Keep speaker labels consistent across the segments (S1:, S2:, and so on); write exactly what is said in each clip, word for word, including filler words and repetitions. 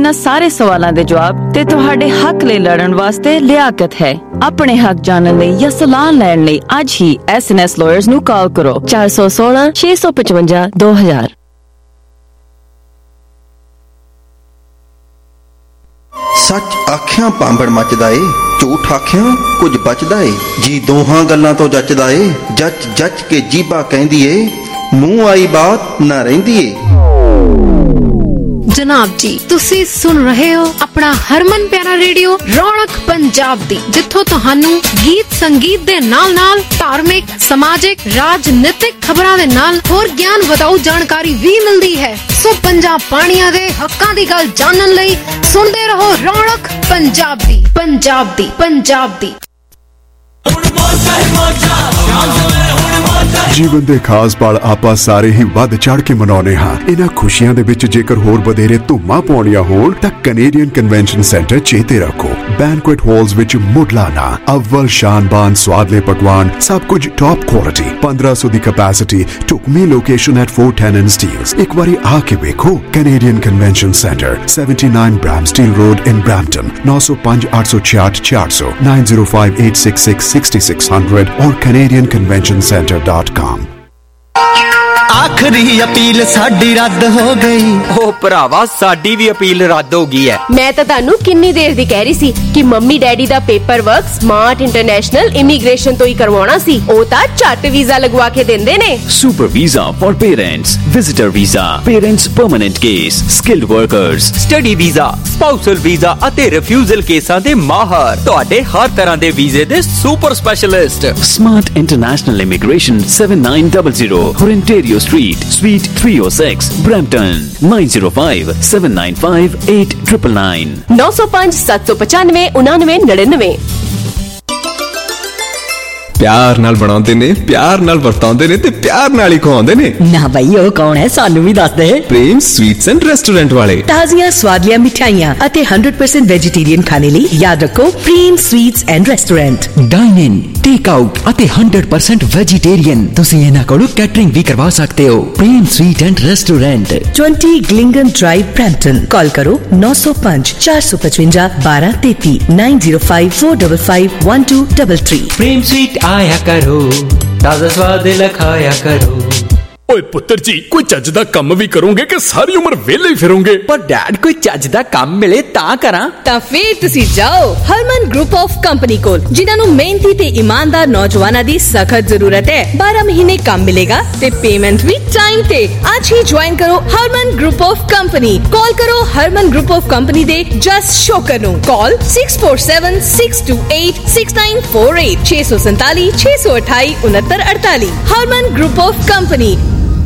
S1: ਇਹਨਾਂ ਸਾਰੇ ਸਵਾਲਾਂ ਦੇ ਜਵਾਬ ਤੇ ਤੁਹਾਡੇ ਹੱਕ ਲਈ ਲੜਨ ਵਾਸਤੇ ਲਿਆਕਤ ਹੈ। ਆਪਣੇ ਹੱਕ ਜਾਣਨ ਲਈ ਜਾਂ ਸਲਾਹ ਲੈਣ ਲਈ ਅੱਜ ਹੀ ਐਸ ਐਨ ਐਸ ਲਾਇਰਸ ਨੂੰ ਕਾਲ ਕਰੋ ਚਾਰ ਸੌ ਸੋਲਾਂ ਛੇ ਸੌ ਪਚਵੰਜਾ ਦੋ ਹਜ਼ਾਰ।
S2: ਸੱਚ ਆਖਿਆਂ ਪਾਂਬੜ ਮੱਚਦਾ ਏ, ਝੂਠ ਆਖਿਆਂ ਕੁਝ ਬਚਦਾ ਏ। ਜੀ ਦੋਹਾਂ ਗੱਲਾਂ ਤੋਂ ਜੱਚਦਾ ਏ, ਜੱਚ ਜੱਚ ਕੇ ਜੀਭਾ ਕਹਿੰਦੀ ਏ, ਮੂੰਹ ਆਈ ਬਾਤ ਨਾ ਰਹਿੰਦੀ ਏ।
S3: ਜਨਾਬ ਜੀ, ਤੁਸੀਂ ਸੁਣ ਰਹੇ ਹੋ ਆਪਣਾ ਹਰਮਨ ਪਿਆਰਾ ਰੇਡੀਓ ਰੌਣਕ ਪੰਜਾਬ ਦੀ, ਜਿੱਥੋਂ ਤੁਹਾਨੂੰ ਗੀਤ ਸੰਗੀਤ ਦੇ ਨਾਲ ਨਾਲ ਧਾਰਮਿਕ, ਸਮਾਜਿਕ, ਰਾਜਨੀਤਿਕ ਖਬਰਾਂ ਦੇ ਨਾਲ ਹੋਰ ਗਿਆਨ ਵਧਾਊ ਜਾਣਕਾਰੀ ਵੀ ਮਿਲਦੀ ਹੈ। ਸੋ ਪੰਜਾਬ ਪਾਣੀਆਂ ਦੇ ਹੱਕਾਂ ਦੀ ਗੱਲ ਜਾਣਨ ਲਈ ਸੁਣਦੇ ਰਹੋ ਰੌਣਕ ਪੰਜਾਬ ਦੀ, ਪੰਜਾਬ ਦੀ, ਪੰਜਾਬ ਦੀ।
S4: ਜੀਵਨ ਦੇ ਖਾਸ ਪਲ ਆਪਾਂ ਸਾਰੇ ਹੀ ਵੱਧ ਚੜ ਕੇ ਮਨਾਉਂਦੇ ਹਾਂ। ਇਹਨਾਂ ਖੁਸ਼ੀਆਂ ਦੇ ਵਿੱਚ ਜੇਕਰ ਹੋਰ ਵਧੇਰੇ ਧੂਮਾਂ ਪਾਉਣੀਆਂ ਹੋਣ ਤਾਂ ਕੈਨੇਡੀਅਨ ਕਨਵੈਨਸ਼ਨ ਸੈਂਟਰ ਚੇਤੇ ਰੱਖੋ। ਬੈਂਕੁਏਟ ਹਾਲਸ ਵਿੱਚ ਮੁੱਢਲਾ ਅਵਲ ਸ਼ਾਨਬਾਨ ਸਵਾਦਲੇ ਪਕਵਾਨ, ਸਭ ਕੁਝ ਟੌਪ ਕੁਆਲਿਟੀ, ਪੰਦਰਾਂ ਸੌ ਦੀ ਕੈਪੈਸਿਟੀ, ਢੁਕਵੀਂ location at four ten and Steeles। ਇੱਕ ਵਾਰੀ ਆ ਕੇ ਵੇਖੋ। Canadian convention centre, seventy-nine Bramsteel Road in Brampton, nine oh five eight six eight four hundred, nine oh five eight six six six six hundred or canadian convention center dot com।
S5: ਆਖਰੀ appeal ਸਾਡੀ ਰੱਦ ਹੋ ਗਈ।
S6: ਓ ਭਰਾਵਾ, ਸਾਡੀ ਵੀ appeal ਰੱਦ ਹੋ ਗਈ ਹੈ।
S7: ਮੈਂ ਤਾਂ ਤੁਹਾਨੂੰ ਕਿੰਨੀ ਦੇਰ ਦੀ ਕਹਿ ਰਹੀ ਸੀ ਕਿ ਮੰਮੀ ਡੈਡੀ ਦਾ paper work smart international immigration ਤੋਂ ਹੀ ਕਰਵਾਉਣਾ ਸੀ। ਉਹ ਤਾਂ ਝੱਟ ਵੀਜ਼ਾ ਲਗਵਾ ਕੇ ਦਿੰਦੇ ਨੇ।
S8: Super visa for parents, visitor visa, parents permanent case, skilled workers,
S6: study visa, spousal visa ਅਤੇ ਰਿਫਿਊਜ਼ਲ ਕੇਸਾਂ ਦੇ ਮਾਹਰ, ਤੁਹਾਡੇ ਹਰ ਤਰ੍ਹਾਂ ਦੇ ਵੀਜ਼ੇ ਦੇ super specialist.
S8: Smart international immigration seven nine zero zero Ontario Street, Suite three oh six, Brampton, nine oh five seven nine five eight nine nine nine
S7: ਨੌ ਸੌ ਪੰਜ ਸੱਤ ਸੌ ਪਚਾਨਵੇਂ ਉਨਾਨਵੇਂ ਨੜਿਨਵੇਂ।
S9: ਪਿਆਰ ਨਾਲ ਬਣਾਉਂਦੇ ਨੇ, ਪਿਆਰ ਨਾਲ ਵਰਤਾਉਂਦੇ ਨੇ ਤੇ ਪਿਆਰ ਨਾਲ ਹੀ ਖਵਾਉਂਦੇ ਨੇ।
S10: ਨਾ ਬਈ, ਉਹ ਕੌਣ ਹੈ ਸਾਨੂੰ ਵੀ ਦੱਸ ਦੇ।
S9: ਪ੍ਰੇਮ ਸਵੀਟਸ ਐਂਡ ਰੈਸਟੋਰੈਂਟ ਵਾਲੇ।
S10: ਤਾਜ਼ੀਆਂ ਸਵਾਦੀਆਂ ਮਿਠਾਈਆਂ ਅਤੇ one hundred percent ਵੈਜੀਟੇਰੀਅਨ ਖਾਣੇ ਲਈ ਯਾਦ ਰੱਖੋ Prem sweets and restaurant.
S11: Dine in, take out ਅਤੇ one hundred percent ਵੈਜੀਟੇਰੀਅਨ। ਤੁਸੀਂ ਇਹਨਾਂ ਕੋਲੋਂ ਕੈਟਰਿੰਗ ਵੀ ਕਰਵਾ ਸਕਦੇ ਹੋ। Prem sweet and restaurant,
S10: twenty Glingen Drive, Brampton। Call ਕਰੋ nine oh five four five five one two three three nine oh five four five five one two three three।
S12: Prem sweet आया करो, ताजा स्वाद लखाया करो।
S13: ਓਏ ਪੁੱਤਰ ਜੀ, ਕੋਈ ਚੱਜ ਦਾ ਕੰਮ ਵੀ ਕਰੋਗੇ ਕਿ ਸਾਰੀ ਉਮਰ ਵਿਹਲੇ ਹੀ ਫਿਰੋਗੇ?
S12: ਪਰ ਡੈਡ, ਕੋਈ ਚੱਜ ਦਾ ਕੰਮ ਮਿਲੇ ਤਾਂ ਕਰਾਂ।
S14: ਤਾਂ ਫੇਰ ਤੁਸੀਂ ਜਾਓ ਹਰਮਨ ਗਰੁੱਪ ਆਫ ਕੰਪਨੀ ਕੋਲ, ਜਿਨ੍ਹਾਂ ਨੂੰ ਮਿਹਨਤੀ ਤੇ ਇਮਾਨਦਾਰ ਨੌਜਵਾਨਾਂ ਦੀ ਸਖਤ ਜ਼ਰੂਰਤ ਹੈ। ਬਾਰਾਂ ਮਹੀਨੇ ਕੰਮ ਮਿਲੇਗਾ ਤੇ ਪੇਮੈਂਟ ਵੀ ਟਾਈਮ ਤੇ। ਅੱਜ ਹੀ ਜੁਆਇਨ ਕਰੋ Harman group of company. Call ਕਰੋ ਹਰਮਨ ਗਰੁੱਪ ਆਫ ਕੰਪਨੀ ਦੇ ਜਸ ਸ਼ੋਕਰ ਨੂੰ। ਕਾਲ six four seven six two eight six nine four eight ਛੇ ਸੌ ਸੰਤਾਲੀ ਛੇ ਸੌ ਅਠਾਈ ਉਨੱਤਰ ਅੜਤਾਲੀ। Harman group of company.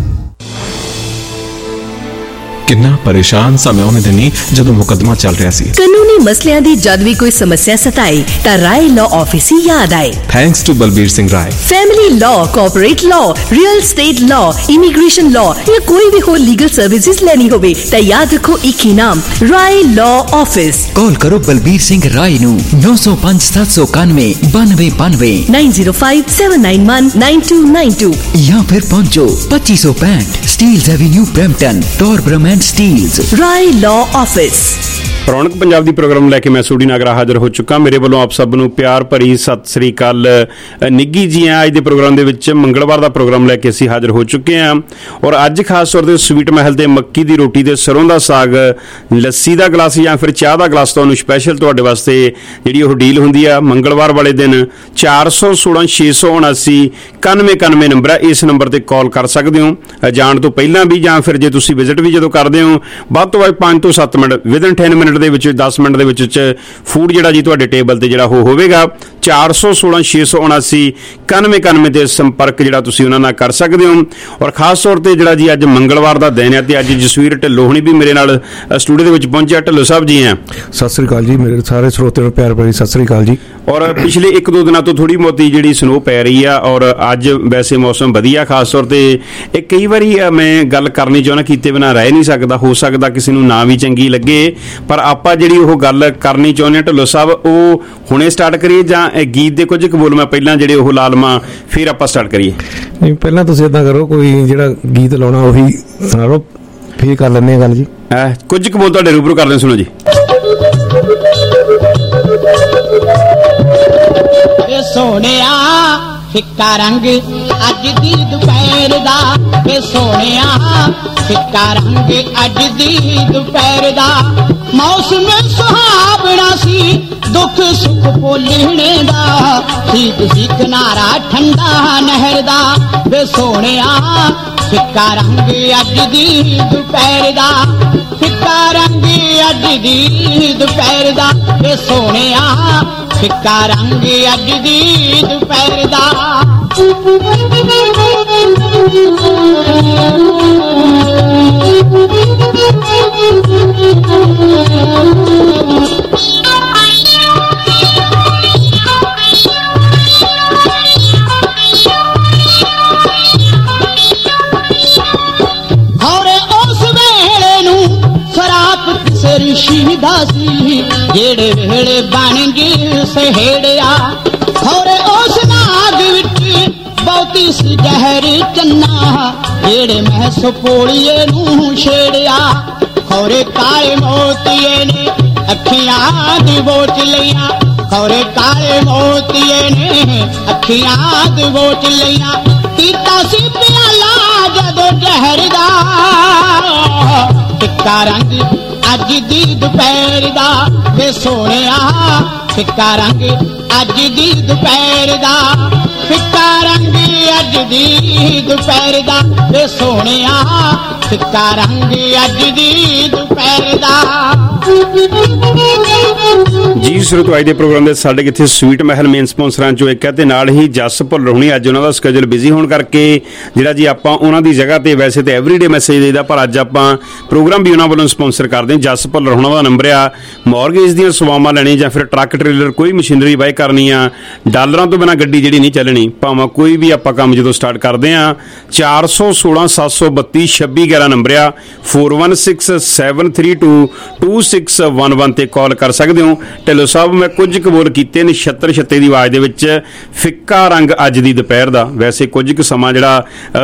S9: ਕਿੰਨਾ ਪਰੇਸ਼ਾਨ ਸਾਂ ਮੈਂ ਉਹਨੇ ਦਿਨੀ ਜਦੋਂ ਮੁਕੱਦਮਾ ਚੱਲ ਰਿਹਾ ਸੀ।
S10: ਕਾਨੂੰਨੀ ਮਸਲਿਆਂ ਦੀ ਜਦ ਵੀ ਕੋਈ ਸਮੱਸਿਆ ਸਤਾਏ ਤਾਂ ਰਾਏ ਲਾਅ ਆਫਿਸ ਹੀ ਯਾਦ ਆਏ।
S9: Thanks to Balbir Singh Rai.
S10: Family law, corporate law, real estate law, immigration law ਜਾਂ ਕੋਈ ਵੀ ਹੋਰ ਲੀਗਲ ਸਰਵਿਸਿਜ਼ ਲੈਣੀ ਹੋਵੇ ਤਾਂ ਯਾਦ ਰੱਖੋ ਇੱਕ ਹੀ ਨਾਮ, ਰਾਏ ਲਾਅ ਆਫਿਸ।
S11: ਕਾਲ ਕਰੋ ਬਲਬੀਰ ਸਿੰਘ ਰਾਏ ਨੂੰ nine oh five seven seven nine ninety ninety
S10: nine oh five seven nine one nine two nine two
S11: ਜਾਂ ਫਿਰ ਪਹੁੰਚੋ twenty oh sixty Steeles Avenue Brampton, Torbram Steeles.
S10: Rai law office.
S15: ਰੌਣਕ ਪੰਜਾਬ ਦੀ ਪ੍ਰੋਗਰਾਮ ਲੈ ਕੇ ਮੈਂ ਸੂਡੀ ਨਾਗਰਾ ਹਾਜ਼ਰ ਹੋ ਚੁੱਕਾ। ਮੇਰੇ ਵੱਲੋਂ ਆਪ ਸਭ ਨੂੰ ਪਿਆਰ ਭਰੀ ਸਤਿ ਸ੍ਰੀ ਅਕਾਲ, ਨਿੱਘੀ ਜੀ ਆ। ਅੱਜ ਦੇ ਪ੍ਰੋਗਰਾਮ ਦੇ ਵਿੱਚ ਮੰਗਲਵਾਰ ਦਾ ਪ੍ਰੋਗਰਾਮ ਲੈ ਕੇ ਅਸੀਂ ਹਾਜ਼ਰ ਹੋ ਚੁੱਕੇ ਹਾਂ ਔਰ ਅੱਜ ਖਾਸ ਤੌਰ 'ਤੇ ਸਵੀਟ ਮਹਿਲ ਦੇ ਮੱਕੀ ਦੀ ਰੋਟੀ ਤੇ ਸਰੋਂ ਦਾ ਸਾਗ, ਲੱਸੀ ਦਾ ਗਲਾਸ ਜਾਂ ਫਿਰ ਚਾਹ ਦਾ ਗਲਾਸ ਤੁਹਾਨੂੰ ਸਪੈਸ਼ਲ ਤੁਹਾਡੇ ਵਾਸਤੇ ਜਿਹੜੀ ਉਹ ਡੀਲ ਹੁੰਦੀ ਆ ਮੰਗਲਵਾਰ ਵਾਲੇ ਦਿਨ। ਚਾਰ ਸੌ ਸੋਲਾਂ ਛੇ ਸੌ ਉਨਾਸੀ ਇਕਾਨਵੇਂ ਇਕਾਨਵੇਂ ਨੰਬਰ ਹੈ। ਇਸ ਨੰਬਰ 'ਤੇ ਕਾਲ ਕਰ ਸਕਦੇ ਹੋ ਜਾਣ ਤੋਂ ਪਹਿਲਾਂ ਵੀ, ਜਾਂ ਫਿਰ ਜੇ ਤੁਸੀਂ ਵਿਜ਼ਿਟ ਵੀ ਜਦੋਂ ਕਰਦੇ ਹੋ ਵੱਧ ਤੋਂ ਵੱਧ ਪੰਜ ਤੋਂ ਸੱਤ ਮਿੰਟ ਵਿਦਨ ਟੈਨ ਮਿੰਟ ਦੇ ਵਿੱਚ, ਦਸ ਮਿੰਟ ਦੇ ਵਿੱਚ ਫੂਡ ਜਿਹੜਾ ਜੀ ਤੁਹਾਡੇ ਟੇਬਲ ਤੇ ਜਿਹੜਾ ਉਹ ਹੋਵੇਗਾ। ਚਾਰ ਸੌ ਸੋਲਾਂ ਛੇ ਸੌ ਉਨਾਸੀ ਇਕਾਨਵੇਂ ਇਕਾਨਵੇਂ ਤੇ ਸੰਪਰਕ ਜਿਹੜਾ ਤੁਸੀਂ ਉਹਨਾਂ ਨਾਲ ਕਰ ਸਕਦੇ ਹੋ। ਔਰ ਖਾਸ ਤੌਰ ਤੇ ਜਿਹੜਾ ਜੀ ਅੱਜ ਮੰਗਲਵਾਰ ਦਾ ਦਿਨ ਹੈ ਤੇ ਅੱਜ ਜਸਵੀਰ ਢਿੱਲੋਂ ਹੁਣੀ ਵੀ ਮੇਰੇ ਨਾਲ ਸਟੂਡੀਓ ਦੇ ਵਿੱਚ ਪਹੁੰਚਿਆ। ਢਿੱਲੋਂ ਸਾਹਿਬ ਜੀ ਆ, ਸਤਿ ਸ੍ਰੀ ਅਕਾਲ ਜੀ। ਮੇਰੇ ਸਾਰੇ ਸਰੋਤਿਆਂ ਨੂੰ ਪਿਆਰ ਭਰੀ ਸਤਿ ਸ੍ਰੀ ਅਕਾਲ ਜੀ। ਔਰ ਪਿਛਲੇ ਇੱਕ ਦੋ ਦਿਨਾਂ ਤੋਂ ਥੋੜੀ ਮੋਤੀ ਜਿਹੜੀ ਸਨੋ ਪੈ ਰਹੀ ਆ ਔਰ ਅੱਜ ਵੈਸੇ ਮੌਸਮ ਵਧੀਆ। ਖਾਸ ਤੌਰ ਤੇ ਇਹ ਕਈ ਵਾਰੀ ਮੈਂ ਗੱਲ ਕਰਨੀ ਚਾਹੁੰਦਾ, ਕੀਤੇ ਬਿਨਾਂ ਰਹਿ ਨਹੀਂ ਸਕਦਾ। ਹੋ ਸਕਦਾ ਕਿਸੇ ਨੂੰ ਨਾ ਵੀ ਚੰਗੀ ਲੱਗੇ, ਪਰ ਆਪਾਂ ਜਿਹੜੀ ਉਹ ਗੱਲ ਕਰਨੀ ਚਾਹੁੰਦੇ ਹਾਂ ਢਿੱਲੋਂ ਸਾਹਿਬ, ਉਹ ਹੁਣੇ ਸਟਾਰਟ ਕਰੀਏ ਜਾਂ ਗੀਤ ਦੇ ਕੁਝ ਕੁ ਬੋਲ ਮੈਂ ਪਹਿਲਾਂ ਜਿਹੜੇ ਉਹ ਲਾ ਲਵਾਂ ਫਿਰ ਆਪਾਂ ਸਟਾਰਟ ਕਰੀਏ?
S16: ਨਹੀਂ, ਪਹਿਲਾਂ ਤੁਸੀਂ ਏਦਾਂ ਕਰੋ, ਕੋਈ ਜਿਹੜਾ ਗੀਤ ਲਾਉਣਾ ਉਹੀ ਸੁਣਾ ਲਓ, ਫਿਰ ਕਰ ਲੈਂਦੇ ਹਾਂ ਗੱਲ ਜੀ।
S15: ਕੁਝ ਕੁ ਬੋਲ ਤੁਹਾਡੇ ਰੂਬਰੂ ਕਰਦੇ, ਸੁਣੋ ਜੀ।
S16: ਸੋਹਣਿਆ ਫਿੱਕਾ ਰੰਗ ਅੱਜ ਦੀ ਦੁਪਹਿਰ ਦਾ, ਵੇ ਸੋਹਣਿਆ ਫਿੱਕਾ ਰੰਗ ਅੱਜ ਦੀ ਦੁਪਹਿਰ ਦਾ। ਮੌਸਮ ਸੁਹਾਵਣਾ ਸੀ, ਦੁੱਖ ਸੁੱਖ ਭੁੱਲਣੇ ਦਾ, ਠੀਕ ਸੀ ਕਿਨਾਰਾ ਠੰਡਾ ਨਹਿਰ ਦਾ। ਵੇ ਸੋਹਣਿਆ ਫਿੱਕਾ ਰੰਗ ਅੱਜ ਦੀ ਦੁਪਹਿਰ ਦਾ, ਫਿੱਕਾ ਰੰਗ ਅੱਜ ਦੀ ਦੁਪਹਿਰ ਦਾ। ਵੇ ਸੋਹਣਿਆ ਫਿੱਕਾ ਰੰਗ ਅੱਜ ਦੀ ਦੁਪਹਿਰ ਦਾ। ਰਿਸ਼ੀ ਦਾ ਸੀ ਜਿਹੜੇ ਵੇਲੇ ਬਣ ਗਏ ਸਹੇੜਿਆ, ਖੌਰੇ ਉਸ ਨਾਗ ਵਿੱਚ ਬਹੁਤੀ ਸੀ ਜ਼ਹਿਰ ਚੰਨਾ, ਜਿਹੜੇ ਮੈਂ ਸਪੋਲੀਏ ਨੂੰ ਛੇੜਿਆ। ਖੌਰੇ ਕਾਲੇ ਮੋਤੀਏ ਨੇ ਅੱਖੀਆਂ ਦੀ ਬੋਚ ਲਈਆਂ, ਖੌਰੇ ਕਾਲੇ ਮੋਤੀਏ ਨੇ ਅੱਖੀਆਂ ਦੀ ਬੋਚ ਲਈਆਂ। ਪੀਤਾ ਸੀ ਪਿਆਲਾ ਜਦੋਂ ਜ਼ਹਿਰ ਦਾ, ਫਿੱਕਾ ਰੰਗ ਅੱਜ ਦੀ ਦੁਪਹਿਰ ਦਾ। ਵੇ ਸੋਹਣਿਆ ਫਿੱਕਾ ਰੰਗ ਅੱਜ ਦੀ ਦੁਪਹਿਰ ਦਾ, ਫਿੱਕਾ ਰੰਗ ਅੱਜ ਦੀ ਦੁਪਹਿਰ ਦਾ। ਵੇ ਸੋਹਣਿਆ ਫਿੱਕਾ ਰੰਗ ਅੱਜ ਦੀ ਦੁਪਹਿਰ ਦਾ।
S15: ਜੀ ਸਰੋਤੋ, ਅੱਜ ਦੇ ਪ੍ਰੋਗਰਾਮ ਦੇ ਸਾਡੇ ਕਿੱਥੇ ਸਵੀਟ ਮਹਿਲ ਮੇਨ ਸਪਾਂਸਰਾਂ ਚੋਂ ਇੱਕ ਹੈ, ਤੇ ਨਾਲ ਹੀ ਜਸ ਭੁੱਲਰ ਹੋਣੀ। ਅੱਜ ਉਹਨਾਂ ਦਾ ਸਕੇਜੂਲ ਬਿਜ਼ੀ ਹੋਣ ਕਰਕੇ ਜਿਹੜਾ ਜੀ ਆਪਾਂ ਉਹਨਾਂ ਦੀ ਜਗ੍ਹਾ ਤੇ ਵੈਸੇ ਤੇ ਐਵਰੀਡੇ ਮੈਸੇਜ ਦੇਈਦਾ, ਪਰ ਅੱਜ ਆਪਾਂ ਪ੍ਰੋਗਰਾਮ ਵੀ ਉਹਨਾਂ ਵੱਲੋਂ ਸਪਾਂਸਰ ਕਰਦੇ ਹਾਂ। ਜਸ ਭੁੱਲਰ ਹੋਣਾ ਦਾ ਨੰਬਰ ਆ, ਮੌਰਗੇਜ ਦੀਆਂ ਸੇਵਾਵਾਂ ਲੈਣੀ ਜਾਂ ਫਿਰ ਟਰੱਕ ਟ੍ਰੇਲਰ ਕੋਈ ਮਸ਼ੀਨਰੀ ਬਾਏ ਕਰਨੀ ਆ, ਡਾਲਰਾਂ ਤੋਂ ਬਿਨਾਂ ਗੱਡੀ ਜਿਹੜੀ ਨਹੀਂ ਚੱਲਣੀ, ਭਾਵੇਂ ਕੋਈ ਵੀ ਆਪਾਂ ਕੰਮ ਜਦੋਂ ਸਟਾਰਟ ਕਰਦੇ ਹਾਂ, ਚਾਰ ਸੌ ਸੋਲਾਂ ਸੱਤ ਸੌ ਬੱਤੀ ਛੱਬੀ ਗਿਆਰਾਂ ਨੰਬਰ ਆ, four one six seven three two two six one one ਤੇ ਕਾਲ ਕਰ ਸਕਦੇ ਹੋ। ਢਿੱਲੋਂ ਸਾਹਿਬ, ਮੈਂ ਕੁਝ ਕੁ ਬੋਲ ਕੀਤੇ ਨੇ ਛੱਤਰ ਛੱਤੇ ਦੀ ਆਵਾਜ਼ ਦੇ ਵਿੱਚ, ਫਿੱਕਾ ਰੰਗ ਅੱਜ ਦੀ ਦੁਪਹਿਰ ਦਾ। ਵੈਸੇ ਕੁਝ ਕੁ ਸਮਾਂ ਜਿਹੜਾ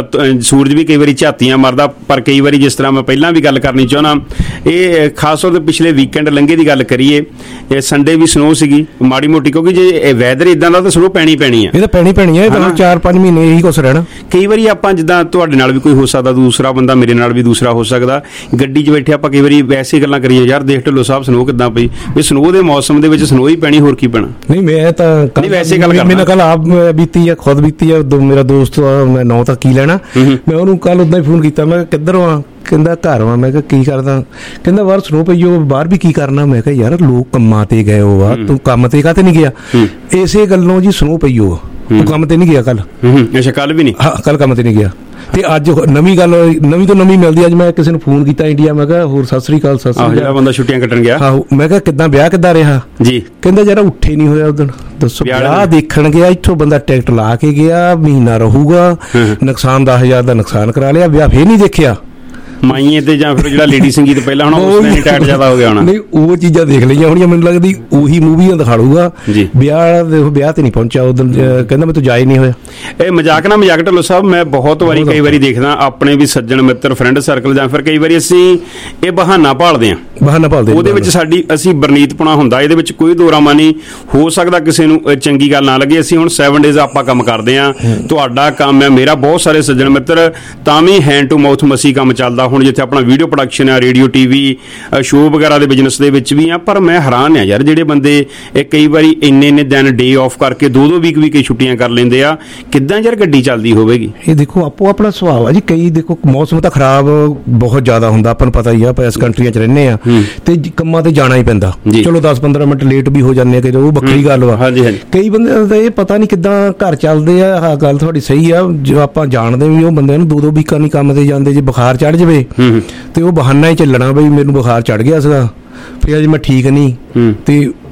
S15: ਸੂਰਜ ਵੀ ਕਈ ਵਾਰੀ ਝਾਤੀਆਂ ਮਾਰਦਾ, ਪਰ ਕਈ ਵਾਰੀ ਜਿਸ ਤਰ੍ਹਾਂ ਮੈਂ ਪਹਿਲਾਂ ਵੀ ਗੱਲ ਕਰਨੀ ਚਾਹੁੰਦਾ, ਇਹ ਖਾਸ ਤੌਰ 'ਤੇ ਪਿਛਲੇ ਵੀਕਐਂਡ ਲੰਘੇ ਦੀ ਗੱਲ ਕਰੀਏ, ਇਹ ਸੰਡੇ ਵੀ ਸਨੋ ਸੀਗੀ ਮਾੜੀ ਮੋਟੀ, ਕਿਉਂਕਿ ਜੇ ਇਹ ਵੈਦਰ ਇਦਾਂ ਦਾ ਤਾਂ ਸਨੋ ਪੈਣੀ ਪੈਣੀ ਆ, ਇਹ ਤਾਂ ਪੈਣੀ ਪੈਣੀ ਹੈ, ਚਾਰ ਪੰਜ ਮਹੀਨੇ ਇਹੀ ਕੁਛ ਰਹਿਣਾ। ਕਈ ਵਾਰੀ ਆਪਾਂ ਜਿੱਦਾਂ ਤੁਹਾਡੇ ਨਾਲ ਵੀ ਕੋਈ ਹੋ ਸਕਦਾ, ਦੂਸਰਾ ਬੰਦਾ ਮੇਰੇ ਨਾਲ ਵੀ ਦੂਸਰਾ ਹੋ ਸਕਦਾ, ਗੱਡੀ 'ਚ ਬੈਠੇ ਆਪਾਂ ਕਈ ਵਾਰੀ ਵੈਸੇ ਗੱਲਾਂ ਕਰੀਏ, ਯਾਰ ਦੇਖ ਢਿੱਲੋਂ ਸਾਹਿਬ ਸਨੋ ਕਿੱਦਾਂ ਪਈ, ਵੀ ਸਨੋ ਦੇ ਮੌਸਮ ਦੇ ਵਿੱਚ ਸਨੋ ਹੀ ਪੈਣੀ, ਹੋਰ ਕੀ ਪੈਣਾ। ਨਹੀਂ ਮੈਂ ਤਾਂ ਨਹੀਂ ਵੈਸੇ ਗੱਲ ਕਰਦਾ, ਮੈਨੂੰ ਕੱਲ ਆਪ ਬੀਤੀ ਆ, ਖੁਦ ਬੀਤੀ ਆ, ਮੇਰਾ ਦੋਸਤ ਮੈਂ ਨੌ ਤੱਕ ਕੀ ਲੈਣਾ, ਮੈਂ ਉਹਨੂੰ ਕੱਲ ਉਦਾਂ ਹੀ ਫੋਨ ਕੀਤਾ, ਮੈਂ ਕਿੱਧਰੋਂ ਆ, ਕਹਿੰਦਾ ਘਰ ਵਾ। ਮੈਂ ਕਿਹਾ ਕੀ ਕਰਦਾ, ਕਹਿੰਦਾ ਬਾਹਰ ਸਨੋ ਪਈ ਉਹ ਬਾਹਰ ਵੀ ਕੀ ਕਰਨਾ। ਮੈਂ ਕਿਹਾ ਯਾਰ ਲੋਕ ਕੰਮਾਂ ਤੇ ਗਏ ਹੋ ਆ, ਤੂੰ ਕੰਮ ਤੇ ਕਾਹਤੇ ਨਹੀਂ ਗਿਆ। ਇਸੇ ਗੱਲੋਂ ਜੀ ਸਨੋ ਪਈ ਉਹ, ਤੂੰ ਕੰਮ ਤੇ ਨਹੀਂ ਗਿਆ ਕੱਲ। ਅੱਛਾ ਕੱਲ ਵੀ ਨਹੀਂ? ਹਾਂ ਕੱਲ ਕੰਮ ਤੇ ਨਹੀਂ ਗਿਆ। ਤੇ ਅੱਜ ਨਵੀਂ ਗੱਲ, ਨਵੀਂ ਤੋਂ ਨਵੀਂ ਮਿਲਦੀ। ਅੱਜ ਮੈਂ ਕਿਸੇ ਨੂੰ ਫੋਨ ਕੀਤਾ ਇੰਡੀਆ, ਮੈਂ ਕਿਹਾ ਹੋਰ ਸਤਿ ਸ੍ਰੀ ਅਕਾਲ। ਸਤਿ ਸ੍ਰੀ ਅਕਾਲ। ਜਿਹੜਾ ਬੰਦਾ ਛੁੱਟੀਆਂ ਕੱਟਣ ਗਿਆ, ਆਹੋ ਮੈਂ ਕਿਹਾ ਕਿੱਦਾਂ ਵਿਆਹ ਕਿੱਦਾਂ ਰਿਹਾ ਜੀ, ਕਹਿੰਦਾ ਯਾਰ ਉੱਠੇ ਨਹੀਂ ਹੋਇਆ ਉਦੋਂ। ਦੱਸੋ, ਵਿਆਹ ਦੇਖਣ ਗਿਆ, ਇੱਥੋਂ ਬੰਦਾ ਟਿਕਟ ਲਾ ਕੇ ਗਿਆ, ਮਹੀਨਾ ਰਹੂਗਾ, ਨੁਕਸਾਨ ਦਸ ਹਜ਼ਾਰ ਦਾ ਨੁਕਸਾਨ ਕਰਾ ਲਿਆ, ਵਿਆਹ ਫੇਰ ਨਹੀਂ ਦੇਖਿਆ। ਮਾਈਏ ਤੇ ਜਾਂ ਫਿਰ ਜਿਹੜਾ ਲੇਡੀ ਸੰਗੀਤ ਪਹਿਲਾਂ ਹੋਣਾ ਉਸ ਨੇ ਟਾਈਟ ਜ਼ਿਆਦਾ ਹੋ ਗਿਆ ਹੋਣਾ। ਨਹੀਂ ਉਹ ਚੀਜ਼ਾਂ ਦੇਖ ਲਈਆਂ ਹੋਣੀਆਂ, ਮੈਨੂੰ ਲੱਗਦੀ ਉਹੀ ਮੂਵੀਆਂ ਦਿਖਾੜੂਗਾ। ਵਿਆਹ ਵਿਆਹ ਤੇ ਨਹੀਂ ਪਹੁੰਚਿਆ ਉਦੋਂ, ਕਹਿੰਦਾ ਮੈਂ ਤਾਂ ਜਾ ਹੀ ਨਹੀਂ ਹੋਇਆ। ਇਹ ਮਜ਼ਾਕ ਨਾ ਮਜ਼ਾਕ ਢਿੱਲੋਂ ਸਾਹਿਬ, ਮੈਂ ਬਹੁਤ ਵਾਰੀ ਕਈ ਵਾਰੀ ਦੇਖਦਾ ਆਪਣੇ ਵੀ ਸੱਜਣ ਮਿੱਤਰ ਫਰੈਂਡ ਸਰਕਲ, ਜਾਂ ਫਿਰ ਕਈ ਵਾਰੀ ਅਸੀਂ ਇਹ ਬਹਾਨਾ ਭਾਲਦੇ ਹਾਂ, ਬਹਾਨਾ ਭਾਲਦੇ ਉਹਦੇ ਵਿੱਚ ਸਾਡੀ ਅਸੀਂ ਬਰਨੀਤਪੁਣਾ ਹੁੰਦਾ, ਇਹਦੇ ਵਿੱਚ ਕੋਈ ਦੋਰਾਮਾ ਨਹੀਂ। ਹੋ ਸਕਦਾ ਕਿਸੇ ਨੂੰ ਚੰਗੀ ਗੱਲ ਨਾ ਲੱਗੇ, ਅਸੀਂ ਹੁਣ ਸੈਵਨ ਡੇਜ਼ ਆਪਾਂ ਕੰਮ ਕਰਦੇ ਹਾਂ, ਤੁਹਾਡਾ ਕੰਮ ਹੈ, ਮੇਰਾ ਬਹੁਤ ਸਾਰੇ ਸੱਜਣ ਮਿੱਤਰ ਤਾਂ ਵੀ ਹੈਂਡ ਟੂ ਮਾਊਥ ਮਸੀ ਕੰਮ ਚੱਲਦਾ। ਹੁਣ ਜਿੱਥੇ ਆਪਣਾ ਵੀਡੀਓ ਪ੍ਰੋਡਕਸ਼ਨ ਆ, ਰੇਡੀਓ ਟੀਵੀ ਸ਼ੋਅ ਵਗੈਰਾ ਦੇ ਬਿਜ਼ਨਸ ਦੇ ਵਿੱਚ ਵੀ ਆ, ਪਰ ਮੈਂ ਹੈਰਾਨ ਆ ਯਾਰ ਜਿਹੜੇ ਬੰਦੇ ਇਹ ਕਈ ਵਾਰੀ ਇੰਨੇ ਇੰਨੇ ਦਿਨ ਡੇ ਆਫ ਕਰਕੇ ਦੋ ਦੋ ਵੀਕ ਵੀ ਕਈ ਛੁੱਟੀਆਂ ਕਰ ਲੈਂਦੇ ਆ, ਕਿੱਦਾਂ ਯਾਰ ਗੱਡੀ ਚੱਲਦੀ ਹੋਵੇਗੀ। ਇਹ ਦੇਖੋ ਆਪੋ ਆਪਣਾ ਸੁਭਾਅ ਆ ਜੀ। ਕਈ ਦੇਖੋ ਮੌਸਮ ਤਾਂ ਖਰਾਬ ਬਹੁਤ ਜ਼ਿਆਦਾ ਹੁੰਦਾ, ਆਪਾਂ ਨੂੰ ਪਤਾ ਹੀ ਆ, ਆਪਾਂ ਇਸ ਕੰਟਰੀਆਂ 'ਚ ਰਹਿੰਦੇ ਆ ਤੇ ਕੰਮਾਂ ਤੇ ਜਾਣਾ ਹੀ ਪੈਂਦਾ। ਚਲੋ ਦਸ ਪੰਦਰਾਂ ਮਿੰਟ ਲੇਟ ਵੀ ਹੋ ਜਾਂਦੇ ਆ, ਉਹ ਵੱਖਰੀ ਗੱਲ ਵਾ। ਕਈ ਬੰਦੇ ਦਾ ਇਹ ਪਤਾ ਨਹੀਂ ਕਿੱਦਾਂ ਘਰ ਚੱਲਦੇ ਆ। ਆਹ ਗੱਲ ਤੁਹਾਡੀ ਸਹੀ ਆ, ਜੋ ਆਪਾਂ ਜਾਣਦੇ ਵੀ ਉਹ ਬੰਦਿਆਂ ਨੂੰ ਦੋ ਦੋ ਵੀਕਾਂ ਨਹੀਂ ਕੰਮ ਤੇ ਜਾਂਦੇ, ਜੇ ਬੁਖਾਰ ਚੜ ਜਾਵੇ ਤੇ ਉਹ ਬਹਾਨਾ ਹੀ ਚੱਲਣਾ ਬਈ ਮੈਨੂੰ ਬੁਖਾਰ ਚੜ ਗਿਆ ਸੀਗਾ, ਫਿਰ ਅੱਜ ਮੈਂ ਠੀਕ ਨਹੀਂ, ਤੇ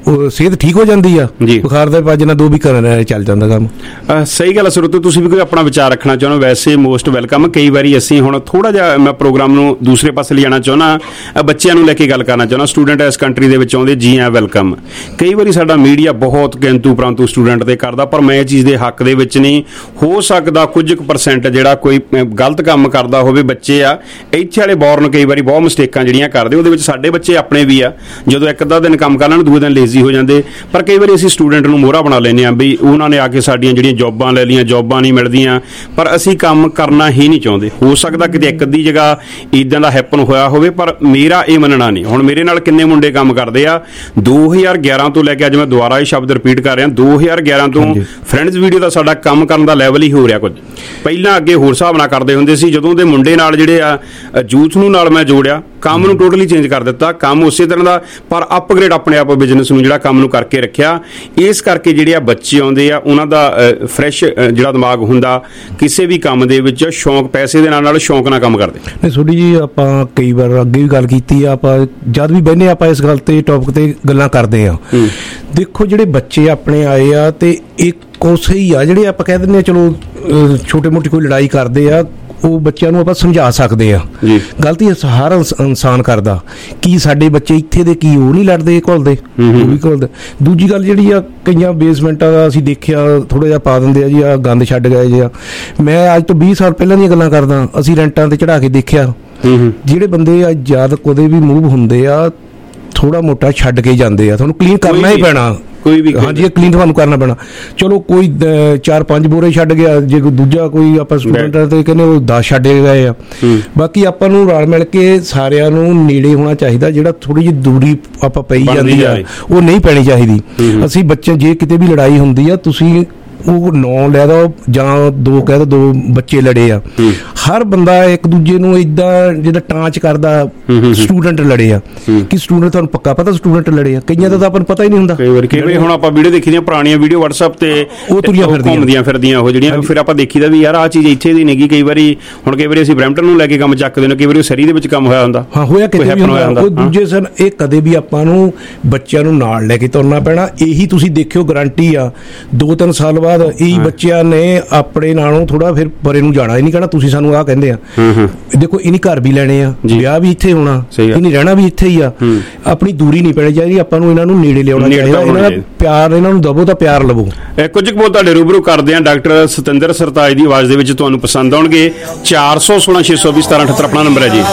S17: ਸਿਹਤ ਠੀਕ ਹੋ ਜਾਂਦੀ ਆ, ਬੁਖਾਰ ਦਾ ਪੰਜ ਨਾਲ ਦੋ ਵੀ ਕਰਨ ਚੱਲ ਜਾਂਦਾ ਕੰਮ।
S15: ਸਹੀ ਗੱਲ ਹੈ ਸਰੋਤੋ, ਤੁਸੀਂ ਵੀ ਕੋਈ ਆਪਣਾ ਵਿਚਾਰ ਰੱਖਣਾ ਚਾਹੁੰਦੇ ਹੋ, ਵੈਸੇ ਮੋਸਟ ਵੈਲਕਮ। ਕਈ ਵਾਰੀ ਅਸੀਂ ਹੁਣ ਥੋੜਾ ਜਿਹਾ ਮੈਂ ਪ੍ਰੋਗਰਾਮ ਨੂੰ ਦੂਸਰੇ ਪਾਸੇ ਲਿਜਾਣਾ ਚਾਹੁੰਦਾ, ਬੱਚਿਆਂ ਨੂੰ ਲੈ ਕੇ ਗੱਲ ਕਰਨਾ ਚਾਹੁੰਦਾ। ਸਟੂਡੈਂਟ ਇਸ ਕੰਟਰੀ ਦੇ ਵਿੱਚ ਆਉਂਦੇ, ਜੀ ਆ ਵੈਲਕਮ। ਕਈ ਵਾਰੀ ਸਾਡਾ ਮੀਡੀਆ ਬਹੁਤ ਕਿੰਤੂ ਪਰੰਤੂ ਸਟੂਡੈਂਟ ਤੇ ਕਰਦਾ, ਪਰ ਮੈਂ ਇਹ ਚੀਜ਼ ਦੇ ਹੱਕ ਦੇ ਵਿੱਚ ਨਹੀਂ। ਹੋ ਸਕਦਾ ਕੁਝ ਕੁ ਪਰਸੈਂਟ ਜਿਹੜਾ ਕੋਈ ਗਲਤ ਕੰਮ ਕਰਦਾ ਹੋਵੇ, ਬੱਚੇ ਆ ਇੱਥੇ ਵਾਲੇ ਬੌਰਨ ਕਈ ਵਾਰੀ ਬਹੁਤ ਮਿਸਟੇਕਾਂ ਜਿਹੜੀਆਂ ਕਰਦੇ, ਉਹਦੇ ਵਿੱਚ ਸਾਡੇ ਬੱਚੇ ਆਪਣੇ ਵੀ ਆ। ਜਦੋਂ ਇੱਕ ਅੱਧਾ ਦਿਨ ਕੰਮ ਕਰ ਲੈਣ, ਦੂਏ ਦਿਨ ਲੇਜ਼ੀ ਹੋ ਜਾਂਦੇ। ਪਰ ਕਈ ਵਾਰੀ ਅਸੀਂ ਸਟੂਡੈਂਟ ਨੂੰ ਮੋਹਰਾ ਬਣਾ ਲੈਂਦੇ ਹਾਂ ਵੀ ਉਹਨਾਂ ਨੇ ਆ ਕੇ ਸਾਡੀਆਂ ਜਿਹੜੀਆਂ ਜੋਬਾਂ ਲੈ ਲਈਆਂ, ਜੋਬਾਂ ਨਹੀਂ ਮਿਲਦੀਆਂ, ਪਰ ਅਸੀਂ ਕੰਮ ਕਰਨਾ ਹੀ ਨਹੀਂ ਚਾਹੁੰਦੇ। ਹੋ ਸਕਦਾ ਕਿਤੇ ਇੱਕ ਅੱਧੀ ਜਗ੍ਹਾ ਇੱਦਾਂ ਦਾ ਹੈਪਨ ਹੋਇਆ ਹੋਵੇ, ਪਰ ਮੇਰਾ ਇਹ ਮੰਨਣਾ ਨਹੀਂ। ਹੁਣ ਮੇਰੇ ਨਾਲ ਕਿੰਨੇ ਮੁੰਡੇ ਕੰਮ ਕਰਦੇ ਆ, ਦੋ ਹਜ਼ਾਰ ਗਿਆਰਾਂ ਤੋਂ ਲੈ ਕੇ ਅੱਜ ਮੈਂ ਦੁਬਾਰਾ ਇਹ ਸ਼ਬਦ ਰਿਪੀਟ ਕਰ ਰਿਹਾ, ਦੋ ਹਜ਼ਾਰ ਗਿਆਰਾਂ ਤੋਂ ਫਰੈਂਡਸ ਵੀਡੀਓ ਦਾ ਸਾਡਾ ਕੰਮ ਕਰਨ ਦਾ ਲੈਵਲ ਹੀ ਹੋ ਰਿਹਾ ਕੁਝ। ਪਹਿਲਾਂ ਅੱਗੇ ਹੋਰ ਹਿਸਾਬ ਨਾਲ ਕਰਦੇ ਹੁੰਦੇ ਸੀ, ਜਦੋਂ ਦੇ ਮੁੰਡੇ ਨਾਲ ਜਿਹੜੇ ਆ ਯੂਥ ਨੂੰ ਨਾਲ ਮੈਂ ਜੋੜਿਆ, ਕੰਮ ਨੂੰ ਟੋਟਲੀ ਚੇਂਜ ਕਰ ਦਿੱਤਾ। ਕੰਮ ਉਸੇ ਤਰ੍ਹਾਂ ਦਾ, ਪਰ ਅਪਗ੍ਰੇਡ ਆਪਣੇ ਆਪ ਬਿਜ਼ਨਸ ਨੂੰ ਜਿਹੜਾ ਕੰਮ ਨੂੰ ਕਰਕੇ ਰੱਖਿਆ। ਇਸ ਕਰਕੇ ਜਿਹੜੇ ਆ ਬੱਚੇ ਆਉਂਦੇ ਆ, ਉਹਨਾਂ ਦਾ ਫਰੈਸ਼ ਜਿਹੜਾ ਦਿਮਾਗ ਹੁੰਦਾ, ਕਿਸੇ ਵੀ ਕੰਮ ਦੇ ਵਿੱਚ ਸ਼ੌਂਕ, ਪੈਸੇ ਦੇ ਨਾਲ ਨਾਲ ਸ਼ੌਂਕ ਨਾਲ ਕੰਮ ਕਰਦੇ।
S17: ਨਹੀਂ ਸੋਢੀ ਜੀ, ਆਪਾਂ ਕਈ ਵਾਰ ਅੱਗੇ ਵੀ ਗੱਲ ਕੀਤੀ ਆ, ਆਪਾਂ ਜਦ ਵੀ ਬਹਿੰਦੇ ਆਪਾਂ ਇਸ ਗੱਲ ਤੇ ਟੌਪਿਕ ਤੇ ਗੱਲਾਂ ਕਰਦੇ ਆ। ਦੇਖੋ ਜਿਹੜੇ ਬੱਚੇ ਆਪਣੇ ਆਏ ਆ ਤੇ ਇੱਕ ਕੋਸੇ ਹੀ ਆ, ਜਿਹੜੇ ਆਪਾਂ ਕਹਿ ਦਿੰਦੇ ਆ ਚਲੋ ਛੋਟੇ ਮੋਟੀ ਕੋਈ ਲੜਾਈ ਕਰਦੇ ਆ, ਉਹ ਬੱਚਿਆਂ ਨੂੰ ਆਪਾਂ ਸਮਝਾ ਸਕਦੇ ਆ। ਗਲਤੀ ਹਰ ਇਨਸਾਨ ਕਰਦਾ, ਕੀ ਸਾਡੇ ਬੱਚੇ ਇੱਥੇ ਦੇ ਕੀ ਉਹ ਨਹੀਂ ਲੜਦੇ ਘੁਲਦੇ, ਉਹ ਵੀ ਘੁਲਦੇ। ਦੂਜੀ ਗੱਲ ਜਿਹੜੀ ਆ, ਕਈਆਂ ਬੇਸਮੈਂਟਾਂ ਦਾ ਅਸੀਂ ਦੇਖਿਆ ਥੋੜਾ ਜਿਹਾ ਪਾ ਦਿੰਦੇ ਆ ਜੀ, ਆ ਗੰਦ ਛੱਡ ਗਏ ਜੀ। ਮੈਂ ਅੱਜ ਤੋਂ ਵੀਹ ਸਾਲ ਪਹਿਲਾਂ ਦੀਆਂ ਗੱਲਾਂ ਕਰਦਾ, ਅਸੀਂ ਰੈਂਟਾਂ ਤੇ ਚੜਾ ਕੇ ਦੇਖਿਆ, ਜਿਹੜੇ ਬੰਦੇ ਅੱਜ ਜਦ ਕਦੇ ਵੀ ਮੂਵ ਹੁੰਦੇ ਆ, ਥੋੜਾ ਮੋਟਾ ਛੱਡ ਕੇ ਜਾਂਦੇ ਆ। ਤੁਹਾਨੂੰ ਕਲੀਨ ਕਰਨਾ ਹੀ ਪੈਣਾ, ਕੋਈ ਵੀ ਹਾਂਜੀ ਕਲੀਨ ਤੁਹਾਨੂੰ ਕਰਨਾ ਪੈਣਾ। ਚਲੋ ਕੋਈ ਚਾਰ ਪੰਜ ਬੋਰੇ ਛੱਡ ਗਿਆ, ਜੇ ਕੋਈ ਦੂਜਾ ਕੋਈ ਆਪਾਂ ਸਟੂਡੈਂਟ ਤੇ ਕਹਿੰਦੇ ਉਹ ਦਸ ਛੱਡ ਗਏ ਆ। ਬਾਕੀ ਆਪਾਂ ਨੂੰ ਰਲ ਮਿਲ ਕੇ ਸਾਰਿਆਂ ਨੂੰ ਨੇੜੇ ਹੋਣਾ ਚਾਹੀਦਾ। ਜਿਹੜਾ ਥੋੜੀ ਜਿਹੀ ਦੂਰੀ ਆਪਾਂ ਪਈ ਜਾਂਦੀ ਆ, ਉਹ ਨਹੀਂ ਪੈਣੀ ਚਾਹੀਦੀ। ਅਸੀਂ ਬੱਚੇ ਜੇ ਕਿਤੇ ਵੀ ਲੜਾਈ ਹੁੰਦੀ ਆ, ਤੁਸੀਂ ਉਹ ਨੌ ਲੈ ਦੋ ਜਾਂ ਦੋ ਕਹਿ ਦੋ, ਦੋ ਬੱਚੇ ਲੜੇ ਆ, ਹਰ ਬੰਦਾ ਇੱਕ ਦੂਜੇ ਨੂੰ ਏਦਾਂ ਜਿੱਦਾਂ ਟਾਂਚ ਕਰਦਾ, ਸਟੂਡੈਂਟ ਲੜੇ ਆ ਕਿ ਸਟੂਡੈਂਟ, ਤੁਹਾਨੂੰ ਪੱਕਾ ਪਤਾ ਸਟੂਡੈਂਟ ਲੜੇ ਆ, ਕਈਆਂ ਦਾ ਤਾਂ ਆਪਾਂ ਨੂੰ ਪਤਾ ਹੀ ਨਹੀਂ ਹੁੰਦਾ।
S15: ਕਈ ਵਾਰੀ ਕਈ ਵਾਰੀ ਹੁਣ ਆਪਾਂ ਵੀਡੀਓ ਦੇਖੀ ਦੀਆਂ ਪੁਰਾਣੀਆਂ ਵੀਡੀਓ WhatsApp ਤੇ, ਉਹ ਤੁਰੀਆਂ ਫਿਰਦੀਆਂ ਘੁੰਮਦੀਆਂ ਫਿਰਦੀਆਂ ਉਹ ਜਿਹੜੀਆਂ, ਫਿਰ ਆਪਾਂ ਦੇਖੀਦਾ ਵੀ ਯਾਰ ਆਹ ਚੀਜ਼ ਇੱਥੇ ਦੀ ਨਹੀਂਗੀ। ਕਈ ਵਾਰੀ ਹੁਣ ਕਈ ਵਾਰੀ ਅਸੀਂ ਬਰੈਂਪਟਨ ਨੂੰ ਲੈ ਕੇ ਕੰਮ ਚੱਕਦੇ ਨੇ, ਕਈ ਵਾਰੀ ਉਹ ਸਰੀ ਦੇ ਵਿੱਚ ਕੰਮ ਹੋਇਆ ਹੁੰਦਾ, ਹਾਂ ਹੋਇਆ ਕਿਤੇ ਵੀ ਹੁੰਦਾ। ਉਹ ਦੂਜੇ ਸਨ, ਇਹ ਕਦੇ ਵੀ ਆਪਾਂ ਨੂੰ ਬੱਚਿਆਂ ਨੂੰ ਨਾਲ ਲੈ ਕੇ ਤੁਰਨਾ ਪੈਣਾ। ਇਹੀ ਤੁਸੀਂ ਦੇਖਿਓ ਗਰੰਟੀ ਆ, ਦੋ ਤਿੰਨ ਸਾਲ ਬਾਅਦ ਬੱਚਿਆਂ ਨੇ ਆਪਣੇ ਨਾਲੋਂ ਥੋੜਾ ਫਿਰ ਪਰੇ ਨੂੰ ਜਾਣਾ ਹੀ ਨਹੀਂ, ਕਹਿਣਾ ਤੁਸੀਂ ਸਾਨੂੰ ਆਹ ਕਹਿੰਦੇ ਆ। ਦੇਖੋ ਇਹਨੀ ਘਰ ਵੀ ਲੈਣੇ ਆ, ਵਿਆਹ ਵੀ ਇੱਥੇ ਹੋਣਾ, ਇਹਨੀ ਰਹਿਣਾ ਵੀ ਇੱਥੇ ਹੀ ਆ। ਆਪਣੀ ਦੂਰੀ ਨਹੀਂ ਪੈਣੀ ਚਾਹੀਦੀ, ਆਪਾਂ ਨੂੰ ਇਹਨਾਂ ਨੂੰ ਨੇੜੇ ਲਿਆਉਣਾ ਚਾਹੀਦਾ। ਇਹਨਾਂ ਦਾ ਪਿਆਰ ਇਹਨਾਂ ਨੂੰ ਦਵੋ ਤਾਂ ਪਿਆਰ ਲਵੋ। ਕੁਝ ਕੁ ਤੁਹਾਡੇ ਰੂਬਰੂ ਕਰਦੇ ਆ ਡਾਕਟਰ ਸਤਿੰਦਰ ਸਰਤਾਜ ਦੀ ਆਵਾਜ਼ ਦੇ ਵਿੱਚ, ਤੁਹਾਨੂੰ ਪਸੰਦ ਆਉਣਗੇ। ਚਾਰ ਸੌ ਸੋਲਾਂ ਛੇ ਸੌ ਵੀਹ ਸਤਾਰਾਂ ਅਠੱਤਰ ਆਪਣਾ ਨੰਬਰ ਹੈ ਜੀ।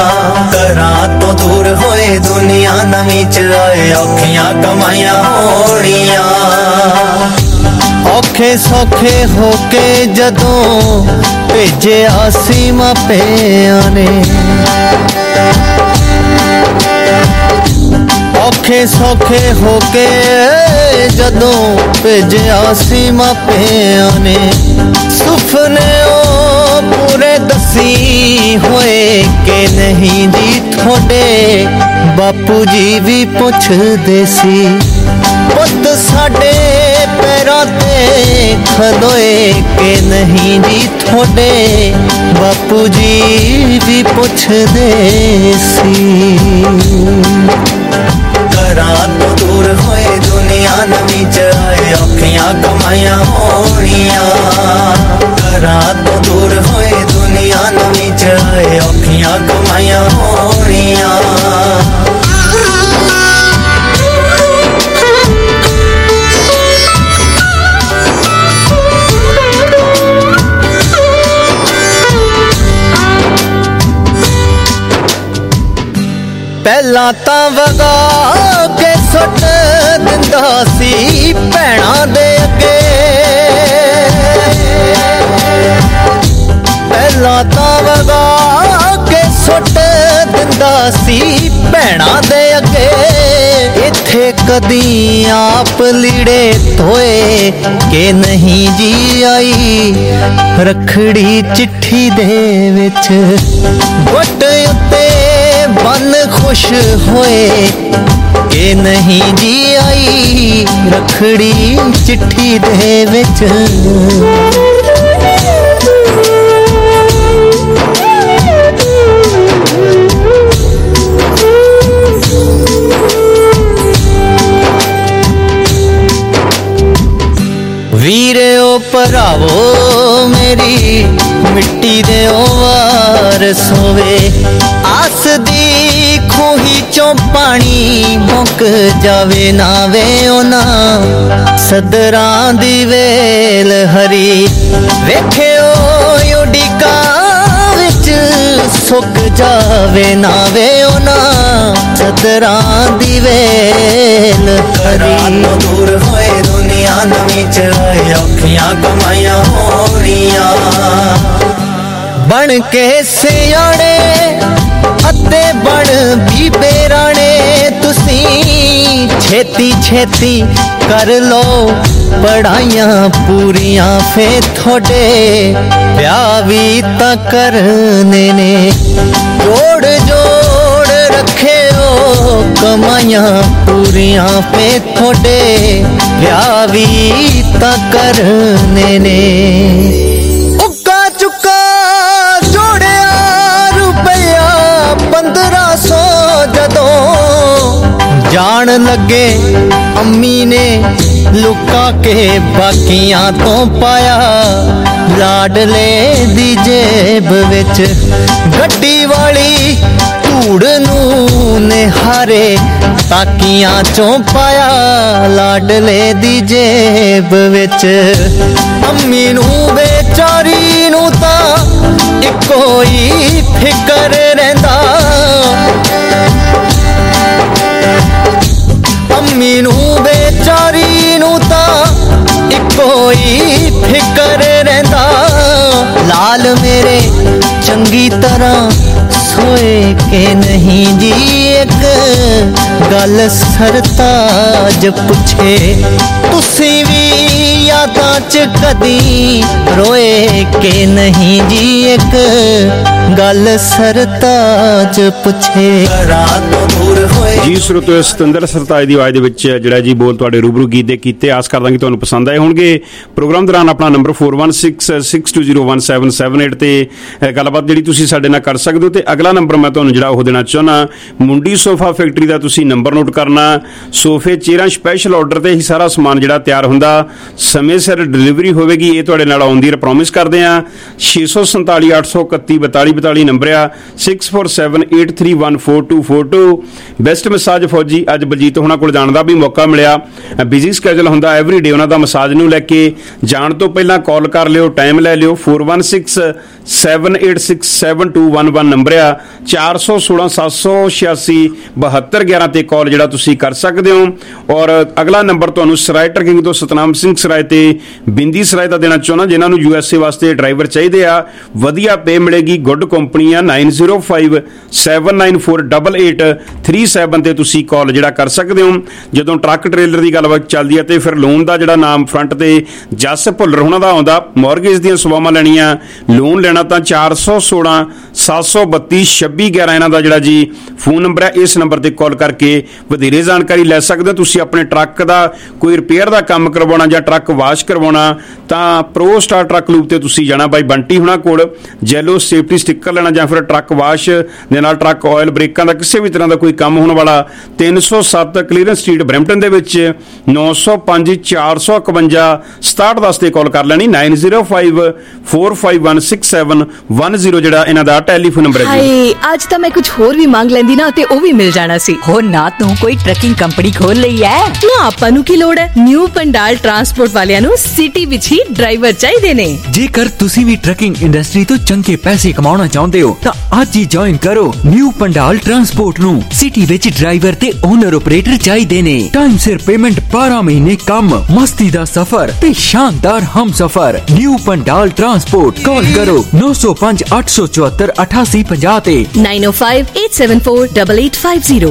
S5: ਘਰਾਂ ਤੋਂ ਦੂਰ ਹੋਏ ਦੁਨੀਆ ਨਵੀਂ ਚ ਆਏ, ਔਖੀਆਂ ਕਮਾਈਆਂ ਹੋਣੀਆਂ, ਔਖੇ ਸੌਖੇ ਹੋ ਕੇ ਜਦੋਂ ਭੇਜਿਆ ਸੀ ਮਾਪਿਆਂ ਨੇ, ਔਖੇ ਸੌਖੇ ਹੋ ਕੇ ਜਦੋਂ ਭੇਜਿਆ ਸੀ ਮਾਪਿਆਂ ਨੇ, ਸੁਪਨੇ ਉਹ ਪੂਰੇ ਦੱਸੀ ਹੋਏ ਕਿ ਨਹੀਂ ਜੀ ਤੁਹਾਡੇ, ਬਾਪੂ ਜੀ ਵੀ ਪੁੱਛਦੇ ਸੀ, ਪੁੱਤ ਸਾਡੇ ਪੈਰਾਂ ਤੇ ਖਲੋਏ ਕਿ ਨਹੀਂ ਜੀ ਤੁਹਾਡੇ, ਬਾਪੂ ਜੀ ਵੀ ਪੁੱਛਦੇ ਸੀ। ਘਰਾਂ ਤੋਂ ਦੂਰ ਹੋਏ ਦੁਨੀਆ ਨਵੀਂ ਚ ਆਏ, ਔਖੀਆਂ ਕਮਾਈਆਂ ਹੋਣੀਆਂ, ਘਰਾਂ ਤੋਂ ਦੂਰ ਹੋਏ ਦੁਨੀਆ ਨਵੀਂ ਚ ਆਏ, ਔਖੀਆਂ ਕਮਾਈਆਂ ਹੋਣੀਆਂ। ਪਹਿਲਾਂ ਤਾਂ ਵਗਾ ਕੇ ਸੁੱਟ ਦਿੰਦਾ ਸੀ ਭੈਣਾਂ ਦੇ ਅੱਗੇ, ਪਹਿਲਾਂ ਤਾਂ ਵਗਾ ਕੇ ਸੁੱਟ ਦਿੰਦਾ ਸੀ ਭੈਣਾਂ ਦੇ ਅੱਗੇ, ਇੱਥੇ ਕਦੀ ਆਪ ਲੀੜੇ ਧੋਏ ਕਿ ਨਹੀਂ ਜੀ ਆਈ, ਰੱਖੜੀ ਚਿੱਠੀ ਦੇ ਵਿੱਚ ਗੁੱਟ ਉੱਤੇ ਮਨ ਖੁਸ਼ ਹੋਏ ਕਿ ਨਹੀਂ ਜੀ ਆਈ, ਰੱਖੜੀ ਚਿੱਠੀ ਦੇ ਵਿੱਚ। ਮਿੱਟੀ ਦੇ ਵਾਰ ਸੋਵੇ ਆਸ ਦੀ ਖੂਹੀ ਚੋਂ ਪਾਣੀ ਮੁੱਕ ਜਾਵੇ ਨਾ ਵੇ ਉਹਨਾਂ ਸਦਰਾਂ ਦੀ ਵੇਲ ਹਰੀ ਵੇਖਿਓ ਉਡੀਕਾ ਵਿੱਚ ਸੁੱਕ ਜਾਵੇ ਨਾ ਵੇ ਉਹਨਾਂ ਸਦਰਾਂ ਦੀ ਵੇਲ ਹਰੀ ਦੂਰ ਹੋਏ ਦੁਨੀਆ ਨਵੀਂ ਚ ਆਏ ਔਖੀਆਂ ਕਮਾਈਆਂ ਹੋਣੀਆਂ ਬਣ ਕੇ ਸਿਆਣੇ ਅਤੇ ਬਣ ਬੀਬੇ ਰਾਣੇ ਤੁਸੀਂ ਛੇਤੀ ਛੇਤੀ ਕਰ ਲੋ ਪੜਾਈਆਂ ਪੂਰੀਆਂ ਫੇ ਥੋੜੇ ਵਿਆਹ ਵੀ ਤਾਂ ਕਰਨੇ ਨੇ ਜੋੜ ਜੋੜ ਰੱਖਿਓ ਕਮਾਈਆਂ ਪੂਰੀਆਂ ਫੇ ਥੋੜੇ ਵਿਆਹ ਵੀ ਤਾਂ ਕਰਨੇ ਨੇ ਉੱਕਾ ਚੁੱਕਾ ਜੋੜਿਆ ਰੁਪਇਆ ਪੰਦਰਾਂ ਸੌ ਜਦੋਂ ਜਾਣ ਲੱਗੇ ਅੰਮੀ ਨੇ ਲੁਕਾ ਕੇ ਬਾਕੀਆਂ ਤੋਂ ਪਾਇਆ ਲਾਡਲੇ ਦੀ ਜੇਬ ਵਿੱਚ ਗੱਡੀ ਵਾਲੀ ਧੂੜ ਨੂੰ ਨਿਹਾਰੇ ਤਾਕੀਆਂ ਚੋਂ ਪਾਇਆ ਲਾਡਲੇ ਦੀ ਜੇਬ ਵਿੱਚ ਅੰਮੀ ਨੂੰ ਬੇਚਾਰੀ ਨੂੰ ਤਾਂ ਇੱਕੋ ਹੀ ਫਿਕਰ ਰਹਿੰਦਾ ਅੰਮੀ ਨੂੰ ਬੇਚਾਰੀ ਨੂੰ ਤਾਂ ਇੱਕੋ ਹੀ ਫਿਕਰ ਰਹਿੰਦਾ ਲਾਲ ਮੇਰੇ ਚੰਗੀ ਤਰ੍ਹਾਂ ਸੋਏ ਕਿ ਨਹੀਂ ਜੀ ਇੱਕ ਗੱਲ ਸਰਤਾਜ ਪੁੱਛੇ ਤੁਸੀਂ ਵੀ ਯਾਦਾਂ ਚ ਕਦੀ ਰੋਏ ਕਿ ਨਹੀਂ ਜੀ ਇੱਕ ਗੱਲ ਸਰਤਾਜ ਪੁੱਛੇ ਰਾਤ ਤੋਂ ਦੂਰ ਹੋਏ
S15: ਜੀ ਸਰੋਤਿਓ ਸਤਿੰਦਰ ਸਰਤਾਜ ਦੀ ਆਵਾਜ਼ ਦੇ ਵਿੱਚ ਜਿਹੜਾ ਜੀ ਬੋਲ ਤੁਹਾਡੇ ਰੂਬਰੂ ਗੀਤ ਦੇ ਕੀਤੇ ਆਸ ਕਰਦਾ ਕਿ ਤੁਹਾਨੂੰ ਪਸੰਦ ਆਏ ਹੋਣਗੇ ਪ੍ਰੋਗਰਾਮ ਦੌਰਾਨ ਆਪਣਾ number four one six six two zero one seven seven eight ਤੇ ਗੱਲਬਾਤ ਜਿਹੜੀ ਤੁਸੀਂ ਸਾਡੇ ਨਾਲ ਕਰ ਸਕਦੇ ਹੋ ਤੇ ਅਗਲਾ ਨੰਬਰ ਮੈਂ ਤੁਹਾਨੂੰ ਜਿਹੜਾ ਉਹ ਦੇਣਾ ਚਾਹੁੰਦਾ ਮੁੰਡੀ ਸੋਫਾ ਫੈਕਟਰੀ ਦਾ ਤੁਸੀਂ ਨੰਬਰ ਨੋਟ ਕਰਨਾ ਸੋਫੇ ਚੇਅਰਾਂ ਸਪੈਸ਼ਲ ਆਰਡਰ ਤੇ ਹੀ ਸਾਰਾ ਸਮਾਨ ਜਿਹੜਾ ਤਿਆਰ ਹੁੰਦਾ ਸਮੇਂ ਸਿਰ ਡਿਲੀਵਰੀ ਹੋਵੇਗੀ ਇਹ ਤੁਹਾਡੇ ਨਾਲ ਆਉਣ ਦੀ ਪ੍ਰੋਮਿਸ ਕਰਦੇ ਆ ਛੇ ਸੌ ਸੰਤਾਲੀ ਅੱਠ ਸੌ ਇਕੱਤੀ ਬਤਾਲੀ ਬਤਾਲੀ ਨੰਬਰ ਆ six four seven eight three one four two four two best massage ਫੌਜੀ ਅੱਜ ਬਲਜੀਤ ਹੋਣਾ ਕੋਲ ਜਾਣ ਦਾ ਵੀ ਮੌਕਾ ਮਿਲਿਆ ਬਿਜ਼ੀ ਸਕੇਜੂਲ ਹੁੰਦਾ ਐਵਰੀ ਡੇ ਉਹਨਾਂ ਦਾ ਮਸਾਜ ਨੂੰ ਲੈ ਕੇ ਜਾਣ ਤੋਂ ਪਹਿਲਾਂ ਕਾਲ ਕਰ ਲਿਓ ਟਾਈਮ ਲੈ ਲਿਓ four one six seven eight six seven two one one number ਆ ਚਾਰ ਸੌ ਸੋਲਾਂ ਸੱਤ ਸੌ ਛਿਆਸੀ ਬਹੱਤਰ ਗਿਆਰਾਂ ਤੇ ਕਾਲ ਜਿਹੜਾ ਤੁਸੀਂ ਕਰ ਸਕਦੇ ਹੋ ਔਰ ਅਗਲਾ ਨੰਬਰ ਤੁਹਾਨੂੰ ਸਰਾਏ ਟਰਕਿੰਗ ਤੋਂ ਸਤਨਾਮ ਸਿੰਘ ਸਰਾਏ ਤੇ ਬਿੰਦੀ ਸਰਾਏ ਦਾ ਦੇਣਾ ਚਾਹੁੰਦਾ ਜਿਨ੍ਹਾਂ ਨੂੰ ਯੂ ਐਸ ਏ ਵਾਸਤੇ ਡਰਾਈਵਰ ਚਾਹੀਦੇ ਆ ਵਧੀਆ ਪੇ ਮਿਲੇਗੀ ਗੁੱਡ ਕੰਪਨੀ ਆ nine zero five seven nine four eight eight three seven ਤੇ ਤੁਸੀਂ ਕਾਲ ਜਿਹੜਾ ਕਰ ਸਕਦੇ ਹੋ ਜਦੋਂ ਟਰੱਕ ਟ੍ਰੇਲਰ ਦੀ ਗੱਲਬਾਤ ਚੱਲਦੀ ਹੈ ਤੇ ਫਿਰ ਲੋਨ ਦਾ ਜਿਹੜਾ ਨਾਮ ਫਰੰਟ ਤੇ ਜੱਸ ਭੁੱਲਰ ਉਹਨਾਂ ਦਾ ਆਉਂਦਾ ਮੌਰਗੇਜ ਦੀਆਂ ਸੇਵਾਵਾਂ ਲੈਣੀਆਂ ਲੋਨ ਲੈਣਾ ਤਾਂ ਚਾਰ ਸੌ ਸੋਲਾਂ ਸੱਤ ਸੌ ਬੱਤੀ ਛੱਬੀ ਗਿਆਰਾਂ ਇਹਨਾਂ ਦਾ ਜਿਹੜਾ ਜੀ ਫੋਨ ਨੰਬਰ ਹੈ ਇਸ ਨੰਬਰ ਤੇ ਕਾਲ ਕਰਕੇ ਵਧੇਰੇ ਜਾਣਕਾਰੀ ਲੈ ਸਕਦੇ ਹੋ ਤੁਸੀਂ ਆਪਣੇ ਟਰੱਕ ਦਾ ਕੋਈ ਰਿਪੇਅਰ ਦਾ ਕੰਮ ਕਰਵਾਉਣਾ ਜਾਂ ਟਰੱਕ ਵਾਸ਼ ਕਰਵਾਉਣਾ ਤਾਂ ਪ੍ਰੋ ਸਟਾਰ ਟਰੱਕ ਲੂਪ ਤੇ ਤੁਸੀਂ ਜਾਣਾ ਬਾਈ ਬੰਟੀ ਹੁਣਾਂ ਕੋਲ ਜੈਲੋ ਸੇਫਟੀ ਸਟਿੱਕਰ ਲੈਣਾ ਜਾਂ ਫਿਰ ਟਰੱਕ ਵਾਸ਼ ਦੇ ਨਾਲ ਟਰੱਕ ਆਇਲ ਬ੍ਰੇਕਾਂ ਦਾ ਕਿਸੇ ਵੀ ਤਰ੍ਹਾਂ ਦਾ ਕੋਈ ਕੰਮ ਹੋਣ ਵਾਲਾ ਤਿੰਨ ਸੌ ਸੱਤ ਕਲੀਅਰੈਂਸ ਸਟਰੀਟ ਬਰੈਂਪਟਨ ਦੇ ਵਿੱਚ ਨੌ ਸੌ ਪੰਜ ਚਾਰ ਸੌ ਇਕਵੰਜਾ ਸਤਾਹਠ ਦਸ ਤੇ ਕਾਲ ਕਰ ਲੈਣੀ nine zero five four five one six seven one zero ਜਿਹੜਾ ਇਹਨਾਂ ਦਾ ਟੈਲੀਫੋਨ ਨੰਬਰ ਹੈ ਜੀ
S10: ਹਾਏ ਅੱਜ ਤਾਂ ਮੈਂ ਕੁਝ ਹੋਰ ਵੀ ਮੰਗ ਲੈਂਦੀ ਨਾ ਤੇ ਉਹ ਵੀ ਮਿਲ ਜਾਣਾ ਸੀ
S14: ਹੋ ਨਾ ਤੂੰ ਕੋਈ ਟਰੱਕਿੰਗ ਕੰਪਨੀ ਖੋਲ ਲਈ ਐ ਨਾ ਆਪਾਂ ਨੂੰ ਕੀ ਲੋੜ ਹੈ ਨਿਊ ਪੰਡਾਲ ਟਰਾਂਸਪੋਰਟ ਵਾਲਿਆਂ ਨੂੰ ਸਿਟੀ ਵਿੱਚ ਹੀ ਡਰਾਈਵਰ ਚਾਹੀਦੇ ਨੇ
S11: ਜੇਕਰ ਤੁਸੀਂ ਵੀ ਟਰੱਕਿੰਗ ਇੰਡਸਟਰੀ ਤੋਂ ਚੰਗੇ ਪੈਸੇ ਕਮਾਉਣਾ ਚਾਹੁੰਦੇ ਹੋ ਤਾਂ ਅੱਜ ਹੀ ਜੁਆਇਨ ਕਰੋ ਨਿਊ ਪੰਡਾਲ ਟਰਾਂਸਪੋਰਟ ਨੂੰ ਸਿਟੀ ਵਿੱਚ ਡਰਾਈਵਰ ਤੇ ਓਨਰ ਆਪਰੇਟਰ ਚਾਹੀਦੇ ਨੇ ਟਾਈਮ ਸਿਰ ਪੇਮੈਂਟ ਬਾਰਾਂ ਮਹੀਨੇ ਕੰਮ ਮਸਤੀ ਦਾ ਸਫ਼ਰ ਤੇ ਸ਼ਾਨਦਾਰ ਹਮਸਫ਼ਰ ਨਿਊ ਪੰਡਾਲ ਟਰਾਂਸਪੋਰਟ ਕਾਲ ਕਰੋ ਨੌ ਸੌ ਪੰਜ ਅੱਠ ਸੌ ਚੁਹੱਤਰ ਅਠਾਸੀ ਪੰਜਾਹ ਤੇ
S10: nine oh five eight seven four eight eight five zero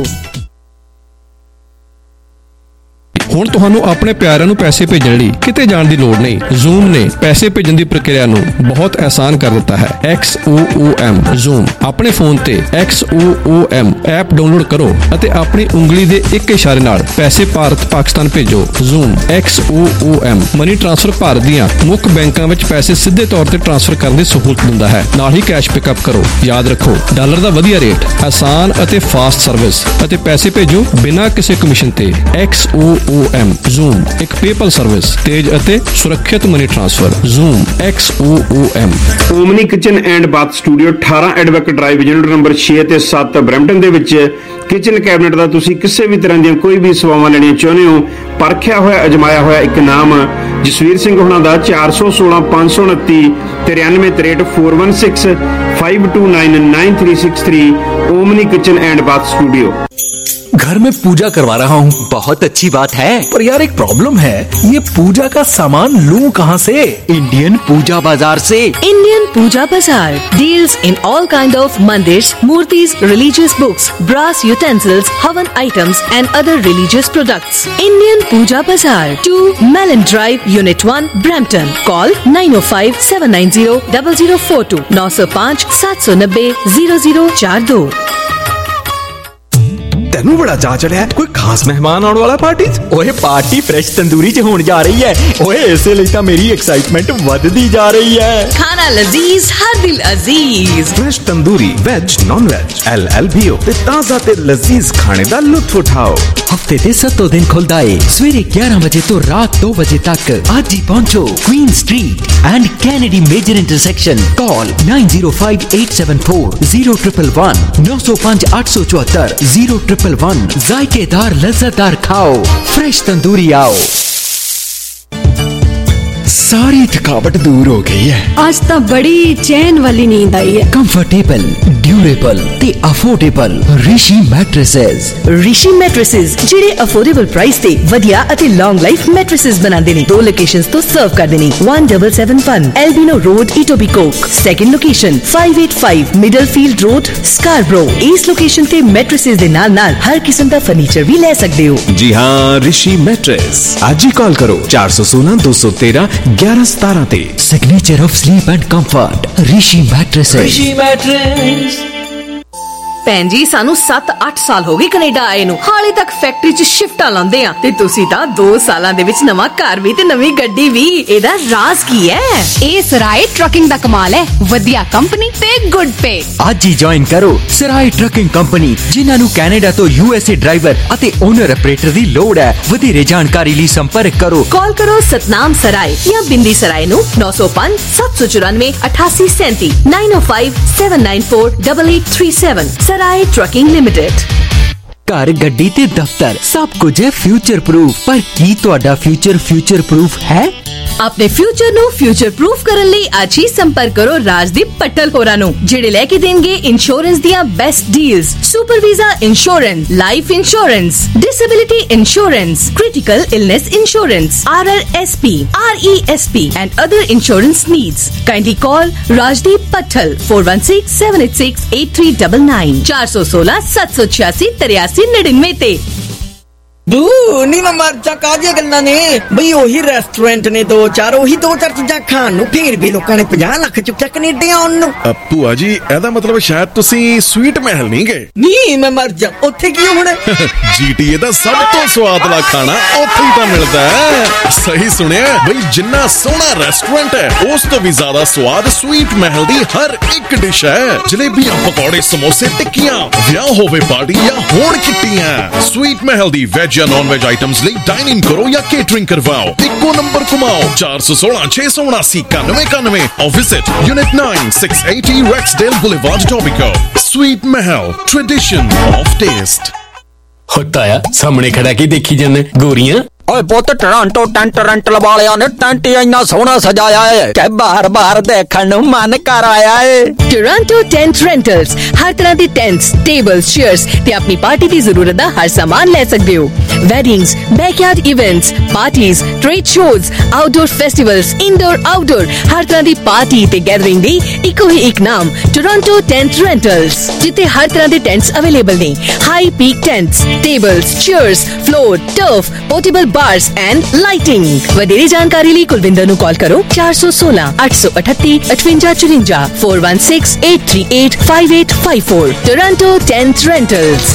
S18: ਹੁਣ ਤੁਹਾਨੂੰ ਆਪਣੇ ਪਿਆਰਿਆਂ ਨੂੰ ਪੈਸੇ ਭੇਜਣ ਲਈ ਕਿਤੇ ਜਾਣ ਦੀ ਲੋੜ ਨਹੀਂ Zoom ਨੇ ਪੈਸੇ ਭੇਜਣ ਦੀ ਪ੍ਰਕਿਰਿਆ ਨੂੰ ਬਹੁਤ ਆਸਾਨ ਕਰ ਦਿੱਤਾ ਹੈ X O O M Zoom ਆਪਣੇ ਫੋਨ ਤੇ X O O M app download ਕਰੋ ਅਤੇ ਆਪਣੀ ਉਂਗਲੀ ਦੇ ਇੱਕ ਇਸ਼ਾਰੇ ਨਾਲ ਪੈਸੇ ਭਾਰਤ ਪਾਕਿਸਤਾਨ ਭੇਜੋ Zoom X O O M money transfer Bharat ਦੀਆਂ ਮੁੱਖ ਬੈਂਕਾਂ ਵਿੱਚ ਪੈਸੇ ਸਿੱਧੇ ਤੌਰ ਤੇ ਟ੍ਰਾਂਸਫਰ ਕਰਨ ਦੀ ਸਹੂਲਤ ਦਿੰਦਾ ਹੈ ਨਾਲ ਹੀ ਕੈਸ਼ ਪਿਕਅਪ ਕਰੋ ਯਾਦ ਰੱਖੋ ਡਾਲਰ ਦਾ ਵਧੀਆ ਰੇਟ ਆਸਾਨ ਅਤੇ ਫਾਸਟ ਸਰਵਿਸ ਅਤੇ ਪੈਸੇ ਭੇਜੋ ਬਿਨਾਂ ਕਿਸੇ ਕਮਿਸ਼ਨ ਤੇ X O O M Zoom ਇੱਕ ਪੇਪਲ ਸਰਵਿਸ, ਤੇਜ਼ ਅਤੇ ਸੁਰੱਖਿਅਤ money transfer. Zoom X O O M.
S15: Omni kitchen and bath studio ਅਠਾਰਾਂ ਐਡਵੋਕੇਟ ਡਰਾਈਵ ਯੂਨਿਟ ਨੰਬਰ ਛੇ ਤੇ ਸੱਤ ਬਰੈਂਪਟਨ ਦੇ ਵਿੱਚ ਕਿਚਨ ਕੈਬਨਿਟ ਦਾ ਤੁਸੀਂ ਕਿਸੇ ਵੀ ਤਰ੍ਹਾਂ ਦੀਆਂ ਕੋਈ ਵੀ ਸੇਵਾਵਾਂ ਲੈਣੀਆਂ ਚਾਹੁੰਦੇ ਹੋ, ਪਰਖਿਆ ਹੋਇਆ ਅਜਮਾਇਆ ਹੋਇਆ ਇੱਕ ਨਾਮ ਜਸਵੀਰ ਸਿੰਘ ਹੋਣਾ ਦਾ ਚਾਰ ਸੌ ਸੋਲਾਂ ਪੰਜ ਸੌ ਉਨੱਤੀ तिरानवे तिरठ four one six five two nine nine three six three Omni kitchen and bath studio.
S11: घर में पूजा करवा रहा हूँ। बहुत अच्छी बात है, पर यार एक प्रॉब्लम है, ये पूजा का सामान लूं कहाँ से? इंडियन पूजा बाजार से।
S10: Indian puja bazaar deals in all kind of mandirs, murtis, religious books, brass utensils, havan items and other religious products. Indian puja bazaar, two Melon Drive, unit one, Brampton. Call nine O five seven nine zero double zero four two, नौ सौ पाँच सात सौ नब्बे zero zero चार दो।
S11: ਤੈਨੂੰ ਬੜਾ ਚਾਅ ਚੜਿਆ, ਕੋਈ ਖਾਸ ਮਹਿਮਾਨ ਆਉਣ ਵਾਲਾ ਪਾਰਟੀ 'ਚ? ਓਏ ਪਾਰਟੀ ਫਰੈਸ਼ ਤੰਦੂਰੀ 'ਚ ਹੋਣ ਜਾ ਰਹੀ ਹੈ। ਓਏ ਇਸੇ ਲਈ ਤਾਂ ਮੇਰੀ ਐਕਸਾਈਟਮੈਂਟ ਵੱਧਦੀ ਜਾ ਰਹੀ ਹੈ।
S10: ਖਾਣਾ ਲਜ਼ੀਜ਼, ਹਰ ਦਿਲ ਅਜ਼ੀਜ਼।
S11: Fresh tandoori, veg, non veg, L L B O ਤੇ ਤਾਜ਼ਾ ਤੇ ਲਜ਼ੀਜ਼ ਖਾਣੇ ਦਾ ਲੁਤਫ ਉਠਾਓ। ਹਫਤੇ ਦੇ ਸੱਤੋਂ ਦਿਨ ਖੁੱਲਦਾ ਏ, ਸਵੇਰੇ ਗਿਆਰਾਂ ਵਜੇ ਤੋਂ ਰਾਤ ਦੋ ਵਜੇ ਤੱਕ। ਅੱਜ ਹੀ ਪਹੁੰਚੋ Queen Street and Kennedy major intersection. Call nine zero five eight seven four zero triple one, नौ सौ पाँच आठ सौ चौहत्तर जीरो ट्रिपल वन। जायकेदार लज्जतदार खाओ, फ्रेश तंदूरी आओ। सारी थकावट दूर हो गई है।
S10: आज तो बड़ी चैन वाली नींद आई है।
S11: कंफर्टेबल, ड्यूरेबल ते affordable Rishi mattresses.
S10: Rishi mattresses ਜਿਹੜੇ ਅਫੋਰਡੇਬਲ ਪ੍ਰਾਈਸ ਤੇ ਵਧੀਆ ਅਤੇ ਲੌਂਗ ਲਾਈਫ ਮੈਟ੍ਰੈਸਸ ਬਣਾਉਂਦੇ ਨੇ। ਦੋ ਲੋਕੇਸ਼ਨਸ ਤੋਂ ਸਰਵ ਕਰਦੇ ਨੇ। one seven seven one Albino Road, Etobicoke। Second location five eight five Middlefield Road, Scarborough। ਇਸ ਲੋਕੇਸ਼ਨ ਤੇ ਮੈਟ੍ਰੈਸਸ ਦੇ ਨਾਲ ਨਾਲ ਹਰ ਕਿਸਮ ਦਾ ਫਰਨੀਚਰ ਵੀ ਲੈ ਸਕਦੇ ਹੋ।
S11: जी हाँ, ऋषि मैट्रेस। आज ही कॉल करो चार सौ सोलह दो सौ तेरह ग्यारह सतारह ते। Signature of sleep and comfort, Rishi mattresses.
S12: Rishi mattress.
S10: ਭੈਣ ਜੀ ਸਾਨੂੰ ਸੱਤ ਅੱਠ ਸਾਲ ਹੋ ਗਏ ਕੈਨੇਡਾ ਆਏ ਨੂੰ, ਹਾਲੇ ਤੱਕ ਫੈਕਟਰੀ 'ਚ ਸ਼ਿਫਟਾਂ ਲਾਉਂਦੇ ਆ ਤੇ ਤੁਸੀਂ ਤਾਂ ਦੋ ਸਾਲਾਂ ਦੇ ਵਿੱਚ ਨਵਾਂ ਘਰ ਵੀ ਤੇ ਨਵੀਂ ਗੱਡੀ ਵੀ। ਇਹਦਾ ਰਾਜ਼ ਕੀ ਹੈ?
S3: ਇਹ ਸਰਾਏ ਟਰੱਕਿੰਗ ਦਾ ਕਮਾਲ ਹੈ। ਵਧੀਆ ਕੰਪਨੀ ਤੇ ਗੁੱਡ ਪੇ।
S11: ਅੱਜ ਹੀ ਜੁਆਇਨ ਕਰੋ ਸਰਾਏ ਟਰੱਕਿੰਗ ਕੰਪਨੀ, ਜਿਨ੍ਹਾਂ ਨੂੰ ਕੈਨੇਡਾ ਤੋਂ ਯੂ ਐਸ ਏ ਡਰਾਈਵਰ ਅਤੇ ਓਨਰ ਆਪਰੇਟਰ ਦੀ ਲੋੜ ਹੈ। ਵਧੇਰੇ ਜਾਣਕਾਰੀ ਲਈ ਸੰਪਰਕ ਕਰੋ।
S10: ਕਾਲ ਕਰੋ ਸਤਨਾਮ ਸਰਾਏ ਜਾਂ ਬਿੰਦੀ ਸਰਾਏ ਨੂੰ ਨौ सौ पाँच सात सौ चौरानवे अठासी सैंती nine O five seven nine four double eight three seven. Sarai trucking limited.
S11: ਘਰ, ਗੱਡੀ ਤੇ ਦਫ਼ਤਰ ਸਭ ਕੁਝ ਹੈ ਫਿਊਚਰ ਪ੍ਰੂਫ, ਪਰ ਕੀ ਤੁਹਾਡਾ ਫਿਊਚਰ ਫਿਊਚਰ ਪ੍ਰੂਫ ਹੈ?
S10: ਆਪਣੇ ਫਿਊਚਰ ਨੂੰ ਫਿਊਚਰ ਪ੍ਰੂਫ ਕਰਨ ਲਈ ਅੱਜ ਹੀ ਸੰਪਰਕ ਕਰੋ ਰਾਜਦੀਪ ਪੱਟਲ ਹੋਰਾਂ ਨੂੰ, ਜਿਹੜੇ ਲੈ ਕੇ ਦੇਣਗੇ ਇੰਸ਼ੋਰੈਂਸ ਦੀਆਂ best deals. Super visa insurance, life insurance, disability insurance, critical illness insurance, R R S P, R E S P and other insurance needs. Kindly call Rajdeep Patthal four one six seven eight six eight three nine nine चार सौ सोलह सात सौ छियासी तिरासी निन्यानवे ते।
S12: बू नी मैं मर जा काजिया गल्लां ने बई ओही रेस्टोरेंट ने दो चार ओही दो चार चीਜ਼ਾਂ ਖਾਣ ਨੂੰ ਫੇਰ ਵੀ ਲੋਕਾਂ ਨੇ ਪੰਜਾਹ ਲੱਖ ਚੁੱਕਿਆ ਕੈਨੇਡਾ ਆਉਣ ਨੂੰ।
S19: ਭੂਆ ਜੀ ਇਹਦਾ ਮਤਲਬ ਸ਼ਾਇਦ ਤੁਸੀਂ ਸਵੀਟ ਮਹਿਲ ਨਹੀਂ ਗਏ।
S12: ਨਹੀਂ ਮੈਂ ਮਰ ਜਾ, ਉੱਥੇ ਕੀ ਹੋਣਾ?
S19: ਜੀਟੀਏ ਦਾ ਸਭ ਤੋਂ ਸਵਾਦਲਾ ਖਾਣਾ ਉੱਥੇ ਹੀ ਤਾਂ ਮਿਲਦਾ ਹੈ। ਸਹੀ ਸੁਣਿਆ ਬਈ, ਜਿੰਨਾ ਸੋਹਣਾ ਰੈਸਟੋਰੈਂਟ ਹੈ ਉਸ ਤੋਂ ਵੀ ਜ਼ਿਆਦਾ ਸਵਾਦ ਸਵੀਟ ਮਹਿਲ ਦੀ ਹਰ ਇੱਕ ਡਿਸ਼ ਹੈ। ਜਲੇਬੀਆਂ, ਪਕੌੜੇ, ਸਮੋਸੇ, ਟਿੱਕੀਆਂ, ਵਿਆਹ ਹੋਵੇ ਪਾਰਟੀ ਜਾਂ ਹੋਣ ਕਿੱਟੀਆਂ, ਸਵੀਟ ਮਹਿਲ ਦੀ ਵੈਜ ਜਾਂ ਨॉन वेज आइटम्स ਲਈ ਡਾਈਨ ਇਨ ਕਰੋ ਜਾਂ ਕੇਟਰਿੰਗ ਕਰਵਾਓ। ਇੱਕੋ ਨੰਬਰ ਘੁਮਾਓ चार सौ सोलह छह सौ उनासी इक्यानवे इक्यानवे और visit unit nine six eighty Rexdale Boulevard, Etobicoke। Sweet Mahal, tradition of taste।
S13: होता है सामने खड़ा के देखी जन गोरियां।
S6: ਓਏ ਪੁੱਤ, ਟੋਰਾਂਟੋ ਟੈਂਟ ਰੈਂਟ ਵਾਲਿਆਂ ਨੇ ਟੈਂਟ ਇੰਨਾ ਸੋਹਣਾ ਸਜਾਇਆ ਹੈ ਕਿ ਬਾਰ-ਬਾਰ ਦੇਖਣ ਨੂੰ ਮਨ ਕਰ ਆਇਆ ਹੈ।
S10: ਟੋਰਾਂਟੋ ਟੈਂਟ ਰੈਂਟਲਸ ਹਰ ਤਰ੍ਹਾਂ ਦੇ ਟੈਂਟਸ, ਟੇਬਲਸ, ਚੇਅਰਸ ਤੇ ਆਪਣੀ ਪਾਰਟੀ ਦੀ ਜ਼ਰੂਰਤ ਦਾ ਹਰ ਸਾਮਾਨ ਲੈ ਸਕਦੇ ਹੋ। Weddings, backyard events, parties, trade shows, outdoor festivals, indoor outdoor ਹਰ ਤਰ੍ਹਾਂ ਦੀ ਪਾਰਟੀ ਤੇ ਗੈਦਰਿੰਗ ਦੀ ਇੱਕੋ ਹੀ ਇੱਕ ਨਾਮ, ਟੋਰਾਂਟੋ ਟੈਂਟ ਰੈਂਟਲਸ, ਜਿੱਥੇ ਹਰ ਤਰ੍ਹਾਂ ਦੇ ਟੈਂਟਸ ਅਵੇਲੇਬਲ ਨੇ। High peak tents, tables, chairs, floor, turf, portable bars and lighting. वधेरे जानकारी लिए कुलविंदर नु कॉल करो चार सौ सोलह आठ सौ अठत्ती अठवंजा चुरंजा four one six eight three eight five eight five four. Toronto tent rentals.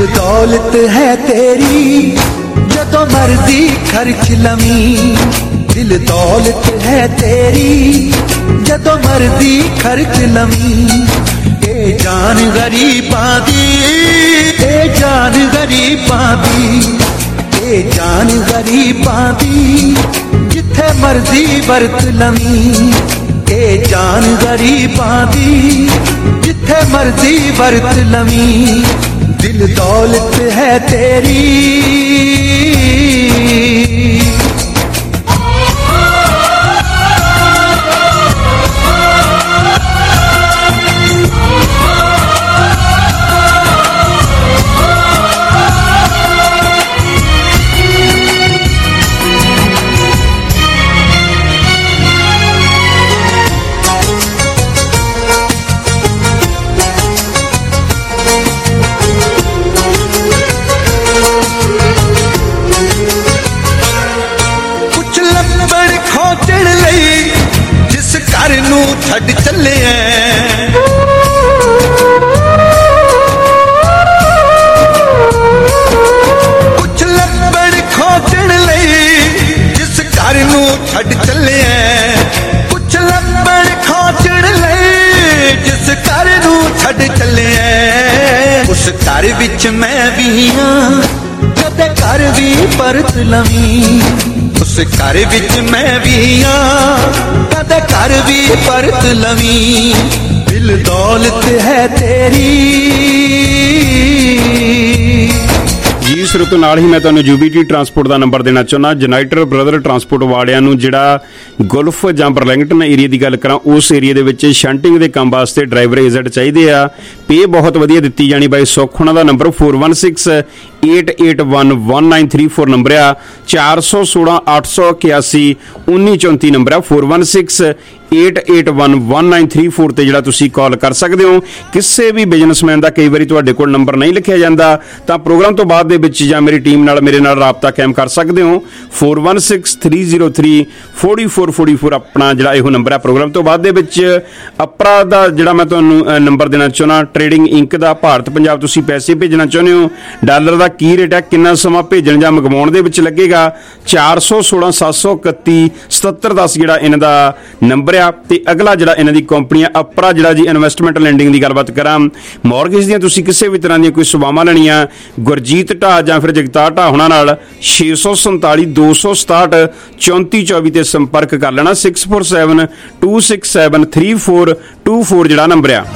S5: दौलत है तेरी जदों मर्जी खर्च लवी, दिल दौलत है तेरी जदों मर्जी खर्च लवी। ए जान गरीबां दी, ए जान गरीबां दी, ए जान गरीबां दी जिथे मर्जी वरत लवी। ए जान गरीबां दी जिथे मर्जी वरत लवी, दिल दौलत है तेरी। छड़ चले कुछ लबड़ खोजण लई जिस घर नू छड़ चले, कुछ लबड़ खोजण लई जिस घर नू छड़ चले। उस घर विच मैं भी हां कदे घर भी परत लवी, उस घर विच मैं भी हां कदे घर भी परत लवी। दिल दौलत है तेरी।
S15: ਜੀ ਸਰੋਤੋ ਨਾਲ ਹੀ ਮੈਂ ਤੁਹਾਨੂੰ ਯੂਬੀਟੀ ਟਰਾਂਸਪੋਰਟ ਦਾ ਨੰਬਰ ਦੇਣਾ ਚਾਹੁੰਦਾ। ਜੁਨਾਈਟਡ ਬ੍ਰਦਰ ਟਰਾਂਸਪੋਰਟ ਵਾਲਿਆਂ ਨੂੰ ਜਿਹੜਾ ਗੁਲਫ ਜਾਂ ਬਰਲਿੰਗਟਨ ਏਰੀਆ ਦੀ ਗੱਲ ਕਰਾਂ, ਉਸ ਏਰੀਆ ਦੇ ਵਿੱਚ ਸ਼ੰਟਿੰਗ ਦੇ ਕੰਮ ਵਾਸਤੇ ਡਰਾਈਵਰ ਏਜੰਟ ਚਾਹੀਦੇ ਆ। ਪੇ ਬਹੁਤ ਵਧੀਆ ਦਿੱਤੀ ਜਾਣੀ ਬਾਈ ਸੁੱਖ ਉਹਨਾਂ ਦਾ number four one six eight eight one one nine three four number ਆ। ਚਾਰ ਸੌ ਸੋਲਾਂ ਅੱਠ ਸੌ ਇਕਿਆਸੀ ਉੱਨੀ ਚੌਂਤੀ ਨੰਬਰ ਆ। Four one six eight eight one one nine three four ਤੇ ਜਿਹੜਾ ਤੁਸੀਂ ਕਾਲ ਕਰ ਸਕਦੇ ਹੋ। ਕਿਸੇ ਵੀ ਬਿਜ਼ਨਸਮੈਨ ਦਾ ਕਈ ਵਾਰੀ ਤੁਹਾਡੇ ਕੋਲ ਨੰਬਰ ਨਹੀਂ ਲਿਖਿਆ ਜਾਂਦਾ ਤਾਂ ਪ੍ਰੋਗਰਾਮ ਤੋਂ ਬਾਅਦ ਦੇ ਵਿੱਚ ਜਾਂ ਮੇਰੀ ਟੀਮ ਨਾਲ ਮੇਰੇ ਨਾਲ ਰਾਬਤਾ ਕਾਇਮ ਕਰ ਸਕਦੇ ਹੋ। Four one six three zero three forty four forty four ਆਪਣਾ ਜਿਹੜਾ ਇਹੋ ਨੰਬਰ ਹੈ। ਪ੍ਰੋਗਰਾਮ ਤੋਂ ਬਾਅਦ ਦੇ ਵਿੱਚ ਅਪਰਾ ਦਾ ਜਿਹੜਾ ਮੈਂ ਤੁਹਾਨੂੰ ਨੰਬਰ ਦੇਣਾ ਚਾਹੁੰਦਾ, ਟ੍ਰੇਡਿੰਗ ਇੰਕ ਦਾ। ਭਾਰਤ ਪੰਜਾਬ ਤੁਸੀਂ ਪੈਸੇ ਭੇਜਣਾ ਚਾਹੁੰਦੇ ਹੋ, ਡਾਲਰ ਦਾ ਕੀ ਰੇਟ ਹੈ, ਕਿੰਨਾ ਸਮਾਂ ਭੇਜਣ ਜਾਂ ਮੰਗਵਾਉਣ ਦੇ ਵਿੱਚ ਲੱਗੇਗਾ। ਚਾਰ ਸੌ ਸੋਲਾਂ ਸੱਤ ਸੌ ਇਕੱਤੀ ਸਤੱਤਰ ਦਸ ਜਿਹੜਾ ਇਹਨਾਂ ਦਾ ਨੰਬਰ ਆ। ਤੇ ਅਗਲਾ ਜਿਹੜਾ ਇਹਨਾਂ ਦੀ ਕੰਪਨੀ ਆ ਅਪਰਾ, ਜਿਹੜਾ ਜੀ ਇਨਵੈਸਟਮੈਂਟ ਲੈਂਡਿੰਗ ਦੀ ਗੱਲਬਾਤ ਕਰਾਂ, ਮੌਰਗੇਜ ਦੀਆਂ ਤੁਸੀਂ ਕਿਸੇ ਵੀ ਤਰ੍ਹਾਂ ਦੀਆਂ ਕੋਈ ਸੇਵਾਵਾਂ ਲੈਣੀਆਂ, ਗੁਰਜੀਤ ਢਾਹ ਜਾਂ ਫਿਰ ਜਗਤਾਰ ਢਾਹ ਹੋਣਾ ਨਾਲ ਛੇ ਸੌ ਸੰਤਾਲੀ ਦੋ ਸੌ ਸਤਾਹਠ ਚੌਂਤੀ ਚੌਵੀ ਤੇ ਸੰਪਰਕ ਕਰ ਲੈਣਾ। Six four seven two six seven three four two four ਜਿਹੜਾ ਨੰਬਰ ਆ।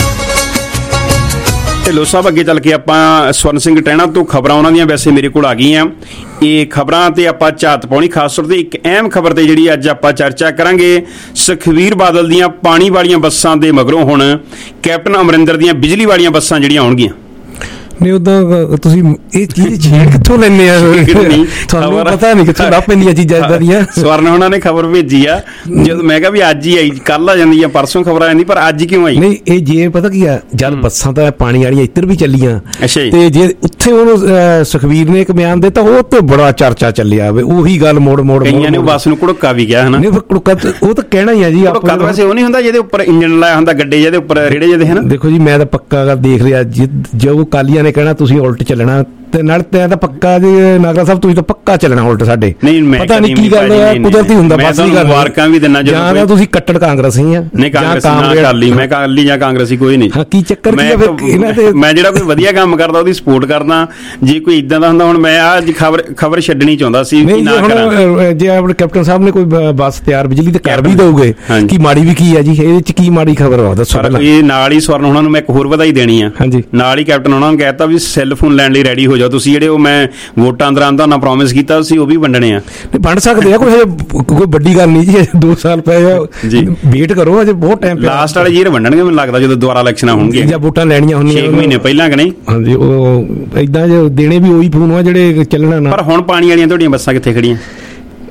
S15: ਢਿੱਲੋਂ ਸਾਹਿਬ ਅੱਗੇ ਚੱਲ ਕੇ ਆਪਾਂ ਸਵਰਨ ਸਿੰਘ ਟਹਿਣਾ ਤੋਂ ਖਬਰਾਂ ਉਹਨਾਂ ਦੀਆਂ ਵੈਸੇ ਮੇਰੇ ਕੋਲ ਆ ਗਈਆਂ। ਇਹ ਖਬਰਾਂ ਤੇ ਆਪਾਂ ਝਾਤ ਪਾਉਣੀ, ਖਾਸ ਤੌਰ ਤੇ ਇੱਕ ਅਹਿਮ ਖਬਰ ਤੇ ਜਿਹੜੀ ਅੱਜ ਆਪਾਂ ਚਰਚਾ ਕਰਾਂਗੇ। ਸੁਖਬੀਰ ਬਾਦਲ ਦੀਆਂ ਪਾਣੀ ਵਾਲੀਆਂ ਬੱਸਾਂ ਦੇ ਮਗਰੋਂ ਹੁਣ ਕੈਪਟਨ ਅਮਰਿੰਦਰ ਦੀਆਂ ਬਿਜਲੀ ਵਾਲੀਆਂ ਬੱਸਾਂ ਜਿਹੜੀਆਂ ਆਉਣਗੀਆਂ।
S17: ਨਹੀਂ ਉਦਾਂ ਤੁਸੀਂ ਇਹ ਚੀਜ਼ ਛੇੜ ਕਿੱਥੋਂ ਲੈਂਦੇ ਆ? ਤੁਹਾਨੂੰ ਪਤਾ ਨਹੀਂ ਕਿੱਥੋਂ ਲੱਭ ਪੈਂਦੀਆਂ ਚੀਜ਼ਾਂ ਇਦਾਂ ਦੀਆਂ।
S15: ਸਵਰਨ ਉਹਨਾਂ ਨੇ ਖਬਰ ਭੇਜੀ ਆ, ਜਦ ਮੈਂ ਕਿਹਾ ਵੀ ਅੱਜ ਹੀ ਆਈ, ਕੱਲ ਆ ਜਾਂਦੀ ਆ, ਪਰਸੋਂ ਖਬਰ ਆ ਜਾਂਦੀ, ਪਰ ਅੱਜ ਕਿਉਂ ਆਈ?
S17: ਨਹੀਂ ਇਹ ਜੇ ਪਤਾ ਕੀ ਆ, ਜਦ ਬੱਸਾਂ ਤਾਂ ਪਾਣੀ ਵਾਲੀਆਂ ਇੱਧਰ ਵੀ ਚੱਲੀਆਂ ਤੇ ਜੇ ਉੱਥੇ ਉਹਨੂੰ ਸੁਖਬੀਰ ਨੇ ਇੱਕ ਬਿਆਨ ਦਿੱਤਾ, ਉਹ ਤੇ ਬੜਾ ਚਰਚਾ ਚੱਲਿਆ। ਉਹੀ ਗੱਲ ਮੋੜ ਮੋੜ
S15: ਕਈਆਂ ਨੇ ਬੱਸ ਨੂੰ ਕੁੜਕਾ ਵੀ ਗਿਆ ਹਨਾ।
S17: ਨਹੀਂ ਕੁੜਕਾ ਉਹ ਤਾਂ ਕਹਿਣਾ ਹੀ ਆ ਜੀ।
S15: ਆਪਾਂ ਵੈਸੇ ਉਹ ਨਹੀਂ ਹੁੰਦਾ ਜਿਹਦੇ ਉੱਪਰ ਇੰਜਨ ਲਾਇਆ ਹੁੰਦਾ, ਗੱਡੇ ਜਿਹਦੇ ਉੱਪਰ ਰੇੜੇ ਜਿਹਦੇ ਹਨਾ।
S17: ਦੇਖੋ ਜੀ ਮੈਂ ਤਾਂ ਪੱਕਾ ਦੇਖ ਲਿਆ, ਜੋ ਕਾਲੀਆਂ ਨੇ ਕਹਿਣਾ ਤੁਸੀਂ ਉਲਟ ਚੱਲਣਾ, ਤੇ ਨਾਲ ਤੇ ਤਾਂ ਪੱਕਾ ਜੀ ਨਾਗਰਾ ਸਾਹਿਬ ਤੁਸੀਂ ਤਾਂ ਪੱਕਾ ਚੱਲਣਾ ਉਲਟ ਸਾਡੇ। ਪਤਾ ਨਹੀਂ ਕੀ ਗੱਲ ਹੈ, ਕੁਦਰਤੀ ਹੁੰਦਾ ਬਸ ਦੀ ਗੱਲ।
S15: ਮੁਬਾਰਕਾਂ ਵੀ ਦਿੰਨਾ ਜਦੋਂ
S17: ਜਾਂ ਤੁਸੀਂ ਕੱਟੜ ਕਾਂਗਰਸੀ ਆ
S15: ਨਹੀਂ ਕਾਂਗਰਸੀ ਨਾ ਅਕਾਲੀ, ਮੈਂ ਅਕਾਲੀ ਜਾਂ ਕਾਂਗਰਸੀ ਕੋਈ ਨਹੀਂ।
S17: ਹਾਂ ਕੀ ਚੱਕਰ ਕੀ ਹੈ ਫਿਰ ਇਹਨਾਂ ਤੇ?
S15: ਮੈਂ ਜਿਹੜਾ ਕੋਈ ਵਧੀਆ ਕੰਮ ਕਰਦਾ ਉਹਦੀ ਸਪੋਰਟ ਕਰਦਾ। ਜੇ ਕੋਈ ਇਦਾਂ ਦਾ ਹੁੰਦਾ, ਹੁਣ ਮੈਂ ਆ ਖਬਰ ਖਬਰ ਛੱਡਣੀ ਚਾਹੁੰਦਾ ਸੀ ਕਿ ਨਾ ਕਰਾਂ।
S17: ਜੇ ਆਪਣੇ ਕੈਪਟਨ ਸਾਹਿਬ ਨੇ ਕੋਈ ਬੱਸ ਤਿਆਰ ਬਿਜਲੀ ਤੇ ਕਰ ਵੀ ਦੋਗੇ, ਕੀ ਮਾੜੀ ਵੀ ਕੀ ਆ ਜੀ ਇਹਦੇ ਚ? ਕੀ ਮਾੜੀ ਖਬਰ ਆ ਦੱਸੋ ਪਹਿਲਾਂ।
S15: ਇਹ ਨਾਲ ਹੀ ਸਵਰਨ ਉਹਨਾਂ ਨੂੰ ਮੈਂ ਇੱਕ ਹੋਰ ਵਧਾਈ ਦੇਣੀ ਆ। ਹਾਂਜੀ ਨਾਲ ਹੀ ਕੈਪਟਨ ਉਹਨਾਂ ਨੂੰ ਕਹਿਤਾ ਵੀ ਸੈੱਲ ਫੋਨ ਲੈਣ ਲਈ ਰੈਡੀ ਹੋ ਜਾਓ ਤੁਸੀਂ। ਜਿਹੜੇ ਉਹ ਮੈਂ ਵੋਟਾਂ ਦੌਰਾਨ ਤੁਹਾਨੂੰ ਪ੍ਰੋਮਿਸ ਕੀਤਾ ਸੀ ਉਹ ਵੀ ਵੰਡਣੇ ਆ।
S17: ਵੰਡ ਸਕਦੇ ਆ, ਕੋਈ ਕੋਈ ਵੱਡੀ ਗੱਲ ਨਹੀਂ ਜੀ। ਦੋ ਸਾਲ ਪਏ ਜੀ, ਵੇਟ ਕਰੋ, ਅਜੇ ਬਹੁਤ ਟਾਈਮ ਪਿਆ।
S15: ਲਾਸਟ ਵਾਲੇ ਜੀਰ ਵੰਡਣਗੇ ਮੈਨੂੰ ਲੱਗਦਾ ਜਦੋਂ ਦੁਬਾਰਾ ਇਲੈਕਸ਼ਨਾਂ ਹੋਣਗੀਆਂ
S17: ਜਾਂ ਵੋਟਾਂ ਲੈਣੀਆਂ ਹੁੰਦੀਆਂ
S15: ਛੇ ਮਹੀਨੇ ਪਹਿਲਾਂ ਕਿ ਨਹੀਂ।
S17: ਹਾਂਜੀ ਉਹ ਇਦਾਂ ਜੇ ਦੇਣੇ ਵੀ ਉਹੀ ਫੋਨ ਆ ਜਿਹੜੇ ਚੱਲਣਾ ਨਾ।
S15: ਪਰ ਹੁਣ ਪਾਣੀ ਵਾਲੀਆਂ ਤੁਹਾਡੀਆਂ ਬੱਸਾਂ ਕਿੱਥੇ ਖੜੀਆਂ?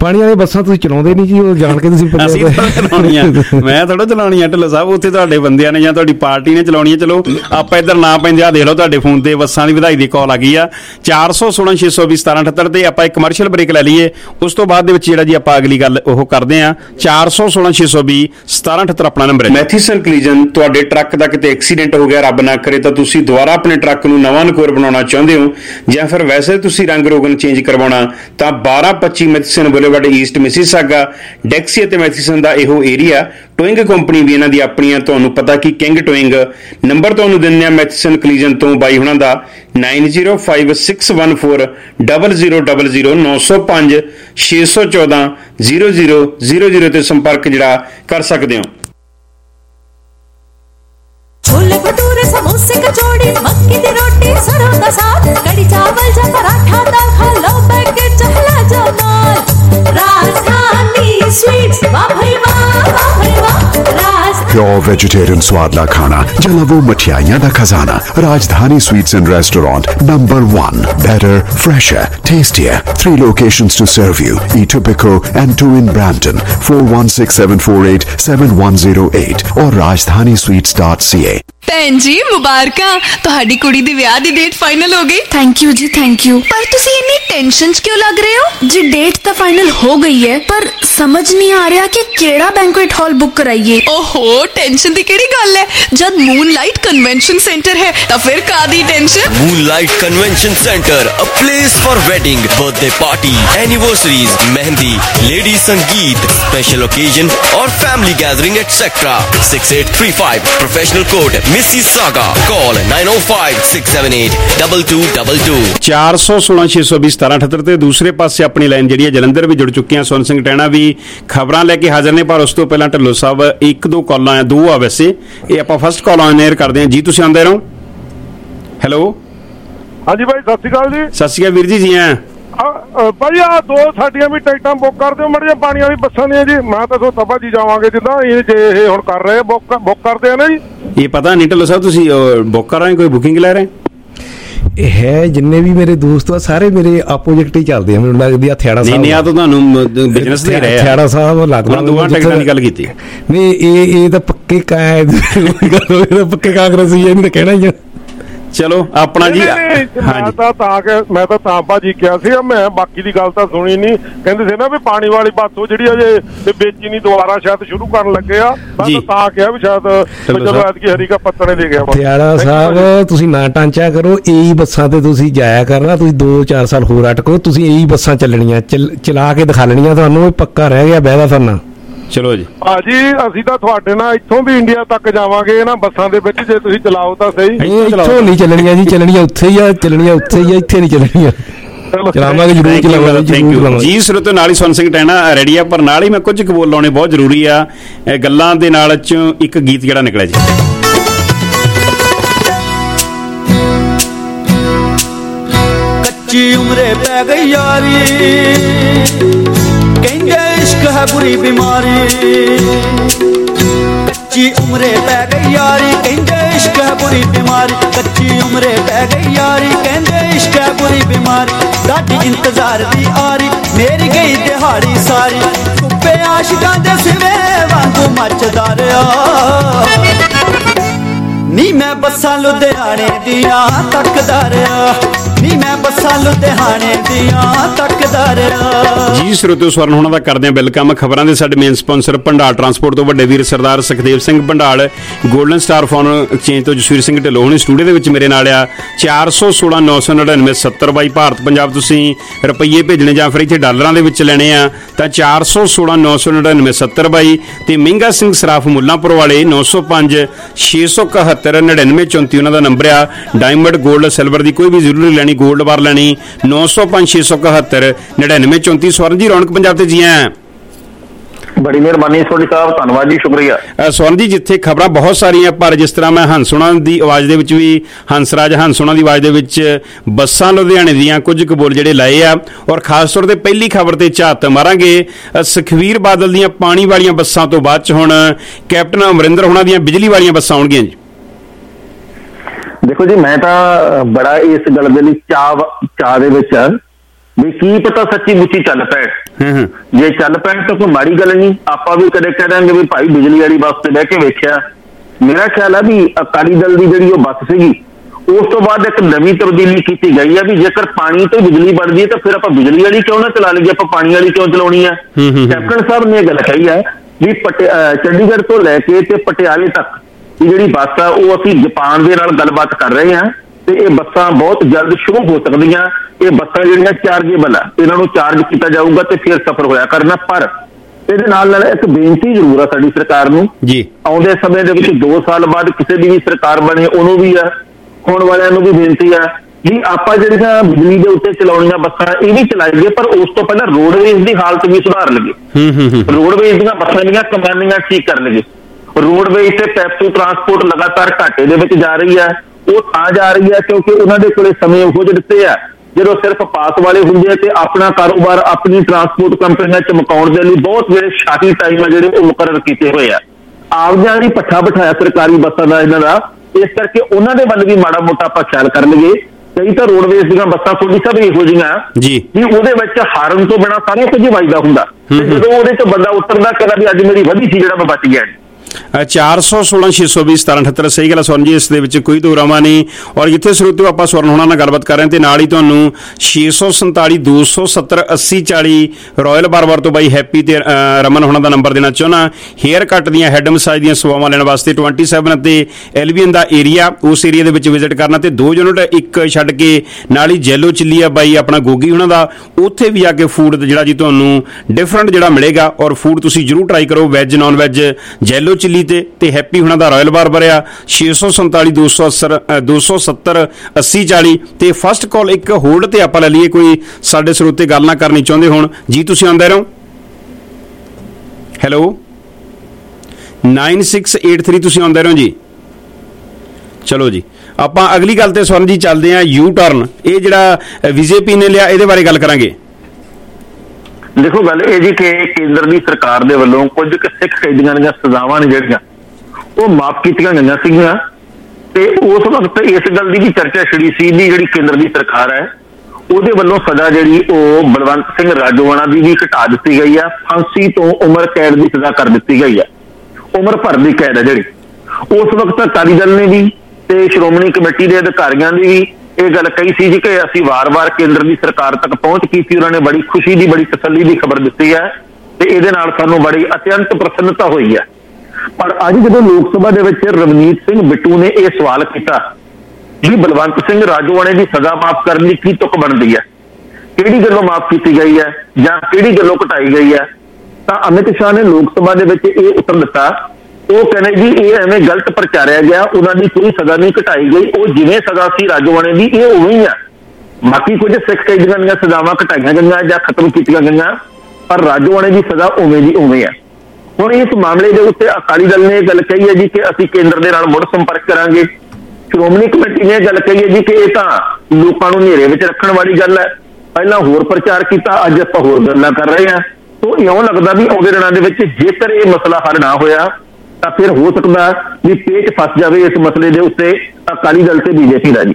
S17: ਪਾਣੀ ਵਾਲੀ ਬੱਸਾਂ ਤੁਸੀਂ ਚਲਾਉਂਦੇ ਨਹੀਂ ਜੀ, ਉਹ ਜਾਣ ਕੇ ਤੁਸੀਂ
S15: ਚਲਾਉਣੀਆਂ, ਮੈਂ ਥੋੜਾ ਚਲਾਉਣੀ ਆ ਢਿੱਲੋਂ ਸਾਹਿਬ, ਉੱਥੇ ਤੁਹਾਡੇ ਬੰਦਿਆਂ ਨੇ ਜਾਂ ਤੁਹਾਡੀ ਪਾਰਟੀ ਨੇ ਚਲਾਉਣੀ ਹੈ। ਚਲੋ ਆਪਾਂ ਇੱਧਰ ਨਾ ਪੈਂਦੇ, ਆ ਦੇਖ ਲਓ ਤੁਹਾਡੇ ਫੋਨ ਤੇ ਬੱਸਾਂ ਦੀ ਵਧਾਈ ਦੀ ਕਾਲ ਆ ਗਈ ਆ ਚਾਰ ਸੌ ਸੋਲਾਂ ਛੇ ਸੌ ਵੀਹ ਸਤਾਰਾਂ ਅਠੱਤਰ ਤੇ। ਆਪਾਂ ਇੱਕ ਕਮਰਸ਼ੀਅਲ ਬ੍ਰੇਕ ਲੈ ਲਈਏ, ਉਸ ਤੋਂ ਬਾਅਦ ਦੇ ਵਿੱਚ ਜਿਹੜਾ ਜੀ ਆਪਾਂ ਅਗਲੀ ਗੱਲ ਉਹ ਕਰਦੇ ਆ। ਚਾਰ ਸੌ ਸੋਲਾਂ ਛੇ ਸੌ ਵੀਹ ਸਤਾਰਾਂ ਅਠੱਤਰ ਆਪਣਾ ਨੰਬਰ ਹੈ। ਮੈਥੀਸਨ ਕਲੀਜਨ, ਤੁਹਾਡੇ ਟਰੱਕ ਦਾ ਕਿਤੇ ਐਕਸੀਡੈਂਟ ਹੋ ਗਿਆ, ਰੱਬ ਨਾ ਕਰੇ, ਤਾਂ ਤੁਸੀਂ ਦੁਬਾਰਾ ਆਪਣੇ ਟਰੱਕ ਨੂੰ ਨਵਾਂ ਨਕੋਰ ਬਣਾਉਣਾ ਚਾਹੁੰਦੇ ਹੋ ਜਾਂ ਫਿਰ ਵੈਸੇ ਤੁਸੀਂ ਰੰਗ ਰੋਗਨ ਚੇਂਜ ਕਰਵਾਉਣਾ, ਤਾਂ ਬਾਰਾਂ ਪੱਚੀ Matheson boulevard east Mississauga Dixie ਅਤੇ ਮੈਥੀਸਨ ਦਾ ਇਹੋ ਏਰੀਆ। ਟੋਇੰਗ ਕੰਪਨੀ ਵੀ ਇਹਨਾਂ ਦੀ ਆਪਣੀਆਂ, ਤੁਹਾਨੂੰ ਪਤਾ ਕਿ ਕਿੰਗ ਟੋਇੰਗ। ਨੰਬਰ ਤੁਹਾਨੂੰ ਦਿੰਦੇ ਆ ਮੈਥੀਸਨ ਕਲੀਜਨ ਤੋਂ ਬਾਈ ਹੁਣਾਂ ਦਾ nine zero five six one four double zero double zero ਨੌ ਸੌ ਪੰਜ ਛੇ ਸੌ ਚੌਦਾਂ ਜ਼ੀਰੋ ਜ਼ੀਰੋ ਜ਼ੀਰੋ ਜ਼ੀਰੋ ਤੇ ਸੰਪਰਕ ਜਿਹੜਾ ਕਰ ਸਕਦੇ ਹੋ।
S20: छोले भटूरे समोसे कचौड़ी मक्की दी रोटी सरों दा साग कड़ी चावल जा पराठा दाल खा लो बैठ चहला जाओ नाल। राजधानी स्वीट्स, वाह भाई वाह, वाह भाई वाह।
S4: प्योर वेजिटेरियन स्वादला खाना, जलावो मठियाइयां दा खजाना। Rajdhani sweets and restaurant number one, better, fresher, tastier. Three locations to serve you: Etobicoke and two in Brampton. four one six seven four eight seven one zero eight or rajdhani sweets dot c a।
S14: ਭੈਣ ਜੀ ਮੁਬਾਰਕਾਂ, ਤੁਹਾਡੀ ਕੁੜੀ ਦੀ ਵਿਆਹ ਦੀ date final ਹੋ ਗਈ। Thank you ਜੀ, thank you. ਪਰ ਤੁਸੀਂ ਇੰਨੀ ਟੈਨਸ਼ਨ 'ਚ ਕਿਉਂ ਲੱਗ ਰਹੇ ਹੋ ਜੀ? ਡੇਟ ਤਾਂ ਫਾਈਨਲ ਹੋ ਗਈ ਹੈ, ਪਰ ਸਮਝ ਨਹੀਂ ਆ ਰਿਹਾ ਕਿ ਕਿਹੜਾ ਬੈਂਕੁਏਟ ਹਾਲ ਬੁੱਕ ਕਰਾਈਏ। ਓਹੋ, ਟੈਨਸ਼ਨ ਦੀ ਕਿਹੜੀ ਗੱਲ ਹੈ, ਜਦ ਮੂਨਲਾਈਟ ਕਨਵੈਨਸ਼ਨ ਸੈਂਟਰ ਹੈ ਤਾਂ ਫਿਰ ਕਾਦੀ tension.
S21: Moonlight convention centre, a place for wedding, birthday party, anniversaries, mehndi, lady sangeet, special occasion और family gathering etcetera. Six eight three five professional court Mississauga. Call nine O five six seven eight double two double two.
S15: ਚਾਰ ਸੌ ਸੋਲਾਂ ਛੇ ਸੌ ਵੀਹ ਸਤਾਰਾਂ ਅਠੱਤਰ ਤੇ ਦੂਸਰੇ ਪਾਸੇ ਆਪਣੀ ਲਾਈਨ ਜਿਹੜੀ ਹੈ ਜਲੰਧਰ ਵੀ ਜੁੜ ਚੁੱਕੇ ਆ। ਸੋਨ ਸਿੰਘ ਟੈਣਾ ਵੀ ਖਬਰਾਂ ਲੈ ਕੇ ਹਾਜ਼ਰ ਨੇ, ਪਰ ਉਸ ਤੋਂ ਪਹਿਲਾਂ ਢਿੱਲੋਂ ਸਾਹਿਬ ਇੱਕ ਦੋ ਕਾਲਾਂ, ਦੋ ਆ ਵੈਸੇ, ਇਹ ਆਪਾਂ ਫਸਟ ਕਾਲ ਆਨ 에ਅਰ ਕਰਦੇ ਹਾਂ ਜੀ। ਤੁਸੀਂ ਆਉਂਦੇ ਰਹੋ। ਹੈਲੋ,
S22: ਹਾਂਜੀ ਭਾਈ, ਸਤਿ ਸ਼੍ਰੀ ਅਕਾਲ ਜੀ।
S15: ਸਤਿ ਸ਼੍ਰੀ ਅਕਾਲ ਵੀਰ ਜੀ, ਜੀ ਆ
S22: ਭਾਈ ਆ ਦੋ ਸਾਡੀਆਂ ਵੀ ਟਿਕਟਾਂ ਬੁੱਕ ਕਰ ਦਿਓ ਮੜੀਆਂ ਪਾਣੀ ਵਾਲੀ ਬੱਸਾਂ ਦੀਆਂ ਜੀ। ਮੈਂ ਤਾਂ ਸੋਚਦਾ ਭਾਜੀ ਜਾਵਾਂਗੇ ਜਿੱਦਾਂ ਇਹ, ਜੇ ਇਹ ਹੁਣ ਕਰ ਰਹੇ ਬੁੱਕ ਬੁੱਕ ਕਰਦੇ ਆ ਨਾ ਜੀ।
S15: ਇਹ ਪਤਾ ਨਹੀਂ ਢਿੱਲੋਂ ਸਾਹਿਬ ਤੁਸੀਂ ਬੁੱਕ ਕਰ ਰਹੇ, ਕੋਈ ਬੁਕਿੰਗ ਲੈ ਰਹੇ?
S17: ਇਹ ਹੈ ਜਿੰਨੇ ਵੀ ਮੇਰੇ ਦੋਸਤ ਆ ਸਾਰੇ ਮੇਰੇ ਆਪੋਜੀਟ ਹੀ ਚੱਲਦੇ ਆ, ਮੈਨੂੰ ਲੱਗਦੀ ਆ ਥਿਆੜਾ ਸਾਹਿਬ।
S15: ਨਹੀਂ, ਆ ਤਾਂ ਤੁਹਾਨੂੰ ਬਿਜ਼ਨਸ ਦੇ ਰਹੇ ਆ।
S17: ਥਿਆੜਾ ਸਾਹਿਬ ਲੱਗਦਾ
S15: ਦੋਵਾਂ ਟਿਕਟਾਂ ਦੀ ਗੱਲ ਕੀਤੀ।
S17: ਨਹੀਂ, ਇਹ ਇਹ ਤਾਂ ਪੱਕੇ ਕਾਇਦ ਪੱਕੇ ਕਾਂਗਰਸੀ, ਇਹਨੂੰ ਤਾਂ ਕਹਿਣਾ ਹੀ ਆ।
S15: ਚਲੋ ਆਪਣਾ ਜੀ,
S22: ਮੈਂ ਤਾਂ ਤਾਂ ਕਿ ਮੈਂ ਤਾਂ ਤਾਂ ਭਾਜੀ ਕਿਹਾ ਸੀ, ਮੈਂ ਬਾਕੀ ਦੀ ਗੱਲ ਤਾਂ ਸੁਣੀ ਨਹੀਂ। ਕਹਿੰਦੇ ਸੀ ਨਾ ਵੀ ਪਾਣੀ ਵਾਲੀ ਬੱਸ ਉਹ ਜਿਹੜੀ ਅਜੇ ਵੇਚੀ ਨਹੀਂ, ਦੁਬਾਰਾ ਸ਼ਾਇਦ ਸ਼ੁਰੂ ਕਰਨ ਲੱਗੇ ਆ। ਮੈਂ ਤਾਂ ਤਾਂ ਕਿਹਾ ਵੀ ਸ਼ਾਇਦ ਚਲੋ ਐਤਕੀ ਹਰੀ ਕਾ ਪੱਤਣੇ ਦੇ ਗਿਆ।
S17: ਥਿਆੜਾ ਸਾਹਿਬ ਤੁਸੀਂ ਨਾ ਟਾਂਚਾ ਕਰੋ, ਇਹੀ ਬੱਸਾਂ ਤੇ ਤੁਸੀਂ ਜਾਇਆ ਕਰਨਾ, ਤੁਸੀਂ ਦੋ ਚਾਰ ਸਾਲ ਹੋਰ ਅਟਕੋ, ਤੁਸੀਂ ਇਹੀ ਬੱਸਾਂ ਚੱਲਣੀਆਂ, ਚਲਾ ਕੇ ਦਿਖਾ ਲੈਣੀਆਂ ਤੁਹਾਨੂੰ, ਪੱਕਾ ਰਹਿ ਗਿਆ ਬਹਿਦਾ ਫਿਰਨਾ।
S15: ਚਲੋ ਜੀ
S22: ਭਾਜੀ, ਅਸੀਂ ਤਾਂ ਤੁਹਾਡੇ ਨਾਲ ਇੱਥੋਂ ਵੀ ਇੰਡੀਆ ਤੱਕ ਜਾਵਾਂਗੇ ਇਹਨਾਂ ਬੱਸਾਂ ਦੇ ਵਿੱਚ, ਜੇ ਤੁਸੀਂ ਚਲਾਓ ਤਾਂ ਸਹੀ।
S17: ਇੱਥੋਂ ਨਹੀਂ ਚੱਲਣੀਆਂ ਜੀ, ਚੱਲਣੀਆਂ ਉੱਥੇ ਹੀ ਆ, ਚੱਲਣੀਆਂ ਉੱਥੇ ਹੀ ਆ, ਇੱਥੇ ਨਹੀਂ ਚੱਲਣੀਆਂ। ਚਲਾਵਾਂਗੇ ਜ਼ਰੂਰ, ਚਲਾਵਾਂਗੇ ਜ਼ਰੂਰ
S15: ਜੀ। ਸਰੋਤੋ ਨਾਲ ਹੀ ਸੁਣ ਸਿੰਘ ਟੈਣਾ ਰੈਡੀ ਆ, ਪਰ ਨਾਲ ਹੀ ਮੈਂ ਕੁਝ ਕੁ ਬੋਲ ਲਾਉਣੇ ਬਹੁਤ ਜ਼ਰੂਰੀ ਆ। ਗੱਲਾਂ ਦੇ ਨਾਲ ਚੋਂ ਇੱਕ ਗੀਤ ਜਿਹੜਾ ਨਿਕਲਿਆ ਜੀ।
S5: ਕੱਚੀ ਉਮਰੇ ਪੈ ਗਈ ਯਾਰੀ, ਕਹਿੰਦੇ इश्क है बुरी बीमारी। कच्ची उम्रे पै गई यारी, कहंदे इश्क है बुरी बीमारी। कच्ची उम्रे पै गई यारी, कहंदे इश्क है बुरी बीमारी। साडी इंतजार दी आरी, मेरी गई दिहाड़ी सारी। सुप्पे आशिकां दे सिवे वांगू मचदा रहा नी मैं बस्सां लुधियाने दियां तकदा रहा, नी मैं बस्सां लुधियाने दियां तकदा रहा।
S15: जी श्रोते स्वर्ण होना दा करदे वेलकम। खबरां दे साडे मेन स्पॉन्सर भंडाल ट्रांसपोर्ट तो वड्डे वीर Sardar Sukhdev Singh Bhandal, golden star phone exchange तो जसवीर सिंह ढिल्लों हुणी स्टूडियो दे विच मेरे नाल आ। चार सौ सोलह नौ सौ नड़िनवे सत्तर बाई भारत पंजाब तुसीं रुपये भेजने जां फिर इत्थे डॉलरां दे विच लैणे आ तां चार सौ सोलह नौ सौ नड़िनवे सत्तर बाई ते महिंगा सिंह सराफ मुल्लांपुर वाले नौ सौ पांच छे सौ इकहत्तर नड़िनवे चौंती उन्हां दा नंबर आ। डायमंड गोल्ड सिल्वर की कोई भी जरूरी लैनी, गोल्ड बार लैनी नौ सौ पांच छे सौ इकहत्तर नड़िनवे चौंती। स्वर्ण जी रौनक पंजाब ते जी आए।
S23: बड़ी मेहरबानी सोनी साहब, धन्यवाद जी, शुक्रिया।
S15: स्वर्ण जी जिथे खबरां बहुत सारियां पर जिस तरह मैं हंसुणा की आवाज़ दे विच भी हंसराज हंसुणा की आवाज़ दे विच बसां लुधियाने दीयां कुछ कुछ बोल जिहड़े लाए आ और खास तौर ते पहली खबर ते झात मारांगे। सुखवीर बादल दीयां पानी वालियां बसां तो बाद च हुण कैप्टन अमरिंदर होणां दीयां बिजली वालियां बसां आउणगीਆਂ जी।
S23: देखो जी, मैं तो बड़ा इस गल दे लई चाह चाह दे विच भी की पता सच्ची मुच्ची चल पै ਜੇ ਚੱਲ ਪੈਣ ਤਾਂ ਕੋਈ ਮਾੜੀ ਗੱਲ ਨਹੀਂ। ਆਪਾਂ ਵੀ ਕਦੇ ਕਹਿ ਦਾਂਗੇ ਵੀ ਭਾਈ ਬਿਜਲੀ ਵਾਲੀ ਬੱਸ ਤੇ ਬਹਿ ਕੇ ਵੇਖਿਆ। ਮੇਰਾ ਖਿਆਲ ਆ ਵੀ ਅਕਾਲੀ ਦਲ ਦੀ ਜਿਹੜੀ ਉਹ ਬੱਸ ਸੀਗੀ ਉਸ ਤੋਂ ਬਾਅਦ ਇੱਕ ਨਵੀਂ ਤਬਦੀਲੀ ਕੀਤੀ ਗਈ ਆ ਵੀ ਜੇਕਰ ਪਾਣੀ ਤੋਂ ਬਿਜਲੀ ਬਣਦੀ ਹੈ ਤਾਂ ਫਿਰ ਆਪਾਂ ਬਿਜਲੀ ਵਾਲੀ ਕਿਉਂ ਨਾ ਚਲਾ ਲਈਏ, ਆਪਾਂ ਪਾਣੀ ਵਾਲੀ ਕਿਉਂ ਚਲਾਉਣੀ ਆ। ਕੈਪਟਨ ਸਾਹਿਬ ਨੇ ਇਹ ਗੱਲ ਕਹੀ ਹੈ ਵੀ ਚੰਡੀਗੜ੍ਹ ਤੋਂ ਲੈ ਕੇ ਤੇ ਪਟਿਆਲੇ ਤੱਕ ਇਹ ਜਿਹੜੀ ਬੱਸ ਆ ਉਹ ਅਸੀਂ ਜਾਪਾਨ ਦੇ ਨਾਲ ਗੱਲਬਾਤ ਕਰ ਰਹੇ ਹਾਂ ਤੇ ਇਹ ਬੱਸਾਂ ਬਹੁਤ ਜਲਦ ਸ਼ੁਰੂ ਹੋ ਸਕਦੀਆਂ। ਇਹ ਬੱਸਾਂ ਜਿਹੜੀਆਂ ਚਾਰਜੇਬਲ ਆ, ਇਹਨਾਂ ਨੂੰ ਚਾਰਜ ਕੀਤਾ ਜਾਊਗਾ ਤੇ ਫਿਰ ਸਫ਼ਰ ਹੋਇਆ ਕਰਨਾ। ਪਰ ਇਹਦੇ ਨਾਲ ਨਾਲ ਇੱਕ ਬੇਨਤੀ ਜ਼ਰੂਰ ਆ ਸਾਡੀ ਸਰਕਾਰ ਨੂੰ ਜੀ, ਆਉਂਦੇ ਸਮੇਂ ਦੇ ਵਿੱਚ ਦੋ ਸਾਲ ਬਾਅਦ ਕਿਸੇ ਦੀ ਵੀ ਸਰਕਾਰ ਬਣੇ ਉਹਨੂੰ ਵੀ ਆ, ਹੋਣ ਵਾਲਿਆਂ ਨੂੰ ਵੀ ਬੇਨਤੀ ਆ ਵੀ ਆਪਾਂ ਜਿਹੜੀਆਂ ਬਿਜਲੀ ਦੇ ਉੱਤੇ ਚਲਾਉਣੀਆਂ ਬੱਸਾਂ ਇਹ ਵੀ ਚਲਾਈਏ, ਪਰ ਉਸ ਤੋਂ ਪਹਿਲਾਂ ਰੋਡਵੇਜ਼ ਦੀ ਹਾਲਤ ਵੀ ਸੁਧਾਰ ਲਈਏ। ਰੋਡਵੇਜ਼ ਦੀਆਂ ਬੱਸਾਂ ਦੀਆਂ ਕਮਾਨੀਆਂ ਠੀਕ ਕਰ ਲਈਏ। ਰੋਡਵੇਜ਼ ਤੇ ਪੈਪਸੂ ਟਰਾਂਸਪੋਰਟ ਲਗਾਤਾਰ ਘਾਟੇ ਦੇ ਵਿੱਚ ਜਾ ਰਹੀ ਹੈ। ਉਹ ਤਾਂ ਜਾ ਰਹੀ ਹੈ ਕਿਉਂਕਿ ਉਹਨਾਂ ਦੇ ਕੋਲੇ ਸਮੇਂ ਉਹੋ ਜਿਹੇ ਦਿੱਤੇ ਆ ਜਦੋਂ ਸਿਰਫ ਪਾਸ ਵਾਲੇ ਹੁੰਦੇ ਆ ਤੇ ਆਪਣਾ ਕਾਰੋਬਾਰ ਆਪਣੀ ਟਰਾਂਸਪੋਰਟ ਕੰਪਨੀਆਂ ਚਮਕਾਉਣ ਦੇ ਲਈ ਬਹੁਤ ਜਿਹੜੇ ਸ਼ਾਹੀ ਟਾਈਮ ਆ ਜਿਹੜੇ ਉਹ ਮੁਕਰਰ ਕੀਤੇ ਹੋਏ ਆ। ਆਪਦਿਆਂ ਦੀ ਪੱਠਾ ਬਿਠਾਇਆ ਸਰਕਾਰੀ ਬੱਸਾਂ ਦਾ ਇਹਨਾਂ ਦਾ, ਇਸ ਕਰਕੇ ਉਹਨਾਂ ਦੇ ਵੱਲ ਵੀ ਮਾੜਾ ਮੋਟਾ ਆਪਾਂ ਖਿਆਲ ਕਰ ਲਈਏ। ਕਈ ਤਾਂ ਰੋਡਵੇਜ਼ ਦੀਆਂ ਬੱਸਾਂ ਥੋੜੀ ਸਭ ਇਹੋ ਜਿਹੀਆਂ ਜੀ ਵੀ ਉਹਦੇ ਵਿੱਚ ਹਾਰਨ ਤੋਂ ਬਿਨਾਂ ਸਾਰਾ ਕੁਝ ਵੱਜਦਾ ਹੁੰਦਾ, ਜਦੋਂ ਉਹਦੇ ਚ ਬੰਦਾ ਉਤਰਦਾ ਕਹਿੰਦਾ ਵੀ ਅੱਜ ਮੇਰੀ ਵਧੀ ਸੀ ਜਿਹੜਾ ਮੈਂ ਬਚ ਗਿਆ।
S15: ਚਾਰ ਸੌ ਸੋਲਾਂ ਛੇ ਸੌ ਵੀਹ ਸਤਾਰਾਂ ਅਠੱਤਰ ਸਹੀ ਗੱਲ ਸਵਰਨ ਜੀ, ਇਸ ਦੇ ਵਿੱਚ ਕੋਈ ਦੋ ਰਾਵਾਂ ਨਹੀਂ। ਔਰ ਜਿੱਥੇ ਸਰੋਤਿਓ ਆਪਾਂ ਸਵਰਨ ਹੋਣਾ ਨਾਲ ਗੱਲਬਾਤ ਕਰ ਰਹੇ ਤੇ ਨਾਲ ਹੀ ਤੁਹਾਨੂੰ ਛੇ ਸੌ ਸੰਤਾਲੀ ਦੋ ਸੌ ਸੱਤਰ ਅੱਸੀ ਚਾਲੀ ਰਾਇਲ ਬਾਰ-ਬਾਰ ਤੋਂ ਬਾਈ ਹੈਪੀ ਤੇ ਰਮਨ ਹੋਣਾ ਦਾ ਨੰਬਰ ਦੇਣਾ ਚਾਹੁੰਦਾ। ਹੇਅਰ ਕੱਟ ਦੀਆਂ ਹੈਡ ਮਸਾਜ ਦੀਆਂ ਸੇਵਾਵਾਂ ਲੈਣ ਵਾਸਤੇ ਸੱਤਾਈ ਅਤੇ ਐਲਵੀਐਨ ਦਾ ਏਰੀਆ, ਉਸ ਏਰੀਆ ਦੇ ਵਿੱਚ ਵਿਜ਼ਿਟ ਕਰਨਾ ਤੇ ਦੋ ਯੂਨਿਟ ਇੱਕ ਛੱਡ ਕੇ ਨਾਲ ਹੀ ਜੈਲੋ ਚਿੱਲੀ ਆ ਬਾਈ ਆਪਣਾ ਗੋਗੀ ਹੋਣਾ ਦਾ, ਉੱਥੇ ਵੀ ਆ ਕੇ ਫੂਡ ਜਿਹੜਾ ਜੀ ਤੁਹਾਨੂੰ ਡਿਫਰੈਂਟ ਜਿਹੜਾ ਮਿਲੇਗਾ। ਔਰ ਫੂਡ ਤੁਸੀਂ ਜ਼ਰੂਰ ਟਰਾਈ ਕਰੋ, veg non veg yellow chilli ਤੇ ਤੇ ਹੈਪੀ ਹੁਣਾਂ ਦਾ ਰਾਇਲ ਬਾਰਬਰ ਆ ਛੇ ਸੌ ਸੰਤਾਲੀ ਦੋ ਸੌ ਦੋ ਸੌ ਸੱਤਰ ਅੱਸੀ ਚਾਲੀ ਤੇ ਫਸਟ ਕਾਲ ਇੱਕ ਹੋਲਡ ਤੇ ਆਪਾਂ ਲੈ ਲਈਏ, ਕੋਈ ਸਾਡੇ ਸਰੋਤੇ ਗੱਲ ਨਾ ਕਰਨੀ ਚਾਹੁੰਦੇ ਹੋਣ ਜੀ, ਤੁਸੀਂ ਆਉਂਦੇ ਰਹੋ। Hello nine six eight three ਤੁਸੀਂ ਆਉਂਦੇ ਰਹੋ ਜੀ। ਚਲੋ ਜੀ ਆਪਾਂ ਅਗਲੀ ਗੱਲ ਤੇ ਸਵਰਨ ਜੀ ਚੱਲਦੇ ਆ। ਯੂ ਟਰਨ ਇਹ ਜਿਹੜਾ ਬੀਜੇਪੀ ਨੇ ਲਿਆ ਇਹਦੇ ਬਾਰੇ ਗੱਲ ਕਰਾਂਗੇ।
S23: ਦੇਖੋ ਗੱਲ ਇਹ ਜੀ ਕਿ ਕੇਂਦਰ ਦੀ ਸਰਕਾਰ ਦੇ ਵੱਲੋਂ ਕੁਝ ਸਿੱਖ ਕੈਦੀਆਂ ਦੀਆਂ ਸਜ਼ਾਵਾਂ ਨੇ ਜਿਹੜੀਆਂ ਉਹ ਮਾਫ ਕੀਤੀਆਂ ਗਈਆਂ ਸੀਗੀਆਂ ਤੇ ਉਸ ਵਕਤ ਇਸ ਗੱਲ ਦੀ ਵੀ ਚਰਚਾ ਛਿੜੀ ਸੀ ਵੀ ਜਿਹੜੀ ਕੇਂਦਰ ਦੀ ਸਰਕਾਰ ਹੈ ਉਹਦੇ ਵੱਲੋਂ ਸਜ਼ਾ ਜਿਹੜੀ ਉਹ ਬਲਵੰਤ ਸਿੰਘ ਰਾਜੋਆਣਾ ਦੀ ਵੀ ਘਟਾ ਦਿੱਤੀ ਗਈ ਆ, ਫਾਂਸੀ ਤੋਂ ਉਮਰ ਕੈਦ ਦੀ ਸਜ਼ਾ ਕਰ ਦਿੱਤੀ ਗਈ ਆ, ਉਮਰ ਭਰ ਦੀ ਕੈਦ ਹੈ ਜਿਹੜੀ। ਉਸ ਵਕਤ ਅਕਾਲੀ ਦਲ ਨੇ ਵੀ ਤੇ ਸ਼੍ਰੋਮਣੀ ਕਮੇਟੀ ਦੇ ਅਧਿਕਾਰੀਆਂ ਦੀ ਵੀ ਇਹ ਗੱਲ ਕਹੀ ਸੀ ਜੀ ਕਿ ਅਸੀਂ ਵਾਰ-ਵਾਰ ਕੇਂਦਰ ਦੀ ਸਰਕਾਰ ਤੱਕ ਪਹੁੰਚ ਕੀਤੀ, ਉਹਨਾਂ ਨੇ ਬੜੀ ਖੁਸ਼ੀ ਦੀ ਬੜੀ ਤਸੱਲੀ ਦੀ ਖਬਰ ਦਿੱਤੀ ਹੈ ਤੇ ਇਹਦੇ ਨਾਲ ਸਾਨੂੰ ਬੜੀ ਅਤਿਅੰਤ ਪ੍ਰਸੰਨਤਾ ਹੋਈ ਹੈ। ਪਰ ਅੱਜ ਜਦੋਂ ਲੋਕ ਸਭਾ ਦੇ ਵਿੱਚ ਰਵਨੀਤ ਸਿੰਘ ਬਿੱਟੂ ਨੇ ਇਹ ਸਵਾਲ ਕੀਤਾ ਵੀ ਬਲਵੰਤ ਸਿੰਘ ਰਾਜੋਆਣੇ ਦੀ ਸਜ਼ਾ ਮਾਫ ਕਰਨ ਲਈ ਕੀ ਤੁਕ ਬਣਦੀ ਹੈ, ਕਿਹੜੀ ਗੱਲੋਂ ਮਾਫ ਕੀਤੀ ਗਈ ਹੈ ਜਾਂ ਕਿਹੜੀ ਗੱਲੋਂ ਘਟਾਈ ਗਈ ਹੈ, ਤਾਂ ਅਮਿਤ ਸ਼ਾਹ ਨੇ ਲੋਕ ਸਭਾ ਦੇ ਵਿੱਚ ਇਹ ਉੱਤਰ ਦਿੱਤਾ। ਉਹ ਕਹਿੰਦੇ ਜੀ ਇਹ ਐਵੇਂ ਗਲਤ ਪ੍ਰਚਾਰਿਆ ਗਿਆ, ਉਹਨਾਂ ਦੀ ਕੋਈ ਸਜ਼ਾ ਨਹੀਂ ਘਟਾਈ ਗਈ, ਉਹ ਜਿਵੇਂ ਸਜ਼ਾ ਸੀ ਰਾਜੋਆਣੇ ਦੀ ਇਹ ਉਵੇਂ ਹੀ ਆ। ਬਾਕੀ ਕੁਝ ਸਿੱਖ ਕੈਦੀਆਂ ਦੀਆਂ ਸਜ਼ਾਵਾਂ ਘਟਾਈਆਂ ਗਈਆਂ ਜਾਂ ਖਤਮ ਕੀਤੀਆਂ ਗਈਆਂ, ਪਰ ਰਾਜੋਆਣੇ ਦੀ ਸਜ਼ਾ ਉਵੇਂ ਦੀ ਉਵੇਂ ਆ। ਹੁਣ ਇਸ ਮਾਮਲੇ ਦੇ ਉੱਤੇ ਅਕਾਲੀ ਦਲ ਨੇ ਇਹ ਗੱਲ ਕਹੀ ਹੈ ਜੀ ਕਿ ਅਸੀਂ ਕੇਂਦਰ ਦੇ ਨਾਲ ਮੁੜ ਸੰਪਰਕ ਕਰਾਂਗੇ। ਸ਼੍ਰੋਮਣੀ ਕਮੇਟੀ ਨੇ ਇਹ ਗੱਲ ਕਹੀ ਹੈ ਜੀ ਕਿ ਇਹ ਤਾਂ ਲੋਕਾਂ ਨੂੰ ਹਨੇਰੇ ਵਿੱਚ ਰੱਖਣ ਵਾਲੀ ਗੱਲ ਹੈ, ਪਹਿਲਾਂ ਹੋਰ ਪ੍ਰਚਾਰ ਕੀਤਾ, ਅੱਜ ਆਪਾਂ ਹੋਰ ਗੱਲਾਂ ਕਰ ਰਹੇ ਹਾਂ। ਤੋਂ ਇਉਂ ਲੱਗਦਾ ਵੀ ਆਉਂਦੇ ਦਿਨਾਂ ਦੇ ਵਿੱਚ ਜੇਕਰ ਇਹ ਮਸਲਾ ਹੱਲ ਨਾ ਹੋਇਆ ਤਾਂ ਫਿਰ ਹੋ ਸਕਦਾ ਵੀ ਪੇਚ ਫਸ ਜਾਵੇ ਇਸ ਮਸਲੇ ਦੇ ਉੱਤੇ ਅਕਾਲੀ ਦਲ ਤੇ ਬੀਜੇਪੀ ਦਾ ਜੀ।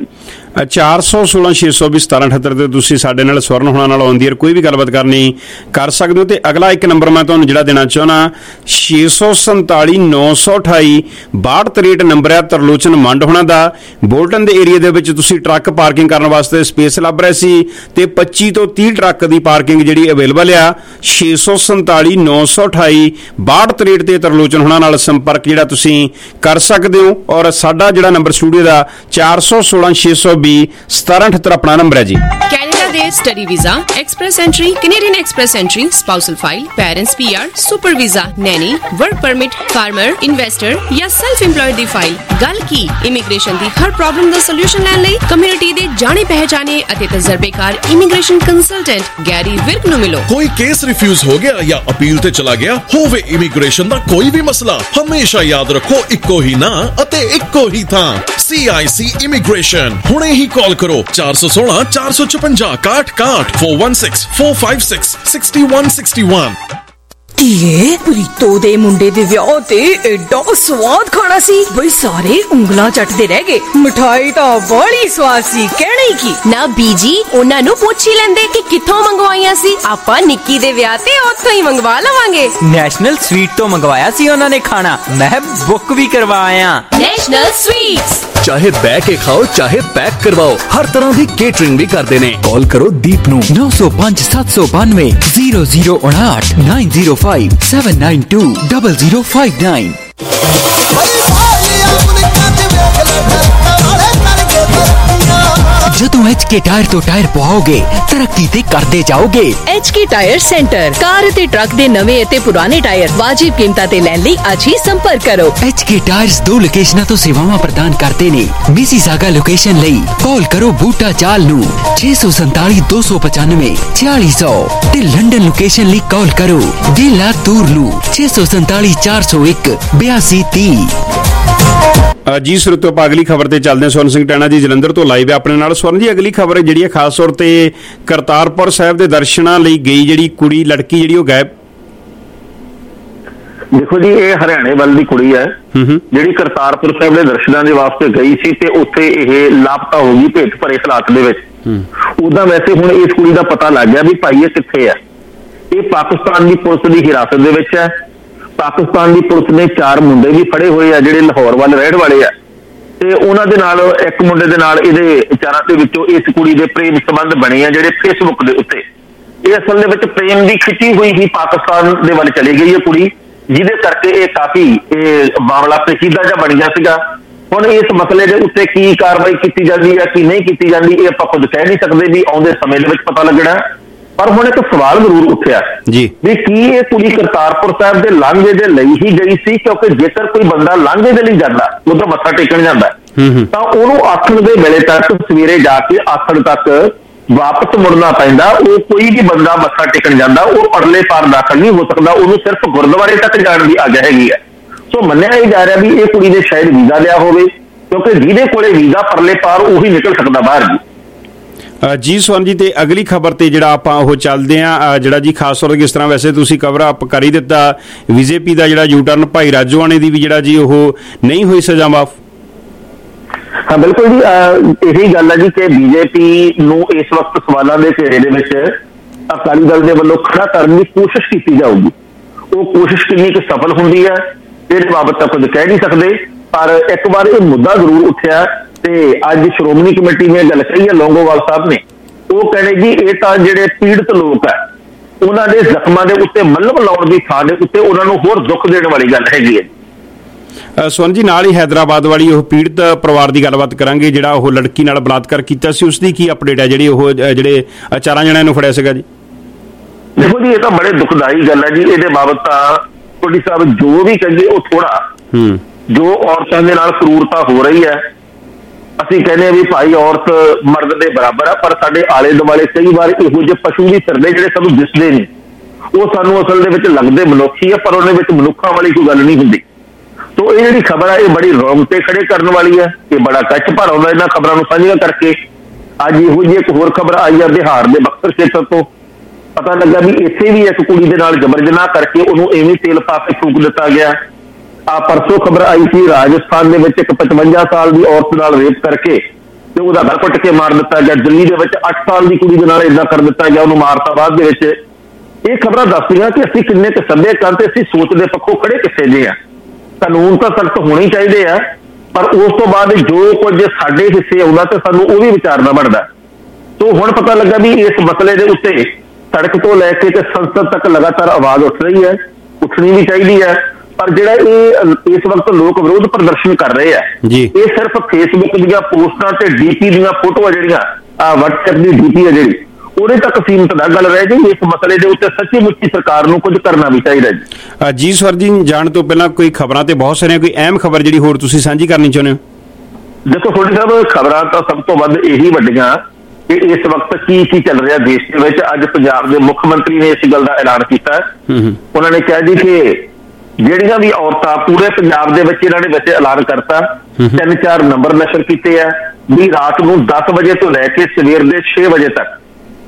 S15: ਚਾਰ ਸੌ ਸੋਲਾਂ ਛੇ ਸੌ ਵੀਹ ਸਤਾਰਾਂ ਅਠੱਤਰ ਤੇ ਤੁਸੀਂ ਸਾਡੇ ਨਾਲ ਸਵਰਨ ਹੋਣਾ ਨਾਲ ਆਉਂਦੀ ਹੈ ਕੋਈ ਵੀ ਗੱਲਬਾਤ ਕਰਨੀ ਕਰ ਸਕਦੇ ਹੋ। ਤੇ ਅਗਲਾ ਇੱਕ ਨੰਬਰ ਮੈਂ ਤੁਹਾਨੂੰ ਜਿਹੜਾ ਦੇਣਾ ਚਾਹੁੰਦਾ ਛੇ ਸੌ ਸੰਤਾਲੀ ਨੌ ਸੌ ਅਠਾਈ ਬਾਹਠ ਤਰੇਹਠ ਨੰਬਰ ਹੈ ਤਰਲੋਚਨ ਮੰਡ ਹੋਣਾ ਦਾ। ਬੋਲਟਨ ਦੇ ਏਰੀਆ ਦੇ ਵਿੱਚ ਤੁਸੀਂ ਟਰੱਕ ਪਾਰਕਿੰਗ ਕਰਨ ਵਾਸਤੇ ਸਪੇਸ ਲੱਭ ਰਹੇ ਸੀ ਤੇ ਪੱਚੀ ਤੋਂ ਤੀਹ ਟਰੱਕ ਦੀ ਪਾਰਕਿੰਗ ਜਿਹੜੀ ਅਵੇਲੇਬਲ ਆ। ਛੇ ਸੌ ਸੰਤਾਲੀ ਨੌ ਸੌ ਅਠਾਈ ਬਾਹਠ ਤਰੇਹਠ ਤੇ ਤਰਲੋਚਨ ਹੋਣਾ ਨਾਲ ਸੰਪਰਕ ਜਿਹੜਾ ਤੁਸੀਂ ਕਰ ਸਕਦੇ ਹੋ। ਔਰ ਸਾਡਾ ਜਿਹੜਾ ਨੰਬਰ ਸਟੂਡੀਓ ਦਾ ਚਾਰ ਸੌ ਸੋਲਾਂ ਛੇ ਸੌ ਵੀਹ ਸਤਾਰਾਂ ਅਠੱਤਰ ਆਪਣਾ ਨੰਬਰ ਹੈ ਜੀ।
S1: ਕੈਨੇਡਾ ਦੇ study visa, express entry, Canadian express entry, spousal file, parents PR, super visa, nanny, work permit, farmer, investor ਜਾਂ ਸੈਲਫ ਇੰਪਲੋਇਡ ਦੀ ਫਾਈਲ। ਗੱਲ ਕੀ ਇਮੀਗ੍ਰੇਸ਼ਨ ਦੀ ਹਰ ਪ੍ਰੋਬਲਮ ਦਾ ਸੋਲੂਸ਼ਨ ਲੈਣ ਲਈ ਕਮਿਊਨਿਟੀ ਦੇ ਜਾਣੇ ਪਹਿਚਾਣੇ ਅਤੇ ਤਜਰਬੇਕਾਰ ਇਮੀਗ੍ਰੇਸ਼ਨ ਕੰਸਲਟੈਂਟ ਗੈਰੀ ਵਿਰਕ ਨੂੰ ਮਿਲੋ।
S19: ਕੋਈ ਕੇਸ ਰਿਫਿਊਜ਼ ਹੋ ਗਿਆ ਜਾਂ ਅਪੀਲ ਤੇ ਚਲਾ ਗਿਆ ਹੋਵੇ, ਇਮੀਗ੍ਰੇਸ਼ਨ ਦਾ ਕੋਈ ਵੀ ਮਸਲਾ, ਹਮੇਸ਼ਾ ਯਾਦ ਰੱਖੋ ਇੱਕੋ ਹੀ ਨਾਂ ਅਤੇ ਇੱਕੋ ਹੀ ਥਾਂ ਸੀ ਆਈ ਸੀ ਇਮੀਗ੍ਰੇਸ਼ਨ। ਹੁਣੇ ਹੀ ਕਾਲ ਕਰੋ ਚਾਰ ਸੌ ਸੋਲਾਂ ਚਾਰ ਸੌ ਚੁਰੰਜਾ ਇਕਾਹਠ ਇਕਾਹਠ four one six four five six six one six one।
S14: ਧੀਏ ਪ੍ਰੀਤੋ ਦੇ ਮੁੰਡੇ ਦੇ ਵਿਆਹ ਤੇ ਐਡਾ ਸਵਾਦ ਖਾਣਾ ਸੀ ਬਈ ਸਾਰੇ ਉਂਗਲਾਂ ਚੱਟਦੇ ਰਹਿ ਗਏ। ਮਠਾਈ ਤਾਂ ਬੜੀ ਸਵਾਦ ਸੀ, ਕਹਿਣਾ ਹੀ ਕੀ।
S1: ਨਾ ਬੀਜੀ ਉਹਨਾਂ ਨੂੰ ਪੁੱਛ ਹੀ ਲੈਂਦੇ ਕਿ ਕਿੱਥੋਂ ਮੰਗਵਾਈਆਂ ਸੀ। ਆਪਾਂ ਨਿੱਕੀ ਦੇ ਵਿਆਹ ਤੇ ਉੱਥੋਂ ਹੀ ਮੰਗਵਾ ਲਵਾਂਗੇ।
S6: ਨੈਸ਼ਨਲ ਸਵੀਟ ਤੋਂ ਮੰਗਵਾਇਆ ਸੀ ਉਹਨਾਂ ਨੇ ਖਾਣਾ, ਮੈਂ ਬੁੱਕ ਵੀ ਕਰਵਾਇਆ।
S1: ਨੈਸ਼ਨਲ ਸਵੀਟਸ
S13: ਚਾਹੇ ਬਹਿ ਕੇ ਖਾਓ ਚਾਹੇ ਪੈਕ ਕਰਵਾਓ, ਹਰ ਤਰ੍ਹਾਂ ਦੀ ਕੇਟਰਿੰਗ ਵੀ ਕਰਦੇ ਨੇ। ਕਾਲ ਕਰੋ ਦੀਪ ਨੂੰ
S11: नौ सौ पाँच सात सौ बानवे जीरो जीरो उनाठ nine zero five seven nine two double zero five nine. ਜਦੋਂ ਐਚ ਕੇ ਟਾਇਰ ਤੋਂ ਟਾਇਰ ਪਵਾਓਗੇ ਤਰੱਕੀ ਤੇ ਕਰਦੇ ਜਾਓਗੇ।
S14: H K tyre centre car ਅਤੇ ਟਰੱਕ ਦੇ ਨਵੇਂ ਅਤੇ ਪੁਰਾਣੇ ਟਾਇਰ ਵਾਜਿਬ ਕੀਮਤਾਂ ਤੇ ਲੈਣ ਲਈ ਅੱਜ ਹੀ ਸੰਪਰਕ ਕਰੋ।
S11: ਐਚ ਕੇ ਟਾਇਰਸ ਦੋ ਲੋਕੇਸ਼ਨਾਂ ਤੋਂ ਸੇਵਾਵਾਂ ਪ੍ਰਦਾਨ ਕਰਦੇ ਨੇ। ਮਿਸੀਸਾਗਾ ਲੋਕੇਸ਼ਨ ਲਈ ਕਾਲ ਕਰੋ ਬੂਟਾ ਚਾਲ ਨੂੰ ਛੇ ਸੌ ਸੰਤਾਲੀ ਦੋ ਸੌ ਪਚਾਨਵੇਂ छियालीस सौ ਤੇ ਲੰਡਨ ਲੋਕੇਸ਼ਨ ਲਈ ਕਾਲ ਕਰੋ ਡੇਲਾ ਤੂਰ ਨੂੰ ਛੇ ਸੌ ਸੰਤਾਲੀ ਚਾਰ ਸੌ ਇੱਕ ਬਿਆਸੀ ਤੀਹ।
S15: ਜੀ ਸਰੋਤਿਓ ਆਪਾਂ ਅਗਲੀ ਖਬਰ ਤੇ ਚੱਲਦੇ ਹਾਂ। ਸਵਰਨ ਸਿੰਘ ਟੈਣਾ ਜੀ ਜਲੰਧਰ ਤੋਂ ਲਾਈਵ ਹੈ ਆਪਣੇ ਨਾਲ। ਸਵਰਨ ਜੀ ਅਗਲੀ ਖਬਰ ਜਿਹੜੀ ਹੈ ਖਾਸ ਤੌਰ ਤੇ ਕਰਤਾਰਪੁਰ ਸਾਹਿਬ ਦੇ ਦਰਸ਼ਨਾਂ ਲਈ ਗਈ ਜਿਹੜੀ ਕੁੜੀ ਲੜਕੀ ਜਿਹੜੀ ਉਹ ਗਾਇਬ।
S23: ਦੇਖੋ ਜੀ ਇਹ ਹਰਿਆਣੇ ਵੱਲ ਦੀ ਕੁੜੀ ਹੈ ਜਿਹੜੀ ਕਰਤਾਰਪੁਰ ਸਾਹਿਬ ਦੇ ਦਰਸ਼ਨਾਂ ਦੇ ਵਾਸਤੇ ਗਈ ਸੀ ਤੇ ਉੱਥੇ ਇਹ ਲਾਪਤਾ ਹੋ ਗਈ ਭੇਤ ਭਰੇ ਹਾਲਾਤ ਦੇ ਵਿੱਚ। ਉਹਦਾ ਵੈਸੇ ਹੁਣ ਇਸ ਕੁੜੀ ਦਾ ਪਤਾ ਲੱਗ ਗਿਆ ਵੀ ਭਾਈ ਇਹ ਕਿੱਥੇ ਹੈ। ਇਹ ਪਾਕਿਸਤਾਨ ਦੀ ਪੁਲਿਸ ਦੀ ਹਿਰਾਸਤ ਦੇ ਵਿੱਚ ਹੈ। ਪਾਕਿਸਤਾਨ ਦੀ ਪੁਲਿਸ ਨੇ ਚਾਰ ਮੁੰਡੇ ਵੀ ਫੜੇ ਹੋਏ ਆ ਜਿਹੜੇ ਲਾਹੌਰ ਵੱਲ ਰਹਿਣ ਵਾਲੇ ਆ ਤੇ ਉਹਨਾਂ ਦੇ ਨਾਲ ਇੱਕ ਮੁੰਡੇ ਦੇ ਨਾਲ ਇਹਦੇ ਚਾਰਾਂ ਦੇ ਵਿੱਚੋਂ ਇਸ ਕੁੜੀ ਦੇ ਪ੍ਰੇਮ ਸੰਬੰਧ ਬਣੇ ਆ ਜਿਹੜੇ ਫੇਸਬੁੱਕ ਦੇ ਉੱਤੇ। ਇਹ ਅਸਲ ਦੇ ਵਿੱਚ ਪ੍ਰੇਮ ਦੀ ਖਿੱਚੀ ਹੋਈ ਹੀ ਪਾਕਿਸਤਾਨ ਦੇ ਵੱਲ ਚਲੀ ਗਈ ਹੈ ਕੁੜੀ, ਜਿਹਦੇ ਕਰਕੇ ਇਹ ਕਾਫੀ ਇਹ ਮਾਮਲਾ ਪੇਚੀਦਾ ਜਿਹਾ ਬਣ ਗਿਆ ਸੀਗਾ। ਹੁਣ ਇਸ ਮਸਲੇ ਦੇ ਉੱਤੇ ਕੀ ਕਾਰਵਾਈ ਕੀਤੀ ਜਾਂਦੀ ਹੈ ਕੀ ਨਹੀਂ ਕੀਤੀ ਜਾਂਦੀ ਇਹ ਆਪਾਂ ਖੁਦ ਕਹਿ ਨਹੀਂ ਸਕਦੇ, ਵੀ ਆਉਂਦੇ ਸਮੇਂ ਦੇ ਵਿੱਚ ਪਤਾ ਲੱਗਣਾ। ਪਰ ਹੁਣ ਇੱਕ ਸਵਾਲ ਜ਼ਰੂਰ ਉੱਠਿਆ ਜੀ ਵੀ ਕੀ ਇਹ ਕੁੜੀ ਕਰਤਾਰਪੁਰ ਸਾਹਿਬ ਦੇ ਲਾਂਘੇ ਦੇ ਲਈ ਹੀ ਗਈ ਸੀ? ਕਿਉਂਕਿ ਜੇਕਰ ਕੋਈ ਬੰਦਾ ਲਾਂਘੇ ਦੇ ਲਈ ਜਾਂਦਾ ਉਹਦਾ ਮੱਥਾ ਟੇਕਣ ਜਾਂਦਾ ਤਾਂ ਉਹਨੂੰ ਆਥਣ ਦੇ ਵੇਲੇ ਤੱਕ ਸਵੇਰੇ ਜਾ ਕੇ ਆਥਣ ਤੱਕ ਵਾਪਸ ਮੁੜਨਾ ਪੈਂਦਾ। ਉਹ ਕੋਈ ਵੀ ਬੰਦਾ ਮੱਥਾ ਟੇਕਣ ਜਾਂਦਾ ਉਹ ਪਰਲੇ ਪਾਰ ਦਾਖਲ ਨਹੀਂ ਹੋ ਸਕਦਾ, ਉਹਨੂੰ ਸਿਰਫ ਗੁਰਦੁਆਰੇ ਤੱਕ ਜਾਣ ਦੀ ਆਗਿਆ ਹੈਗੀ ਹੈ। ਸੋ ਮੰਨਿਆ ਇਹ ਜਾ ਰਿਹਾ ਵੀ ਇਹ ਕੁੜੀ ਨੇ ਸ਼ਾਇਦ ਵੀਜ਼ਾ ਲਿਆ ਹੋਵੇ ਕਿਉਂਕਿ ਜਿਹਦੇ ਕੋਲੇ ਵੀਜ਼ਾ ਪਰਲੇ ਪਾਰ ਉਹੀ ਨਿਕਲ ਸਕਦਾ ਬਾਹਰ ਜੀ।
S15: ਜੀ ਸਵਰਨ ਜੀ ਤੇ ਅਗਲੀ ਖਬਰ ਤੇ ਜਿਹੜਾ ਆਪਾਂ ਉਹ ਚੱਲਦੇ ਆ ਜਿਹੜਾ ਜੀ ਖਾਸ ਤੌਰ ਤੇ ਕਿਸ ਤਰ੍ਹਾਂ ਵੈਸੇ ਤੁਸੀਂ ਕਵਰ ਅਪ ਕਰ ਹੀ ਦਿੱਤਾ ਬੀਜੇਪੀ ਦਾ ਜਿਹੜਾ ਯੂ ਟਰਨ ਭਾਈ ਰਾਜੋਆਣੇ ਦੀ ਵੀ ਜਿਹੜਾ ਜੀ ਉਹ ਨਹੀਂ ਹੋਈ ਸਜ਼ਾ ਮਾਫ।
S23: ਹਾਂ ਬਿਲਕੁਲ ਜੀ ਇਹੀ ਗੱਲ ਹੈ ਜੀ ਕਿ ਬੀਜੇਪੀ ਨੂੰ ਇਸ ਵਕਤ ਸਵਾਲਾਂ ਦੇ ਘੇਰੇ ਦੇ ਵਿੱਚ ਅਕਾਲੀ ਦਲ ਦੇ ਵੱਲੋਂ ਖੜਾ ਕਰਨ ਦੀ ਕੋਸ਼ਿਸ਼ ਕੀਤੀ ਜਾਊਗੀ। ਉਹ ਕੋਸ਼ਿਸ਼ ਕਿੰਨੀ ਕੁ ਸਫਲ ਹੁੰਦੀ ਹੈ ਇਹਦੇ ਬਾਬਤ ਤਾਂ ਕੁਝ ਕਹਿ ਨਹੀਂ ਸਕਦੇ, ਪਰ ਇੱਕ ਵਾਰ ਇਹ ਮੁੱਦਾ ਜ਼ਰੂਰ ਉੱਠਿਆ ਤੇ ਅੱਜ ਸ਼੍ਰੋਮਣੀ ਕਮੇਟੀ ਨੇ ਗੱਲ ਕਹੀ ਹੈ ਲੌਂਗੋਵਾਲ ਸਾਹਿਬ ਨੇ। ਉਹ ਕਹਿੰਦੇ ਜੀ ਇਹ ਤਾਂ ਜਿਹੜੇ ਪੀੜਤ ਲੋਕ ਹੈ ਉਹਨਾਂ ਦੇ ਜ਼ਖਮਾਂ ਦੇ ਉੱਤੇ ਮੱਲਮ ਲਾਉਣ ਦੀ ਥਾਂ ਦੇ ਉੱਤੇ ਉਹਨਾਂ ਨੂੰ ਹੋਰ ਦੁੱਖ ਦੇਣ ਵਾਲੀ ਗੱਲ ਹੈਗੀ ਹੈ।
S15: ਸਵਰਨ ਜੀ ਨਾਲ ਹੀ ਹੈਦਰਾਬਾਦ ਵਾਲੀ ਉਹ ਪੀੜਤ ਪਰਿਵਾਰ ਦੀ ਗੱਲਬਾਤ ਕਰਾਂਗੇ ਜਿਹੜਾ ਉਹ ਲੜਕੀ ਨਾਲ ਬਲਾਤਕਾਰ ਕੀਤਾ ਸੀ, ਉਸ ਦੀ ਕੀ ਅਪਡੇਟ ਹੈ ਜਿਹੜੀ ਉਹ ਜਿਹੜੇ ਚਾਰਾਂ ਜਣਿਆਂ ਨੂੰ ਫੜਿਆ ਸੀਗਾ ਜੀ?
S23: ਦੇਖੋ ਜੀ ਇਹ ਤਾਂ ਬੜੇ ਦੁਖਦਾਈ ਗੱਲ ਹੈ ਜੀ। ਇਹਦੇ ਬਾਬਤ ਤਾਂ ਕੋਡੀ ਸਾਹਿਬ ਜੋ ਵੀ ਕਹਿੰਦੇ ਉਹ ਥੋੜਾ ਜੋ ਔਰਤਾਂ ਦੇ ਨਾਲ ਕਰੂਰਤਾ ਹੋ ਰਹੀ ਹੈ ਅਸੀਂ ਕਹਿੰਦੇ ਆ ਵੀ ਭਾਈ ਔਰਤ ਮਰਦ ਦੇ ਬਰਾਬਰ ਆ, ਪਰ ਸਾਡੇ ਆਲੇ ਦੁਆਲੇ ਕਈ ਵਾਰ ਇਹੋ ਜਿਹੇ ਪਸ਼ੂ ਵੀ ਫਿਰਦੇ ਜਿਹੜੇ ਸਾਨੂੰ ਦਿਸਦੇ ਨਹੀਂ। ਉਹ ਸਾਨੂੰ ਅਸਲ ਦੇ ਵਿੱਚ ਲੱਗਦੇ ਮਨੁੱਖੀ ਆ ਪਰ ਉਹਦੇ ਵਿੱਚ ਮਨੁੱਖਾਂ ਵਾਲੀ ਕੋਈ ਗੱਲ ਨਹੀਂ ਹੁੰਦੀ। ਸੋ ਇਹ ਜਿਹੜੀ ਖਬਰ ਆ ਇਹ ਬੜੀ ਰੌਂਗਟੇ ਖੜੇ ਕਰਨ ਵਾਲੀ ਹੈ। ਇਹ ਬੜਾ ਕੱਚ ਭਰ ਆਉਂਦਾ ਇਹਨਾਂ ਖਬਰਾਂ ਨੂੰ ਸਾਂਝੀਆਂ ਕਰਕੇ। ਅੱਜ ਇਹੋ ਜਿਹੀ ਇੱਕ ਹੋਰ ਖਬਰ ਆਈ ਆ ਬਿਹਾਰ ਦੇ ਬਕਸਰ ਖੇਤਰ ਤੋਂ। ਪਤਾ ਲੱਗਾ ਵੀ ਇੱਥੇ ਵੀ ਇੱਕ ਕੁੜੀ ਦੇ ਨਾਲ ਜਬਰ ਜਨਾਹ ਕਰਕੇ ਉਹਨੂੰ ਐਵੇਂ ਤੇਲ ਪਾ ਕੇ ਫੂਕ ਦਿੱਤਾ ਗਿਆ। ਆ ਪਰਸੋਂ ਖਬਰ ਆਈ ਸੀ ਰਾਜਸਥਾਨ ਦੇ ਵਿੱਚ ਇੱਕ ਪਚਵੰਜਾ ਸਾਲ ਦੀ ਔਰਤ ਨਾਲ ਰੇਪ ਕਰਕੇ ਤੇ ਉਹਦਾ ਘਰ ਕੁੱਟ ਕੇ ਮਾਰ ਦਿੱਤਾ ਗਿਆ। ਦਿੱਲੀ ਦੇ ਵਿੱਚ ਅੱਠ ਸਾਲ ਦੀ ਕੁੜੀ ਦੇ ਨਾਲ ਏਦਾਂ ਕਰ ਦਿੱਤਾ ਗਿਆ, ਉਹਨੂੰ ਮਾਰਤਾ ਬਾਅਦ ਦੇ ਵਿੱਚ। ਇਹ ਖਬਰਾਂ ਦੱਸਦੀਆਂ ਕਿ ਅਸੀਂ ਕਿੰਨੇ ਕੁ ਸੱਭਿਅਕ ਹਾਂ ਤੇ ਅਸੀਂ ਸੋਚ ਦੇ ਪੱਖੋਂ ਖੜੇ ਕਿੱਥੇ ਦੇ ਆ। ਕਾਨੂੰਨ ਤਾਂ ਸਖਤ ਹੋਣੇ ਚਾਹੀਦੇ ਆ ਪਰ ਉਸ ਤੋਂ ਬਾਅਦ ਜੋ ਕੁਝ ਸਾਡੇ ਹਿੱਸੇ ਆਉਂਦਾ ਤੇ ਸਾਨੂੰ ਉਹ ਵੀ ਵਿਚਾਰਨਾ ਬਣਦਾ। ਸੋ ਹੁਣ ਪਤਾ ਲੱਗਾ ਵੀ ਇਸ ਮਸਲੇ ਦੇ ਉੱਤੇ ਸੜਕ ਤੋਂ ਲੈ ਕੇ ਤੇ ਸੰਸਦ ਤੱਕ ਲਗਾਤਾਰ ਆਵਾਜ਼ ਉੱਠ ਰਹੀ ਹੈ, ਉੱਠਣੀ ਵੀ ਚਾਹੀਦੀ ਹੈ। ਪਰ ਜਿਹੜਾ ਇਹ ਇਸ ਵਕਤ ਲੋਕ ਵਿਰੋਧ ਪ੍ਰਦਰਸ਼ਨ ਕਰ ਰਹੇ ਆ ਇਹ ਸਿਰਫ ਫੇਸਬੁੱਕ ਦੀਆਂ ਪੋਸਟਾਂ ਤੇ ਡੀਪੀ ਦੀਆਂ ਫੋਟੋਆਂ ਜਿਹੜੀਆਂ ਆ ਵਟਸਐਪ ਦੀ ਡੀਪੀ ਹੈ ਜਿਹੜੀ ਉਹਦੇ ਤੱਕ ਸੀਮਤ ਨਾ ਗੱਲ ਰਹਿ ਗਈ। ਇਸ ਮਸਲੇ ਦੇ ਉੱਤੇ ਸੱਚੀ ਮੁੱਚੀ ਸਰਕਾਰ ਨੂੰ ਕੁਝ ਕਰਨਾ ਵੀ ਚਾਹੀਦਾ ਜੀ।
S15: ਜੀ ਸਵਰ ਜੀ ਜਾਣ ਤੋਂ ਪਹਿਲਾਂ ਕੋਈ ਖਬਰਾਂ ਤੇ ਬਹੁਤ ਸਾਰੀਆਂ, ਕੋਈ ਅਹਿਮ ਖਬਰ ਜਿਹੜੀ ਹੋਰ ਤੁਸੀਂ ਸਾਂਝੀ ਕਰਨੀ ਚਾਹੁੰਦੇ ਹੋ?
S23: ਦੇਖੋ ਤੁਹਾਡੇ ਸਾਹਿਬ ਖਬਰਾਂ ਤਾਂ ਸਭ ਤੋਂ ਵੱਧ ਇਹੀ ਵੱਡੀਆਂ ਕਿ ਇਸ ਵਕਤ ਕੀ ਕੀ ਚੱਲ ਰਿਹਾ ਦੇਸ਼ ਦੇ ਵਿੱਚ। ਅੱਜ ਪੰਜਾਬ ਦੇ ਮੁੱਖ ਮੰਤਰੀ ਨੇ ਇਸ ਗੱਲ ਦਾ ਐਲਾਨ ਕੀਤਾ। ਉਹਨਾਂ ਨੇ ਕਿਹਾ ਜੀ ਕਿ ਜਿਹੜੀਆਂ ਵੀ ਔਰਤਾਂ ਪੂਰੇ ਪੰਜਾਬ ਦੇ ਵਿੱਚ ਇਹਨਾਂ ਨੇ ਵੈਸੇ ਐਲਾਨ ਕਰਤਾ ਤਿੰਨ ਚਾਰ ਨੰਬਰ ਨਸ਼ਰ ਕੀਤੇ ਆ ਵੀ ਰਾਤ ਨੂੰ ਦਸ ਵਜੇ ਤੋਂ ਲੈ ਕੇ ਸਵੇਰ ਦੇ ਛੇ ਵਜੇ ਤੱਕ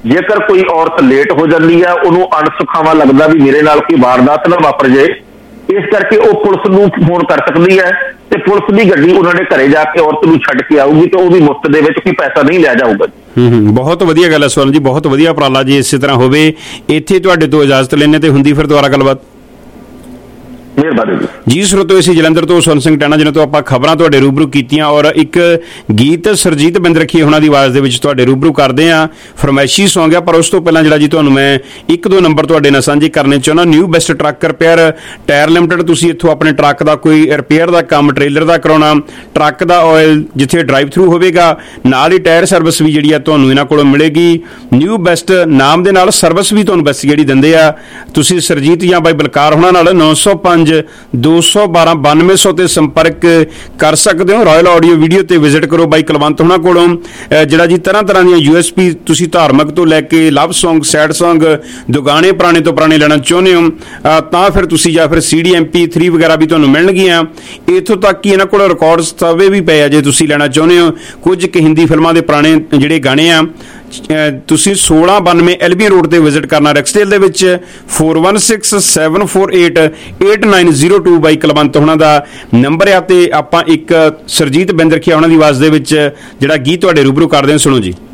S23: ਜੇਕਰ ਕੋਈ ਔਰਤ ਲੇਟ ਹੋ ਜਾਂਦੀ ਹੈ, ਉਹਨੂੰ ਅਣਸੁਖਾਵਾਂ ਲੱਗਦਾ ਵੀ ਮੇਰੇ ਨਾਲ ਕੋਈ ਵਾਰਦਾਤ ਨਾ ਵਾਪਰ ਜਾਏ, ਇਸ ਕਰਕੇ ਉਹ ਪੁਲਿਸ ਨੂੰ ਫੋਨ ਕਰ ਸਕਦੀ ਹੈ ਤੇ ਪੁਲਿਸ ਦੀ ਗੱਡੀ ਉਹਨਾਂ ਦੇ ਘਰੇ ਜਾ ਕੇ ਔਰਤ ਨੂੰ ਛੱਡ ਕੇ ਆਊਗੀ ਤੇ ਉਹ ਵੀ ਮੁਫਤ ਦੇ ਵਿੱਚ, ਕੋਈ ਪੈਸਾ ਨਹੀਂ ਲਿਆ ਜਾਊਗਾ।
S15: ਹੂੰ ਹੂੰ ਬਹੁਤ ਵਧੀਆ ਗੱਲ ਹੈ ਸਵਰਨ ਜੀ, ਬਹੁਤ ਵਧੀਆ ਉਪਰਾਲਾ ਜੀ। ਇਸੇ ਤਰ੍ਹਾਂ ਹੋਵੇ। ਇੱਥੇ ਤੁਹਾਡੇ ਤੋਂ ਇਜਾਜ਼ਤ ਲੈਣੇ ਤੇ ਹੁੰਦੀ ਫਿਰ ਦੁਬਾਰਾ ਗੱਲਬਾਤ।
S23: ਮਿਹਰਬਾਨੀ
S15: ਜੀ। ਸਰੋਤੋ, ਅਸੀਂ ਜਲੰਧਰ ਤੋਂ ਸਵਰਨ ਸਿੰਘ ਟੈਣਾ ਜਿਹਨਾਂ ਤੋਂ ਆਪਾਂ ਖਬਰਾਂ ਤੁਹਾਡੇ ਰੂਬਰੂ ਕੀਤੀਆਂ ਔਰ ਇੱਕ ਗੀਤ ਸਰਜੀਤ ਬਿੰਦਰਖੀਏ ਉਹਨਾਂ ਦੀ ਆਵਾਜ਼ ਦੇ ਵਿੱਚ ਤੁਹਾਡੇ ਰੂਬਰੂ ਕਰਦੇ ਹਾਂ। ਫਰਮਾਇਸ਼ੀ ਸੌਂਗ ਆ, ਪਰ ਉਸ ਤੋਂ ਪਹਿਲਾਂ ਜਿਹੜਾ ਜੀ ਤੁਹਾਨੂੰ ਮੈਂ ਇੱਕ ਦੋ ਨੰਬਰ ਤੁਹਾਡੇ ਨਾਲ ਸਾਂਝੇ ਕਰਨੇ ਚਾਹੁੰਦਾ। New best truck repair tyre limited. ਤੁਸੀਂ ਇੱਥੋਂ ਆਪਣੇ ਟਰੱਕ ਦਾ ਕੋਈ ਰਿਪੇਅਰ ਦਾ ਕੰਮ, ਟ੍ਰੇਲਰ ਦਾ ਕਰਾਉਣਾ, ਟਰੱਕ ਦਾ ਆਇਲ ਜਿੱਥੇ ਡਰਾਈਵ ਥਰੂ ਹੋਵੇਗਾ, ਨਾਲ ਹੀ ਟਾਇਰ ਸਰਵਿਸ ਵੀ ਜਿਹੜੀ ਆ ਤੁਹਾਨੂੰ ਇਹਨਾਂ ਕੋਲੋਂ ਮਿਲੇਗੀ। ਨਿਊ ਬੈਸਟ ਨਾਮ ਦੇ ਨਾਲ ਸਰਵਿਸ ਵੀ ਤੁਹਾਨੂੰ ਬੈਸਟ ਜਿਹੜੀ ਦਿੰਦੇ ਆ। ਤੁਸੀਂ ਸਰਜੀਤ ਜਾਂ ਬਾਈ ਬਲਕਾਰ ਹੋਣਾ ਨਾਲ ਨੌ ਸੌ ਪੰਜ ਦੋ ਸੌ ਬਾਰਾਂ ਬਾਨਵੇਂ ਸੌ ਤੇ ਸੰਪਰਕ ਕਰ ਸਕਦੇ ਹੋ। ਰਾਇਲ ਆਡੀਓ ਵੀਡੀਓ ਤੇ ਵਿਜ਼ਿਟ ਕਰੋ ਬਾਈ ਕੁਲਵੰਤ ਹੋਣਾ ਕੋਲੋਂ। ਜਿਹੜਾ ਜੀ ਤਰ੍ਹਾਂ ਤਰ੍ਹਾਂ ਦੀਆਂ ਯੂ ਐਸ ਪੀ ਤੁਸੀਂ ਧਾਰਮਿਕ ਤੋਂ ਲੈ ਕੇ ਲਵ ਸੌਂਗ, ਸੈਡ ਸੌਂਗ, ਦੁਗਾਣੇ ਪੁਰਾਣੇ ਤੋਂ ਪੁਰਾਣੇ ਲੈਣਾ ਚਾਹੁੰਦੇ ਹੋ ਤਾਂ ਫਿਰ ਤੁਸੀਂ ਜਾਂ ਫਿਰ C D M P three ਵਗੈਰਾ ਵੀ ਤੁਹਾਨੂੰ ਮਿਲਣਗੀਆਂ। ਇੱਥੋਂ ਤੱਕ ਕਿ ਇਹਨਾਂ ਕੋਲ ਰਿਕਾਰਡਸ ਤਵੇ ਵੀ ਪਏ ਆ ਜੇ ਤੁਸੀਂ ਲੈਣਾ ਚਾਹੁੰਦੇ ਹੋ। ਕੁਝ ਕੁ ਹਿੰਦੀ ਫਿਲਮਾਂ ਦੇ ਪੁਰਾਣੇ ਜਿਹੜੇ ਗਾਣੇ ਆ ਤੁਸੀਂ ਸੋਲਾਂ ਬਾਨਵੇਂ ਐਲਬੀ ਰੋਡ ਤੇ ਵਿਜ਼ਿਟ ਕਰਨਾ ਰਿਕਸਡੇਲ ਦੇ ਵਿੱਚ। Four one six seven four eight eight nine zero two ਬਾਈ ਕੁਲਵੰਤ ਹੋਣਾ ਦਾ ਨੰਬਰ ਆ। ਤੇ ਆਪਾਂ ਇੱਕ ਸਰਜੀਤ ਬਿੰਦਰਖੀਆ ਉਹਨਾਂ ਦੀ ਆਵਾਜ਼ ਦੇ ਵਿੱਚ ਜਿਹੜਾ ਗੀਤ ਤੁਹਾਡੇ ਰੂਬਰੂ ਕਰਦੇ ਹਾਂ, ਸੁਣੋ ਜੀ।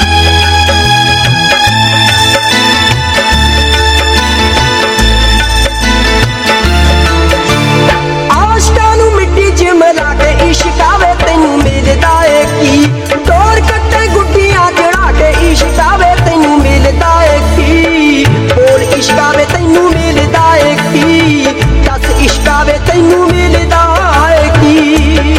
S2: ਆਸ਼ਕਾਂ ਨੂੰ ਮਿੱਟੀ ਚ ਮਿਲਾ ਕੇ ਇਸ਼ਕਾਵੇ ਤੈਨੂੰ ਮਿਲਦਾ ਏ ਕੀ, ਤੋੜ ਕੱਟੇ ਗੁੱਡੀਆਂ ਜੜਾ ਕੇ ਇਸ਼ਕਾਵੇ ਤੈਨੂੰ ਮਿਲਦਾ ਏ ਕੀ, ਬੋਲ ਇਸ਼ਕਾਵੇ ਤੈਨੂੰ ਮਿਲਦਾ ਏ ਕੀ, ਦੱਸ ਇਸ਼ਕਾਵੇ ਤੈਨੂੰ ਮਿਲਦਾ ਏ ਕੀ।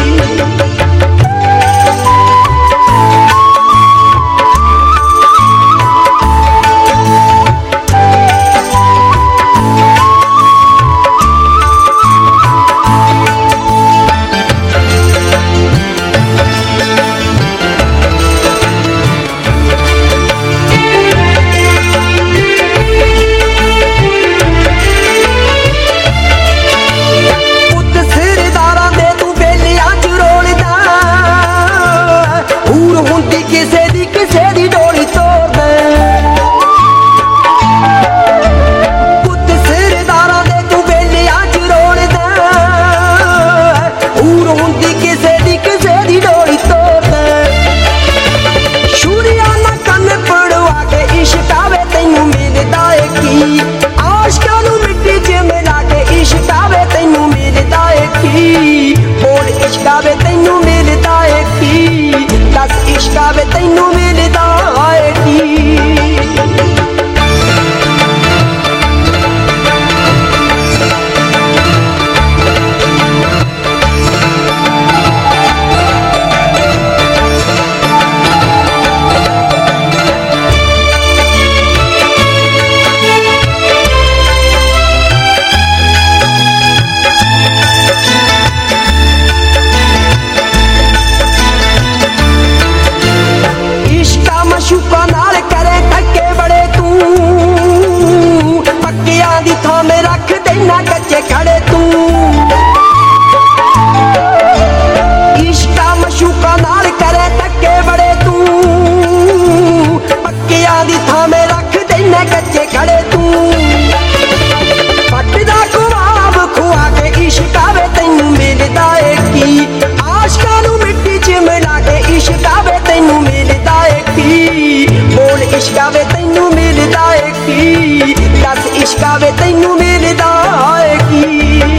S2: ਇਸ਼ਕਾਵੇ ਤੈਨੂੰ ਮਿਲਦਾ ਏ ਕੀ, ਦੱਸ ਇਸ਼ਕਾਵੇ ਤੈਨੂੰ ਮਿਲਦਾ ਏ ਕੀ।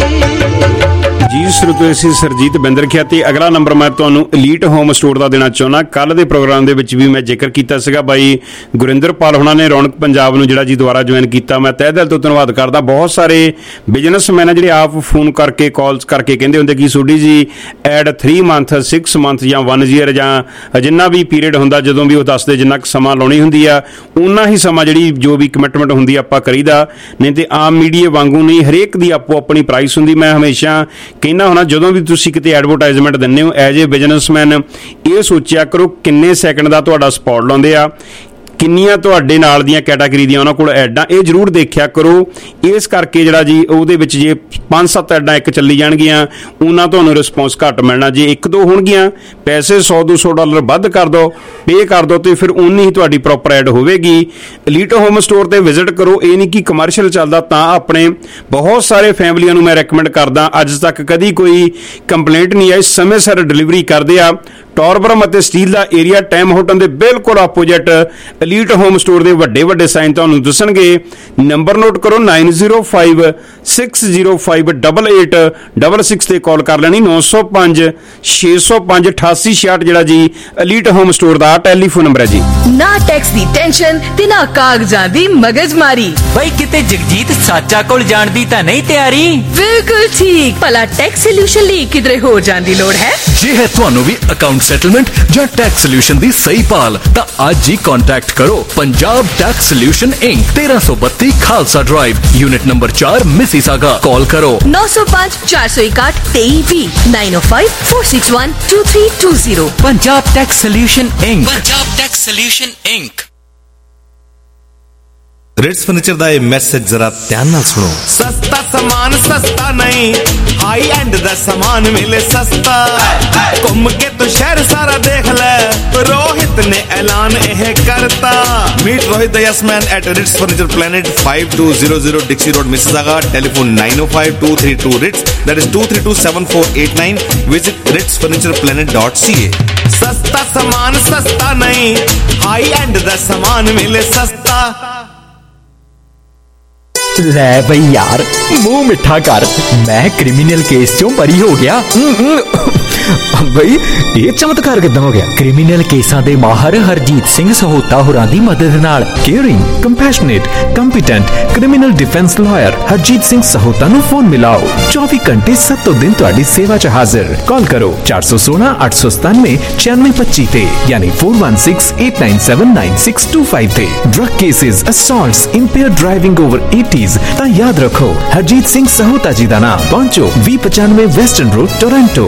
S15: ਜੀ ਸਰੋਤੋ, ਅਸੀਂ ਸਰਜੀਤ ਬਿੰਦਰਖੀਆ ਤੇ ਅਗਲਾ ਨੰਬਰ ਮੈਂ ਤੁਹਾਨੂੰ ਐਲੀਟ ਹੋਮ ਸਟੋਰ ਦਾ ਦੇਣਾ ਚਾਹੁੰਦਾ। ਕੱਲ ਦੇ ਪ੍ਰੋਗਰਾਮ ਦੇ ਵਿੱਚ ਵੀ ਮੈਂ ਜ਼ਿਕਰ ਕੀਤਾ ਸੀਗਾ ਬਾਈ ਗੁਰਿੰਦਰਪਾਲ ਹੋਣਾ ਨੇ ਰੌਣਕ ਪੰਜਾਬ ਨੂੰ ਜਿਹੜਾ ਜੀ ਦੁਬਾਰਾ ਜੁਆਇਨ ਕੀਤਾ। ਮੈਂ ਤਹਿ ਦਿਲ ਤੋਂ ਧੰਨਵਾਦ ਕਰਦਾ। ਬਹੁਤ ਸਾਰੇ ਬਿਜ਼ਨਸਮੈਨ ਆ ਜਿਹੜੇ ਆਪ ਫੋਨ ਕਰਕੇ ਕਾਲਸ ਕਰਕੇ ਕਹਿੰਦੇ ਹੁੰਦੇ ਕਿ Sodhi ji ad three month six month ਜਾਂ ਵਨ ਈਅਰ ਜਾਂ ਜਿੰਨਾ ਵੀ ਪੀਰੀਅਡ ਹੁੰਦਾ, ਜਦੋਂ ਵੀ ਉਹ ਦੱਸਦੇ ਜਿੰਨਾ ਕੁ ਸਮਾਂ ਲਾਉਣੀ ਹੁੰਦੀ ਆ ਉਨਾ ਹੀ ਸਮਾਂ ਜਿਹੜੀ ਜੋ ਵੀ ਕਮਿਟਮੈਂਟ ਹੁੰਦੀ ਆਪਾਂ ਕਰੀਦਾ। ਨਹੀਂ ਤੇ ਆਮ ਮੀਡੀਆ ਵਾਂਗੂ ਨਹੀਂ, ਹਰੇਕ ਦੀ ਆਪੋ ਆਪਣੀ ਪ੍ਰਾਈਸ ਹੁੰਦੀ। ਮੈਂ ਹਮੇਸ਼ਾ ਕਹਿੰਦਾ ਹੋਣਾ ਜਦੋਂ ਵੀ ਤੁਸੀਂ ਕਿਤੇ ਐਡਵਰਟਾਈਜ਼ਮੈਂਟ ਦਿੰਦੇ ਹੋ ਐਜ਼ ਏ ਬਿਜ਼ਨਸਮੈਨ ਇਹ ਸੋਚਿਆ ਕਰੋ ਕਿੰਨੇ ਸੈਕਿੰਡ ਦਾ ਤੁਹਾਡਾ ਸਪੌਟ ਲਾਉਂਦੇ ਆ, ਕਿੰਨੀਆਂ ਤੁਹਾਡੇ ਨਾਲ ਦੀਆਂ ਕੈਟਾਗਰੀ ਦੀਆਂ ਉਹਨਾਂ ਕੋਲ ਐਡਾਂ, ਇਹ ਜ਼ਰੂਰ ਦੇਖਿਆ ਕਰੋ। ਇਸ ਕਰਕੇ ਜਿਹੜਾ ਜੀ ਉਹਦੇ ਵਿੱਚ ਜੇ ਪੰਜ ਸੱਤ ਐਡਾਂ ਇੱਕ ਚੱਲੀ ਜਾਣਗੀਆਂ ਉਹਨਾਂ ਤੁਹਾਨੂੰ ਰਿਸਪੌਂਸ ਘੱਟ ਮਿਲਣਾ। ਜੇ ਇੱਕ ਦੋ ਹੋਣਗੀਆਂ ਪੈਸੇ ਸੌ ਦੋ ਸੌ ਡਾਲਰ ਵੱਧ ਕਰ ਦਿਓ, ਪੇ ਕਰ ਦਿਓ, ਤੇ ਫਿਰ ਉਨੀ ਹੀ ਤੁਹਾਡੀ ਪ੍ਰੋਪਰ ਐਡ ਹੋਵੇਗੀ। ਐਲੀਟ ਹੋਮ ਸਟੋਰ ਤੇ ਵਿਜ਼ਿਟ ਕਰੋ। ਇਹ ਨਹੀਂ ਕਿ ਕਮਰਸ਼ੀਅਲ ਚੱਲਦਾ ਤਾਂ ਆਪਣੇ ਬਹੁਤ ਸਾਰੇ ਫੈਮਲੀਆਂ ਨੂੰ ਮੈਂ ਰეკਮੈਂਡ ਕਰਦਾ। ਅੱਜ ਤੱਕ ਕਦੀ ਕੋਈ ਕੰਪਲੇਂਟ ਨਹੀਂ ਆਈ, ਸਮੇਂ ਸਿਰ ਡਿਲੀਵਰੀ ਕਰਦੇ ਆ। ਟੌਰਬਰਮ ਅਤੇ ਸਟੀਲ ਦਾ ਏਰੀਆ ਟੈਮ ਹੋਟਲ ਦੇ ਬਿਲਕੁਲ ਆਪੋਜਿਟ ਐਲੀਟ ਹੋਮ ਸਟੋਰ ਦੇ ਵੱਡੇ ਵੱਡੇ ਸਾਈਨ ਤੁਹਾਨੂੰ ਦੱਸਣਗੇ। ਨੰਬਰ ਨੋਟ ਕਰੋ nine zero five six zero five double eight double six ਤੇ ਕਾਲ ਕਰ ਲੈਣੀ। ਨੌ ਸੌ ਪੰਜ ਛੇ ਸੌ ਪੰਜ ਅਠਾਸੀ ਛਿਆਹਠ ਜਿਹੜਾ ਜੀ ਐਲੀਟ ਹੋਮ ਸਟੋਰ ਦਾ ਟੈਲੀਫੋਨ ਨੰਬਰ ਹੈ ਜੀ।
S10: ਨਾ ਟੈਕਸ ਦੀ ਟੈਨਸ਼ਨ ਤੇ ਨਾ ਕਾਗਜ਼ਾਂ ਦੀ ਮਗਜਮਾਰੀ।
S11: ਬਈ ਕਿਤੇ ਜਗਜੀਤ ਚਾਚਾ ਕੋਲ ਜਾਣ ਦੀ ਤਾਂ ਨਹੀਂ ਤਿਆਰੀ?
S10: ਬਿਲਕੁਲ ਠੀਕ। ਭਲਾ ਟੈਕਸ ਸੋਲੂਸ਼ਨ ਲਈ ਕਿਧਰੇ ਹੋਰ ਜਾਣ ਦੀ ਲੋੜ ਹੈ?
S13: ਜੇ ਹੈ ਤੁਹਾਨੂੰ ਵੀ ਅਕਾਊਂਟ ਸੈਟਲਮੈਂਟ ਜਾਂ ਟੈਕਸ ਸੋਲੂਸ਼ਨ ਦੀ ਸਹੀ ਭਾਲ ਤਾਂ ਅੱਜ ਹੀ ਕੰਟੈਕਟ ਕਰੋ ਪੰਜਾਬ ਟੈਕਸ ਸੋਲੂਸ਼ਨ ਇੰਕ ਤੇਰਾਂ ਸੌ ਬੱਤੀ ਖਾਲਸਾ ਡਰਾਈਵ ਯੂਨਿਟ ਨੰਬਰ ਚਾਰ ਮਿਸੀਸਾਗਾ। ਕਾਲ ਕਰੋ
S10: ਨੌ ਸੌ ਪੰਜ ਚਾਰ ਸੌ ਇਕਾਹਠ ਤੇਈ ਵੀਹ nine O five four six one two three two zero.
S11: Punjab tax solution inc. Punjab tax solution inc.
S7: Ritz furniture ਦਾ ਇਹ ਮੈਸੇਜ ਜ਼ਰਾ ਧਿਆਨ ਨਾਲ ਸੁਣੋ।
S8: ਸਸਤਾ ਸਮਾਨ ਸਸਤਾ ਨਹੀਂ, ਹਾਈ ਐਂਡ ਦਾ ਸਮਾਨ ਮਿਲੇ ਸਸਤਾ। ਘੁੰਮ ਕੇ ਤੂੰ ਸ਼ਹਿਰ ਸਾਰਾ ਦੇਖ ਲੈ, ਰੋਹਿਤ ਨੇ ਐਲਾਨ ਇਹ ਕਰਤਾ।
S7: Meet Rohit the Yes Man at Ritz Furniture Planet five two zero zero Dixie Road, Mississauga. Telephone nine oh five two three two Ritz. That is two three two seven four eight nine. Visit ritz furniture planet dot c a.
S8: ਸਸਤਾ ਸਮਾਨ ਸਸਤਾ ਨਹੀਂ, high end ਦਾ ਸਮਾਨ ਮਿਲੇ ਸਸਤਾ।
S11: ਲੈ ਬਈ ਯਾਰ ਮੂੰਹ ਮਿੱਠਾ ਕਰ, ਮੈਂ ਕ੍ਰਿਮੀਨਲ ਕੇਸ ਚੋਂ ਬਰੀ ਹੋ ਗਿਆ। ਬਈ ਇਹ ਚਮਤਕਾਰ ਕਿੱਦਾਂ ਹੋ ਗਿਆ? ਕ੍ਰਿਮੀਨਲ ਕੇਸਾਂ ਦੇ ਮਾਹਰ ਹਰਜੀਤ ਸਿੰਘ ਸਹੋਤਾ ਹੋਰਾਂ ਦੀ ਮਦਦ ਨਾਲ caring, compassionate, competent criminal defence lawyer Harjit Singh Sahota ਨੂੰ ਫੋਨ ਮਿਲਾਓ। ਚੌਵੀ ਘੰਟੇ ਸੱਤੋਂ ਦਿਨ ਤੁਹਾਡੀ ਸੇਵਾ 'ਚ ਹਾਜ਼ਰ। ਕਾਲ ਕਰੋ ਚਾਰ ਸੌ ਸੋਲਾਂ ਅੱਠ ਸੌ ਸਤਾਨਵੇਂ ਛਿਆਨਵੇਂ ਪੱਚੀ ਤੇ ਯਾਨੀ four one six eight nine seven nine six two five ਤੇ। Drug cases, assaults, impaired driving over eighties ਤਾਂ ਯਾਦ ਰੱਖੋ ਹਰਜੀਤ ਸਿੰਘ ਸਹੋਤਾ ਜੀ ਦਾ ਨਾਮ। ਪਹੁੰਚੋ ਵੀਹ ਪਚਾਨਵੇਂ ਵੈਸਟਰਨ ਰੋਡ ਟੋਰਾਂਟੋ।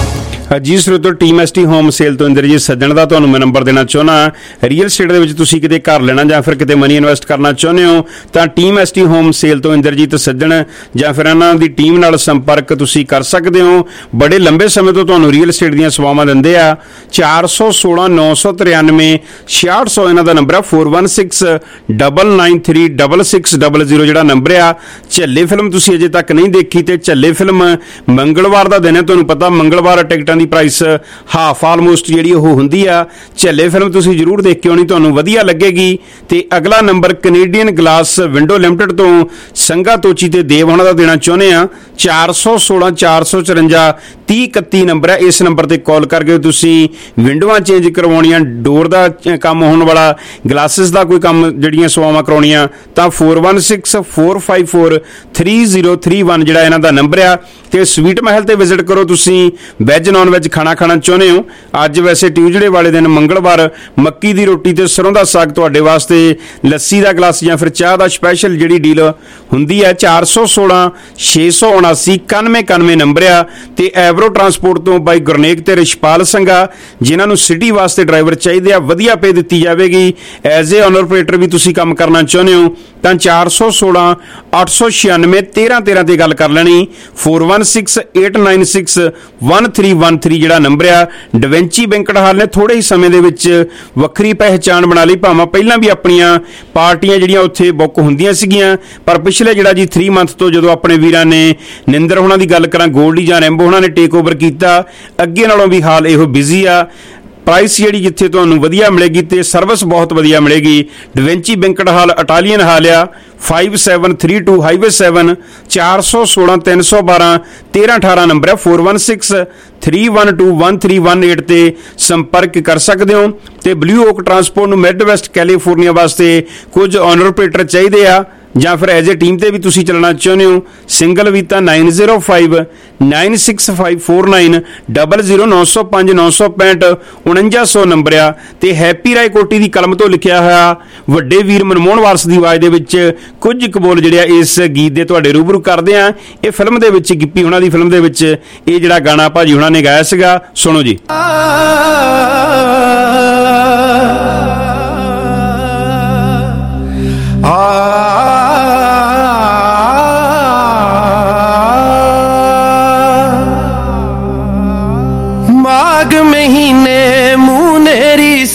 S15: ਜੀ ਸਰੋਤੋ ਟੀਮ ਐਸਟੀ ਹੋਮ ਸੇਲ ਤੋਂ ਇੰਦਰਜੀਤ ਸੱਜਣ ਦਾ ਤੁਹਾਨੂੰ ਮੈਂ ਨੰਬਰ ਦੇਣਾ ਚਾਹੁੰਦਾ। ਰੀਅਲ ਸਟੇਟ ਦੇ ਵਿੱਚ ਤੁਸੀਂ ਕਿਤੇ ਘਰ ਲੈਣਾ ਜਾਂ ਫਿਰ ਕਿਤੇ ਮਨੀ ਇਨਵੈਸਟ ਕਰਨਾ ਚਾਹੁੰਦੇ ਹੋ ਤਾਂ ਟੀਮ ਐਸਟੀ ਹੋਮ ਸੇਲ ਤੋਂ ਇੰਦਰਜੀਤ ਸੱਜਣ ਜਾਂ ਫਿਰ ਇਹਨਾਂ ਦੀ ਟੀਮ ਨਾਲ ਸੰਪਰਕ ਤੁਸੀਂ ਕਰ ਸਕਦੇ ਹੋ। ਬੜੇ ਲੰਬੇ ਸਮੇਂ ਤੋਂ ਤੁਹਾਨੂੰ ਰੀਅਲ ਸਟੇਟ ਦੀਆਂ ਸੇਵਾਵਾਂ ਦਿੰਦੇ ਆ। ਚਾਰ ਸੌ ਸੋਲਾਂ ਨੌ ਸੌ ਤਰਿਆਨਵੇਂ ਛਿਆਹਠ ਸੌ ਇਹਨਾਂ ਦਾ ਨੰਬਰ ਆ। Four one six double nine three double six double zero ਜਿਹੜਾ ਨੰਬਰ ਆ। ਝੱਲੇ ਫਿਲਮ ਤੁਸੀਂ ਅਜੇ ਤੱਕ ਨਹੀਂ ਦੇਖੀ ਤੇ ਝੱਲੇ ਫਿਲਮ ਮੰਗਲਵਾਰ ਦਾ ਦਿਨ ਹੈ, ਤੁਹਾਨੂੰ ਪਤਾ ਮੰਗਲਵਾਰ ਟਿਕਟਾਂ ਦੀ ਪ੍ਰਾਈਸ ਹਾਫ ਆਲਮੋਸਟ ਜਿਹੜੀ ਉਹ ਹੁੰਦੀ ਆ। ਝੱਲੇ ਫਿਲਮ ਤੁਸੀਂ ਜ਼ਰੂਰ ਦੇਖ ਕੇ ਆਉਣੀ, ਤੁਹਾਨੂੰ ਵਧੀਆ ਲੱਗੇਗੀ। ਤੇ ਅਗਲਾ number Canadian glass window limited ਤੋਂ ਸੰਗਾ ਤੋਚੀ ਤੇ ਦੇਵ ਹੋਣਾ ਦਾ ਦੇਣਾ ਚਾਹੁੰਦੇ ਆ। ਚਾਰ ਸੌ ਸੋਲਾਂ ਚਾਰ ਸੌ ਚੁਰੰਜਾ ਤੀਹ ਇਕੱਤੀ ਨੰਬਰ ਹੈ। ਇਸ ਨੰਬਰ ਤੇ ਕਾਲ ਕਰਕੇ ਤੁਸੀਂ ਵਿੰਡੋਆਂ ਚੇਂਜ ਕਰਵਾਉਣੀਆਂ, ਡੋਰ ਦਾ ਕੰਮ ਹੋਣ ਵਾਲਾ, ਗਲਾਸਿਸ ਦਾ ਕੋਈ ਕੰਮ ਜਿਹੜੀਆਂ ਸੇਵਾਵਾਂ ਕਰਾਉਣੀਆਂ ਤਾਂ four one six four five four three zero three one ਜਿਹੜਾ ਇਹਨਾਂ ਦਾ ਨੰਬਰ ਆ। ਤੇ ਸਵੀਟ ਮਹਿਲ ਤੇ ਵਿਜ਼ਿਟ ਕਰੋ। ਤੁਸੀਂ ਵੈਜ ਨੌਨ ਵੈਜ ਖਾਣਾ ਖਾਣਾ ਚਾਹੁੰਦੇ ਹੋ। ਅੱਜ ਵੈਸੇ ਟਿਊਜ਼ਡੇ ਵਾਲੇ ਦਿਨ ਮੰਗਲਵਾਰ ਮੱਕੀ ਦੀ ਰੋਟੀ ਤੇ ਸਰੋਂ ਦਾ ਸਾਗ ਤੁਹਾਡੇ ਵਾਸਤੇ, ਲੱਸੀ ਦਾ ਗਲਾਸ ਜਾਂ ਫਿਰ ਚਾਹ ਦਾ ਸਪੈਸ਼ਲ ਜਿਹੜੀ ਡੀਲ ਹੁੰਦੀ ਹੈ। ਚਾਰ ਸੌ ਸੋਲਾਂ ਛੇ ਸੌ ਉਨਾਸੀ ਇਕਾਨਵੇਂ ਇਕਾਨਵੇਂ ਨੰਬਰ ਆ। ਤੇ ਐਵਰੋ ਟਰਾਂਸਪੋਰਟ ਤੋਂ ਬਾਈ ਗੁਰਨੇਕ ਤੇ ਰਿਸ਼ਪਾਲ ਸਿੰਘਾ ਜਿਨ੍ਹਾਂ ਨੂੰ ਸਿਟੀ ਵਾਸਤੇ ਡਰਾਈਵਰ ਚਾਹੀਦੇ ਆ, ਵਧੀਆ ਪੇ ਦਿੱਤੀ ਜਾਵੇਗੀ। ਐਜ਼ ਏ ਓਨਰ ਆਪਰੇਟਰ ਵੀ ਤੁਸੀਂ ਕੰਮ ਕਰਨਾ ਚਾਹੁੰਦੇ ਹੋ ਤਾਂ ਚਾਰ ਸੌ ਸੋਲਾਂ ਅੱਠ ਸੌ ਛਿਆਨਵੇਂ ਤੇਰਾਂ ਤੇਰਾਂ ਤੇ ਗੱਲ ਕਰ ਲੈਣੀ। Four one six eight nine six one three one three ਜਿਹੜਾ ਨੰਬਰ ਆ। ਡਵੈਂਚੀ ਬੈਂਕਟ ਹਾਲ ਨੇ ਥੋੜੇ ਹੀ ਸਮੇਂ ਦੇ ਵਿੱਚ ਵੱਖਰੀ ਪਹਿਚਾਣ ਬਣਾ ਲਈ। ਭਾਵੇਂ ਪਹਿਲਾਂ ਵੀ ਆਪਣੀਆਂ ਪਾਰਟੀਆਂ ਜਿਹੜੀਆਂ ਉੱਥੇ ਬੁੱਕ ਹੁੰਦੀਆਂ ਸੀਗੀਆਂ, ਪਰ ਪਿਛਲੇ ਜਿਹੜਾ ਜੀ ਥ੍ਰੀ ਮੰਥ ਤੋਂ ਜਦੋਂ ਆਪਣੇ ਵੀਰਾਂ ਨੇ ਨਿੰਦਰ ਹੋਣਾ ਦੀ ਗੱਲ ਕਰਾਂ, ਗੋਲਡੀ ਜਾਂ ਰੈਂਬੋ ਹੋਣਾ ਨੇ ਟੇਕ ਓਵਰ ਕੀਤਾ, ਅੱਗੇ ਨਾਲੋਂ ਵੀ ਹਾਲ ਇਹੋ ਬਿਜ਼ੀ ਆ। ਪ੍ਰਾਈਸ ਜਿਹੜੀ ਜਿੱਥੇ ਤੁਹਾਨੂੰ ਵਧੀਆ ਮਿਲੇਗੀ ਤੇ ਸਰਵਿਸ ਬਹੁਤ ਵਧੀਆ ਮਿਲੇਗੀ। ਡਵੈਂਚੀ ਬੈਂਕਟ ਹਾਲ ਇਟਾਲੀਅਨ ਹਾਲ ਆ। Five seven three two highway seven चार सौ सोलह तीन सौ बारह तेरह अठारह नंबर है। Four one six three one two one three one eight ते संपर्क कर सकते हो। ते ब्लू ओक ट्रांसपोर्ट नूं मिड वैस्ट कैलीफोर्निया वास्ते कुछ ऑनर ऑपरेटर चाहिए आ ਜਾਂ ਫਿਰ ਐਜ਼ ਏ ਟੀਮ ਤੇ ਵੀ ਤੁਸੀਂ ਚੱਲਣਾ ਚਾਹੁੰਦੇ ਹੋ। ਸਿੰਗਲ ਵੀ ਤਾਂ nine zero five nine six five four nine double zero नौ सौ पाँच नौ सौ पैंठ उनंजा सौ ਨੰਬਰ ਆ। ਤੇ ਹੈਪੀ ਰਾਏ ਕੋਟੀ ਦੀ ਕਲਮ ਤੋਂ ਲਿਖਿਆ ਹੋਇਆ ਵੱਡੇ ਵੀਰ ਮਨਮੋਹਨ ਵਾਰਸ ਦੀ ਆਵਾਜ਼ ਦੇ ਵਿੱਚ ਕੁਝ ਕਬੋਲ ਜਿਹੜੇ ਆ ਇਸ ਗੀਤ ਦੇ ਤੁਹਾਡੇ ਰੂਬਰੂ ਕਰਦੇ ਆ। ਇਹ ਫਿਲਮ ਦੇ ਵਿੱਚ ਗਿੱਪੀ ਹੁਣਾਂ ਦੀ ਫਿਲਮ ਦੇ ਵਿੱਚ ਇਹ ਜਿਹੜਾ ਗਾਣਾ ਭਾਜੀ ਹੁਣਾਂ ਨੇ ਗਾਇਆ ਸੀਗਾ, ਸੁਣੋ ਜੀ।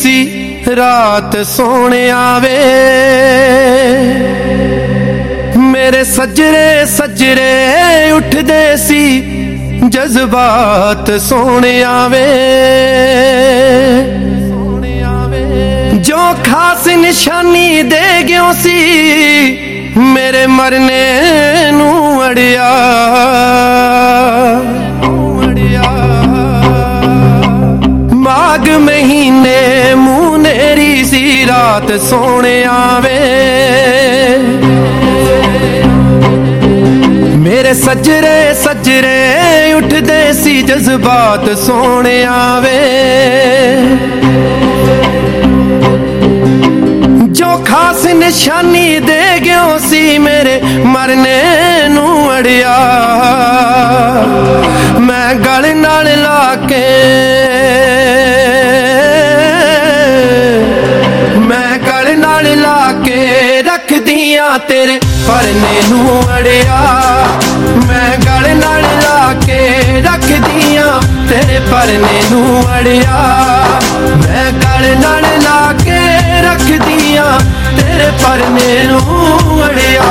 S9: सी रात सोने आवे मेरे सजरे सजरे उठदे सी जज्बात सोने आवे जो खास निशानी दे गयो सी मेरे मरने नू अड़िया माघ महीने मुनेरी सी रात सोने आवे मेरे सजरे सजरे उठदे सी जज्बात सोने आवे जो खास निशानी दे गयो सी मेरे मरने नू अड़िया मैं गल नाल लाके मैं गल नाल लाके रख दिया तेरे परने नू अड़िया मैं गल नाल लाके रख दिया तेरे परने नू अड़िया मैं गल नाल लाके रख दिया तेरे परने नू अड़िया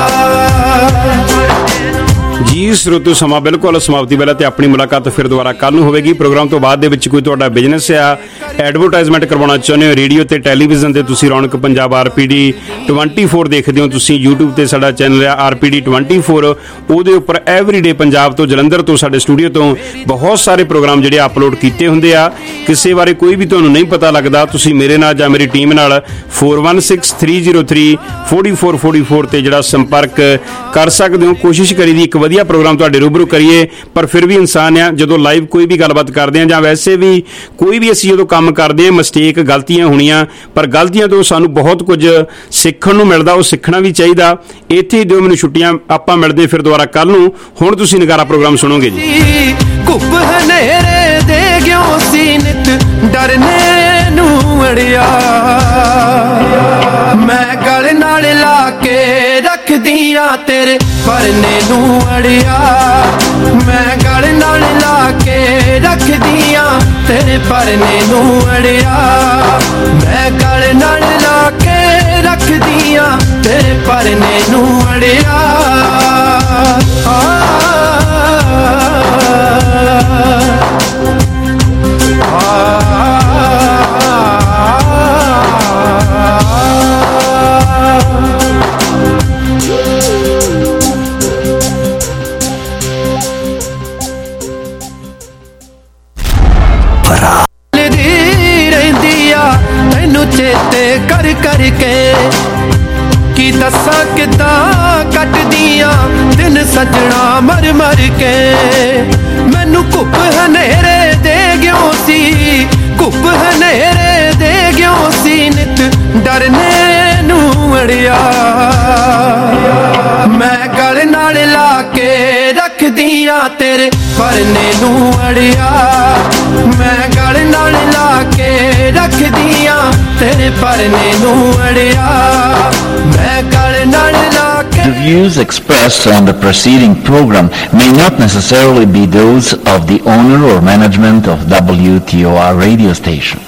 S15: जी श्रोतो समा बिल्कुल समाप्ति वाला ते अपनी मुलाकात फिर दोबारा कल नूं होवेगी। प्रोग्राम तो बाद दे विच कोई तुहाडा बिजनेस आ एडवरटाइजमेंट करवाउणा चाहुंदे हो रेडियो ते टैलीविजन ते तुसीं Raunak Punjab R P D twenty four देखदे हो तुसीं यूट्यूब ते साडा चैनल आ R P D twenty four ਉਹਦੇ ਉੱਪਰ ਐਵਰੀਡੇ ਪੰਜਾਬ ਤੋਂ ਜਲੰਧਰ ਤੋਂ ਸਾਡੇ ਸਟੂਡੀਓ ਤੋਂ ਬਹੁਤ ਸਾਰੇ ਪ੍ਰੋਗਰਾਮ ਜਿਹੜੇ ਅਪਲੋਡ ਕੀਤੇ ਹੁੰਦੇ ਆ ਕਿਸੇ ਬਾਰੇ ਕੋਈ ਵੀ ਤੁਹਾਨੂੰ ਨਹੀਂ ਪਤਾ ਲੱਗਦਾ ਤੁਸੀਂ ਮੇਰੇ ਨਾਲ ਜਾਂ ਮੇਰੀ ਟੀਮ ਨਾਲ four one six three zero three four four four four ਤੇ ਜਿਹੜਾ ਸੰਪਰਕ ਕਰ ਸਕਦੇ ਹੋ ਕੋਸ਼ਿਸ਼ ਕਰੀ ਦੀ ਇੱਕ ਵਧੀਆ ਪ੍ਰੋਗਰਾਮ ਤੁਹਾਡੇ ਰੂਬਰੂ ਕਰੀਏ ਪਰ ਫਿਰ ਵੀ ਇਨਸਾਨ ਆ ਜਦੋਂ ਲਾਈਵ ਕੋਈ ਵੀ ਗੱਲਬਾਤ ਕਰਦੇ ਆ ਜਾਂ ਵੈਸੇ ਵੀ ਕੋਈ ਵੀ ਅਸੀਂ ਜਦੋਂ ਕੰਮ ਕਰਦੇ ਆ ਮਿਸਟੇਕ ਗਲਤੀਆਂ ਹੋਣੀਆਂ ਪਰ ਗਲਤੀਆਂ ਤੋਂ ਸਾਨੂੰ ਬਹੁਤ ਕੁਝ ਸਿੱਖਣ ਨੂੰ ਮਿਲਦਾ ਉਹ ਸਿੱਖਣਾ ਵੀ ਚਾਹੀਦਾ ਇੱਥੇ ਦਿਓ ਮੈਨੂੰ ਛੁੱਟੀਆਂ ਆਪਾਂ ਮਿਲਦੇ ਫਿਰ ਦੁਬਾਰਾ ਕੱਲ ਨੂੰ ਹੁਣ ਤੁਸੀਂ ਨਗਾਰਾ ਪ੍ਰੋਗਰਾਮ ਸੁਣੋਗੇ ਜੀ
S9: ਕੁੱਪ ਹਨੇਰੇ ਦੇ ਗਿਓ ਸੀ ਨਿਤ ਡਰਨੇ ਨੂੰ ਅੜਿਆ ਮੈਂ ਗਲ ਨਾਲ ਲਾ ਕੇ ਰੱਖਦੀਆਂ ਤੇਰੇ ਪਰਨੇ ਨੂੰ ਅੜਿਆ ਮੈਂ ਗਲ ਨਾਲ ਲਾ ਕੇ ਰੱਖਦੀਆਂ ਤੇਰੇ ਪਰਨੇ ਨੂੰ ਅੜਿਆ ਮੈਂ ਗਲ ਨਾਲ ਲਾ ਕੇ ਰੱਖਦੀਆਂ ਤੇਰੇ ਪਰਨੇ ਨੂੰ ਅੜਿਆ चेते कर कर के की दसा किदां कटदियां दिन सजना मर मर के मैनू घुप हनेरे दे गयो सी घुप हनेरे दे गयो सी नित डरने नू अड़िया मैं गल नाल ला के रख दिया तेरे परने नू अड़िया मैं गल नाल ला के रख दिया तेरे परने नू अड़िया मैं गल नाल ला के
S16: The views expressed on the preceding program may not necessarily be those of the owner or management of W T O R radio station.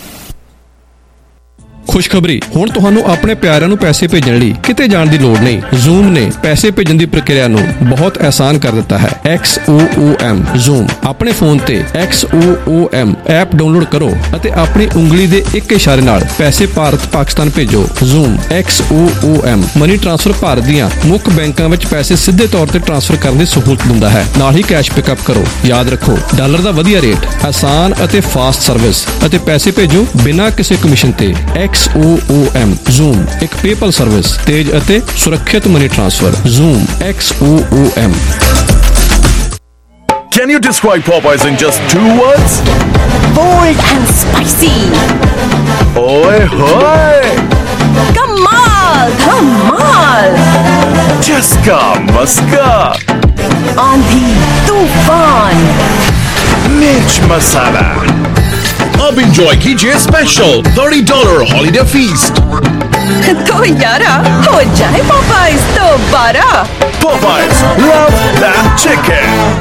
S18: ਖੁਸ਼ਖਬਰੀ ਹੁਣ ਤੁਹਾਨੂੰ ਆਪਣੇ ਪਿਆਰਿਆਂ ਨੂੰ ਪੈਸੇ ਭੇਜਣ ਲਈ ਕਿਤੇ ਜਾਣ ਦੀ ਲੋੜ ਨਹੀਂ। Zoom ਨੇ ਪੈਸੇ ਭੇਜਣ ਦੀ ਪ੍ਰਕਿਰਿਆ ਨੂੰ ਬਹੁਤ ਆਸਾਨ ਕਰ ਦਿੱਤਾ ਹੈ। X O O M Zoom ਆਪਣੇ ਫੋਨ ਤੇ X O O M app download ਕਰੋ ਅਤੇ ਆਪਣੀ ਉਂਗਲੀ ਦੇ ਇੱਕ ਇਸ਼ਾਰੇ ਨਾਲ ਪੈਸੇ ਭਾਰਤ ਪਾਕਿਸਤਾਨ ਭੇਜੋ। Zoom X O O M money transfer Bharat ਦੀਆਂ ਮੁੱਖ ਬੈਂਕਾਂ ਵਿੱਚ ਪੈਸੇ ਸਿੱਧੇ ਤੌਰ ਤੇ ਟ੍ਰਾਂਸਫਰ ਕਰਨ ਦੀ ਸਹੂਲਤ ਦਿੰਦਾ ਹੈ। ਨਾਲ ਹੀ ਕੈਸ਼ ਪਿਕਅਪ ਕਰੋ। ਯਾਦ ਰੱਖੋ ਡਾਲਰ ਦਾ ਵਧੀਆ ਰੇਟ, ਆਸਾਨ ਅਤੇ ਫਾਸਟ ਸਰਵਿਸ ਅਤੇ ਪੈਸੇ ਭੇਜੋ ਬਿਨਾਂ ਕਿਸੇ ਕਮਿਸ਼ਨ ਤੇ। X O O M Zoom ਇੱਕ PayPal ਸਰਵਿਸ ਤੇਜ਼ ਅਤੇ ਸੁਰੱਖਿਅਤ money transfer. Zoom X O O M
S19: Can you describe Popeyes in just two words?
S20: Bold and spicy.
S19: Oi hoy!
S20: Kamal, Kamal.
S19: Chaska Maska.
S20: Aandhi, Tufan.
S19: Mirch Masala. अब enjoy कीजिए special thirty dollar holiday feast.
S20: तो यारा हो जाए Popeyes दोबारा।
S19: Popeyes, love that chicken.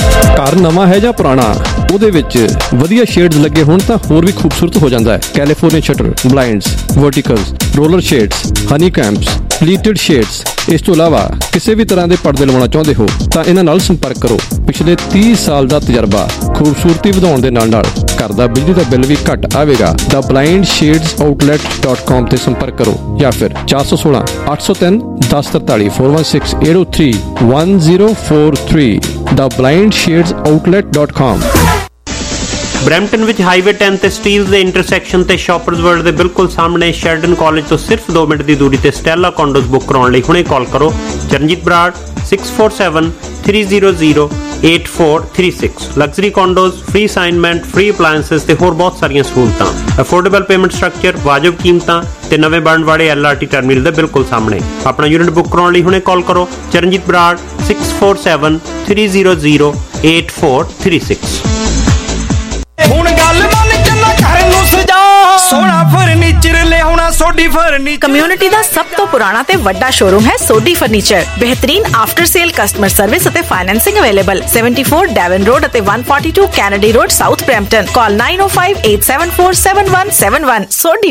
S18: ਘਰ ਨਵਾਂ ਹੈ ਜਾਂ ਪੁਰਾਣਾ, ਉਹਦੇ ਵਿੱਚ ਵਧੀਆ ਸ਼ੇਡਸ ਲੱਗੇ ਹੋਣ ਤਾਂ ਹੋਰ ਵੀ ਖੂਬਸੂਰਤ ਹੋ ਜਾਂਦਾ ਹੈ। California shutter, blinds, verticals, roller shades, honey combs, pleated shades. ਇਸ ਤੋਂ ਇਲਾਵਾ ਕਿਸੇ ਵੀ ਤਰ੍ਹਾਂ ਦੇ ਪਰਦੇ ਲਵਾਉਣਾ ਚਾਹੁੰਦੇ ਹੋ ਤਾਂ ਇਹਨਾਂ ਨਾਲ ਸੰਪਰਕ ਕਰੋ। ਪਿਛਲੇ ਤੀਹ ਸਾਲ ਦਾ ਤਜਰਬਾ, ਖੂਬਸੂਰਤੀ ਵਧਾਉਣ ਦੇ ਨਾਲ ਨਾਲ ਘਰ ਦਾ ਬਿਜਲੀ ਦਾ ਬਿੱਲ ਵੀ ਘੱਟ ਆਵੇਗਾ। ਦਾ blind shades outlet dot com ਤੇ ਸੰਪਰਕ ਕਰੋ ਜਾਂ ਫਿਰ ਚਾਰ ਸੌ ਸੋਲਾਂ ਅੱਠ ਸੌ ਤਿੰਨ ਦਸ ਤਰਤਾਲੀ ਚਾਰ ਇੱਕ ਛੇ ਅੱਠ ਜ਼ੀਰੋ ਤਿੰਨ ਇੱਕ ਜ਼ੀਰੋ ਚਾਰ ਤਿੰਨ ਦਾ blind shades outlet dot com.
S3: Brampton ਵਿੱਚ ਹਾਈਵੇ ਟੈਨ ਤੇ ਸਟੀਲ ਦੇ ਇੰਟਰਸੈਕਸ਼ਨ ਤੇ ਸ਼ਾਪਰਜ਼ ਵਰਲਡ ਦੇ ਬਿਲਕੁਲ ਸਾਹਮਣੇ ਸ਼ੈਰਡਨ ਕਾਲਜ ਤੋਂ ਸਿਰਫ ਦੋ ਮਿੰਟ ਦੀ ਦੂਰੀ ਤੇ ਸਟੈਲਾ ਕੰਡੋਜ਼ ਬੁੱਕ ਕਰਾਉਣ ਲਈ ਹੁਣੇ ਕਾਲ ਕਰੋ Charanjit Brar six four seven three zero zero eight four three six. Luxury condos, free assignment, free appliances ਤੇ ਹੋਰ ਬਹੁਤ ਸਾਰੀਆਂ ਸਹੂਲਤਾਂ, ਅਫੋਰਡੇਬਲ ਪੇਮੈਂਟ ਸਟਰਕਚਰ, ਵਾਜਬ ਕੀਮਤਾਂ ਤੇ ਨਵੇਂ ਬਣਨ ਵਾਲੇ ਐਲ ਆਰ ਟੀ ਟਰਮੀਨਲ ਦੇ ਬਿਲਕੁਲ ਸਾਹਮਣੇ। ਆਪਣਾ ਯੂਨਿਟ ਬੁੱਕ ਕਰਾਉਣ ਲਈ ਹੁਣੇ ਕਾਲ ਕਰੋ Charanjit Brar six four seven three zero zero eight four three six.
S4: ਹੁਣ ਗੱਲ ਮੰਨ ਚੱਲਾ ਘਰ ਨੂੰ ਸਜਾ ਸੋਹਣਾ ਫਰਨੀਚਰ ਲਿਆਉਣਾ ਸੋਡੀ ਫਰਨੀਚਰ।
S12: ਕਮਿਊਨਿਟੀ ਦਾ ਸਭ ਤੋਂ ਪੁਰਾਣਾ ਤੇ ਵੱਡਾ ਸ਼ੋਰੂਮ ਹੈ ਸੋਡੀ ਫਰਨੀਚਰ। ਬਿਹਤਰੀਨ ਆਫਟਰ ਸੇਲ ਕਸਟਮਰ ਸਰਵਿਸ ਅਤੇ financing available. Seventy four Devon road ਅਤੇ one forty-two Kennedy road, south Brampton. Call nine oh five eight seven four seven one seven one। ਸੋਡੀ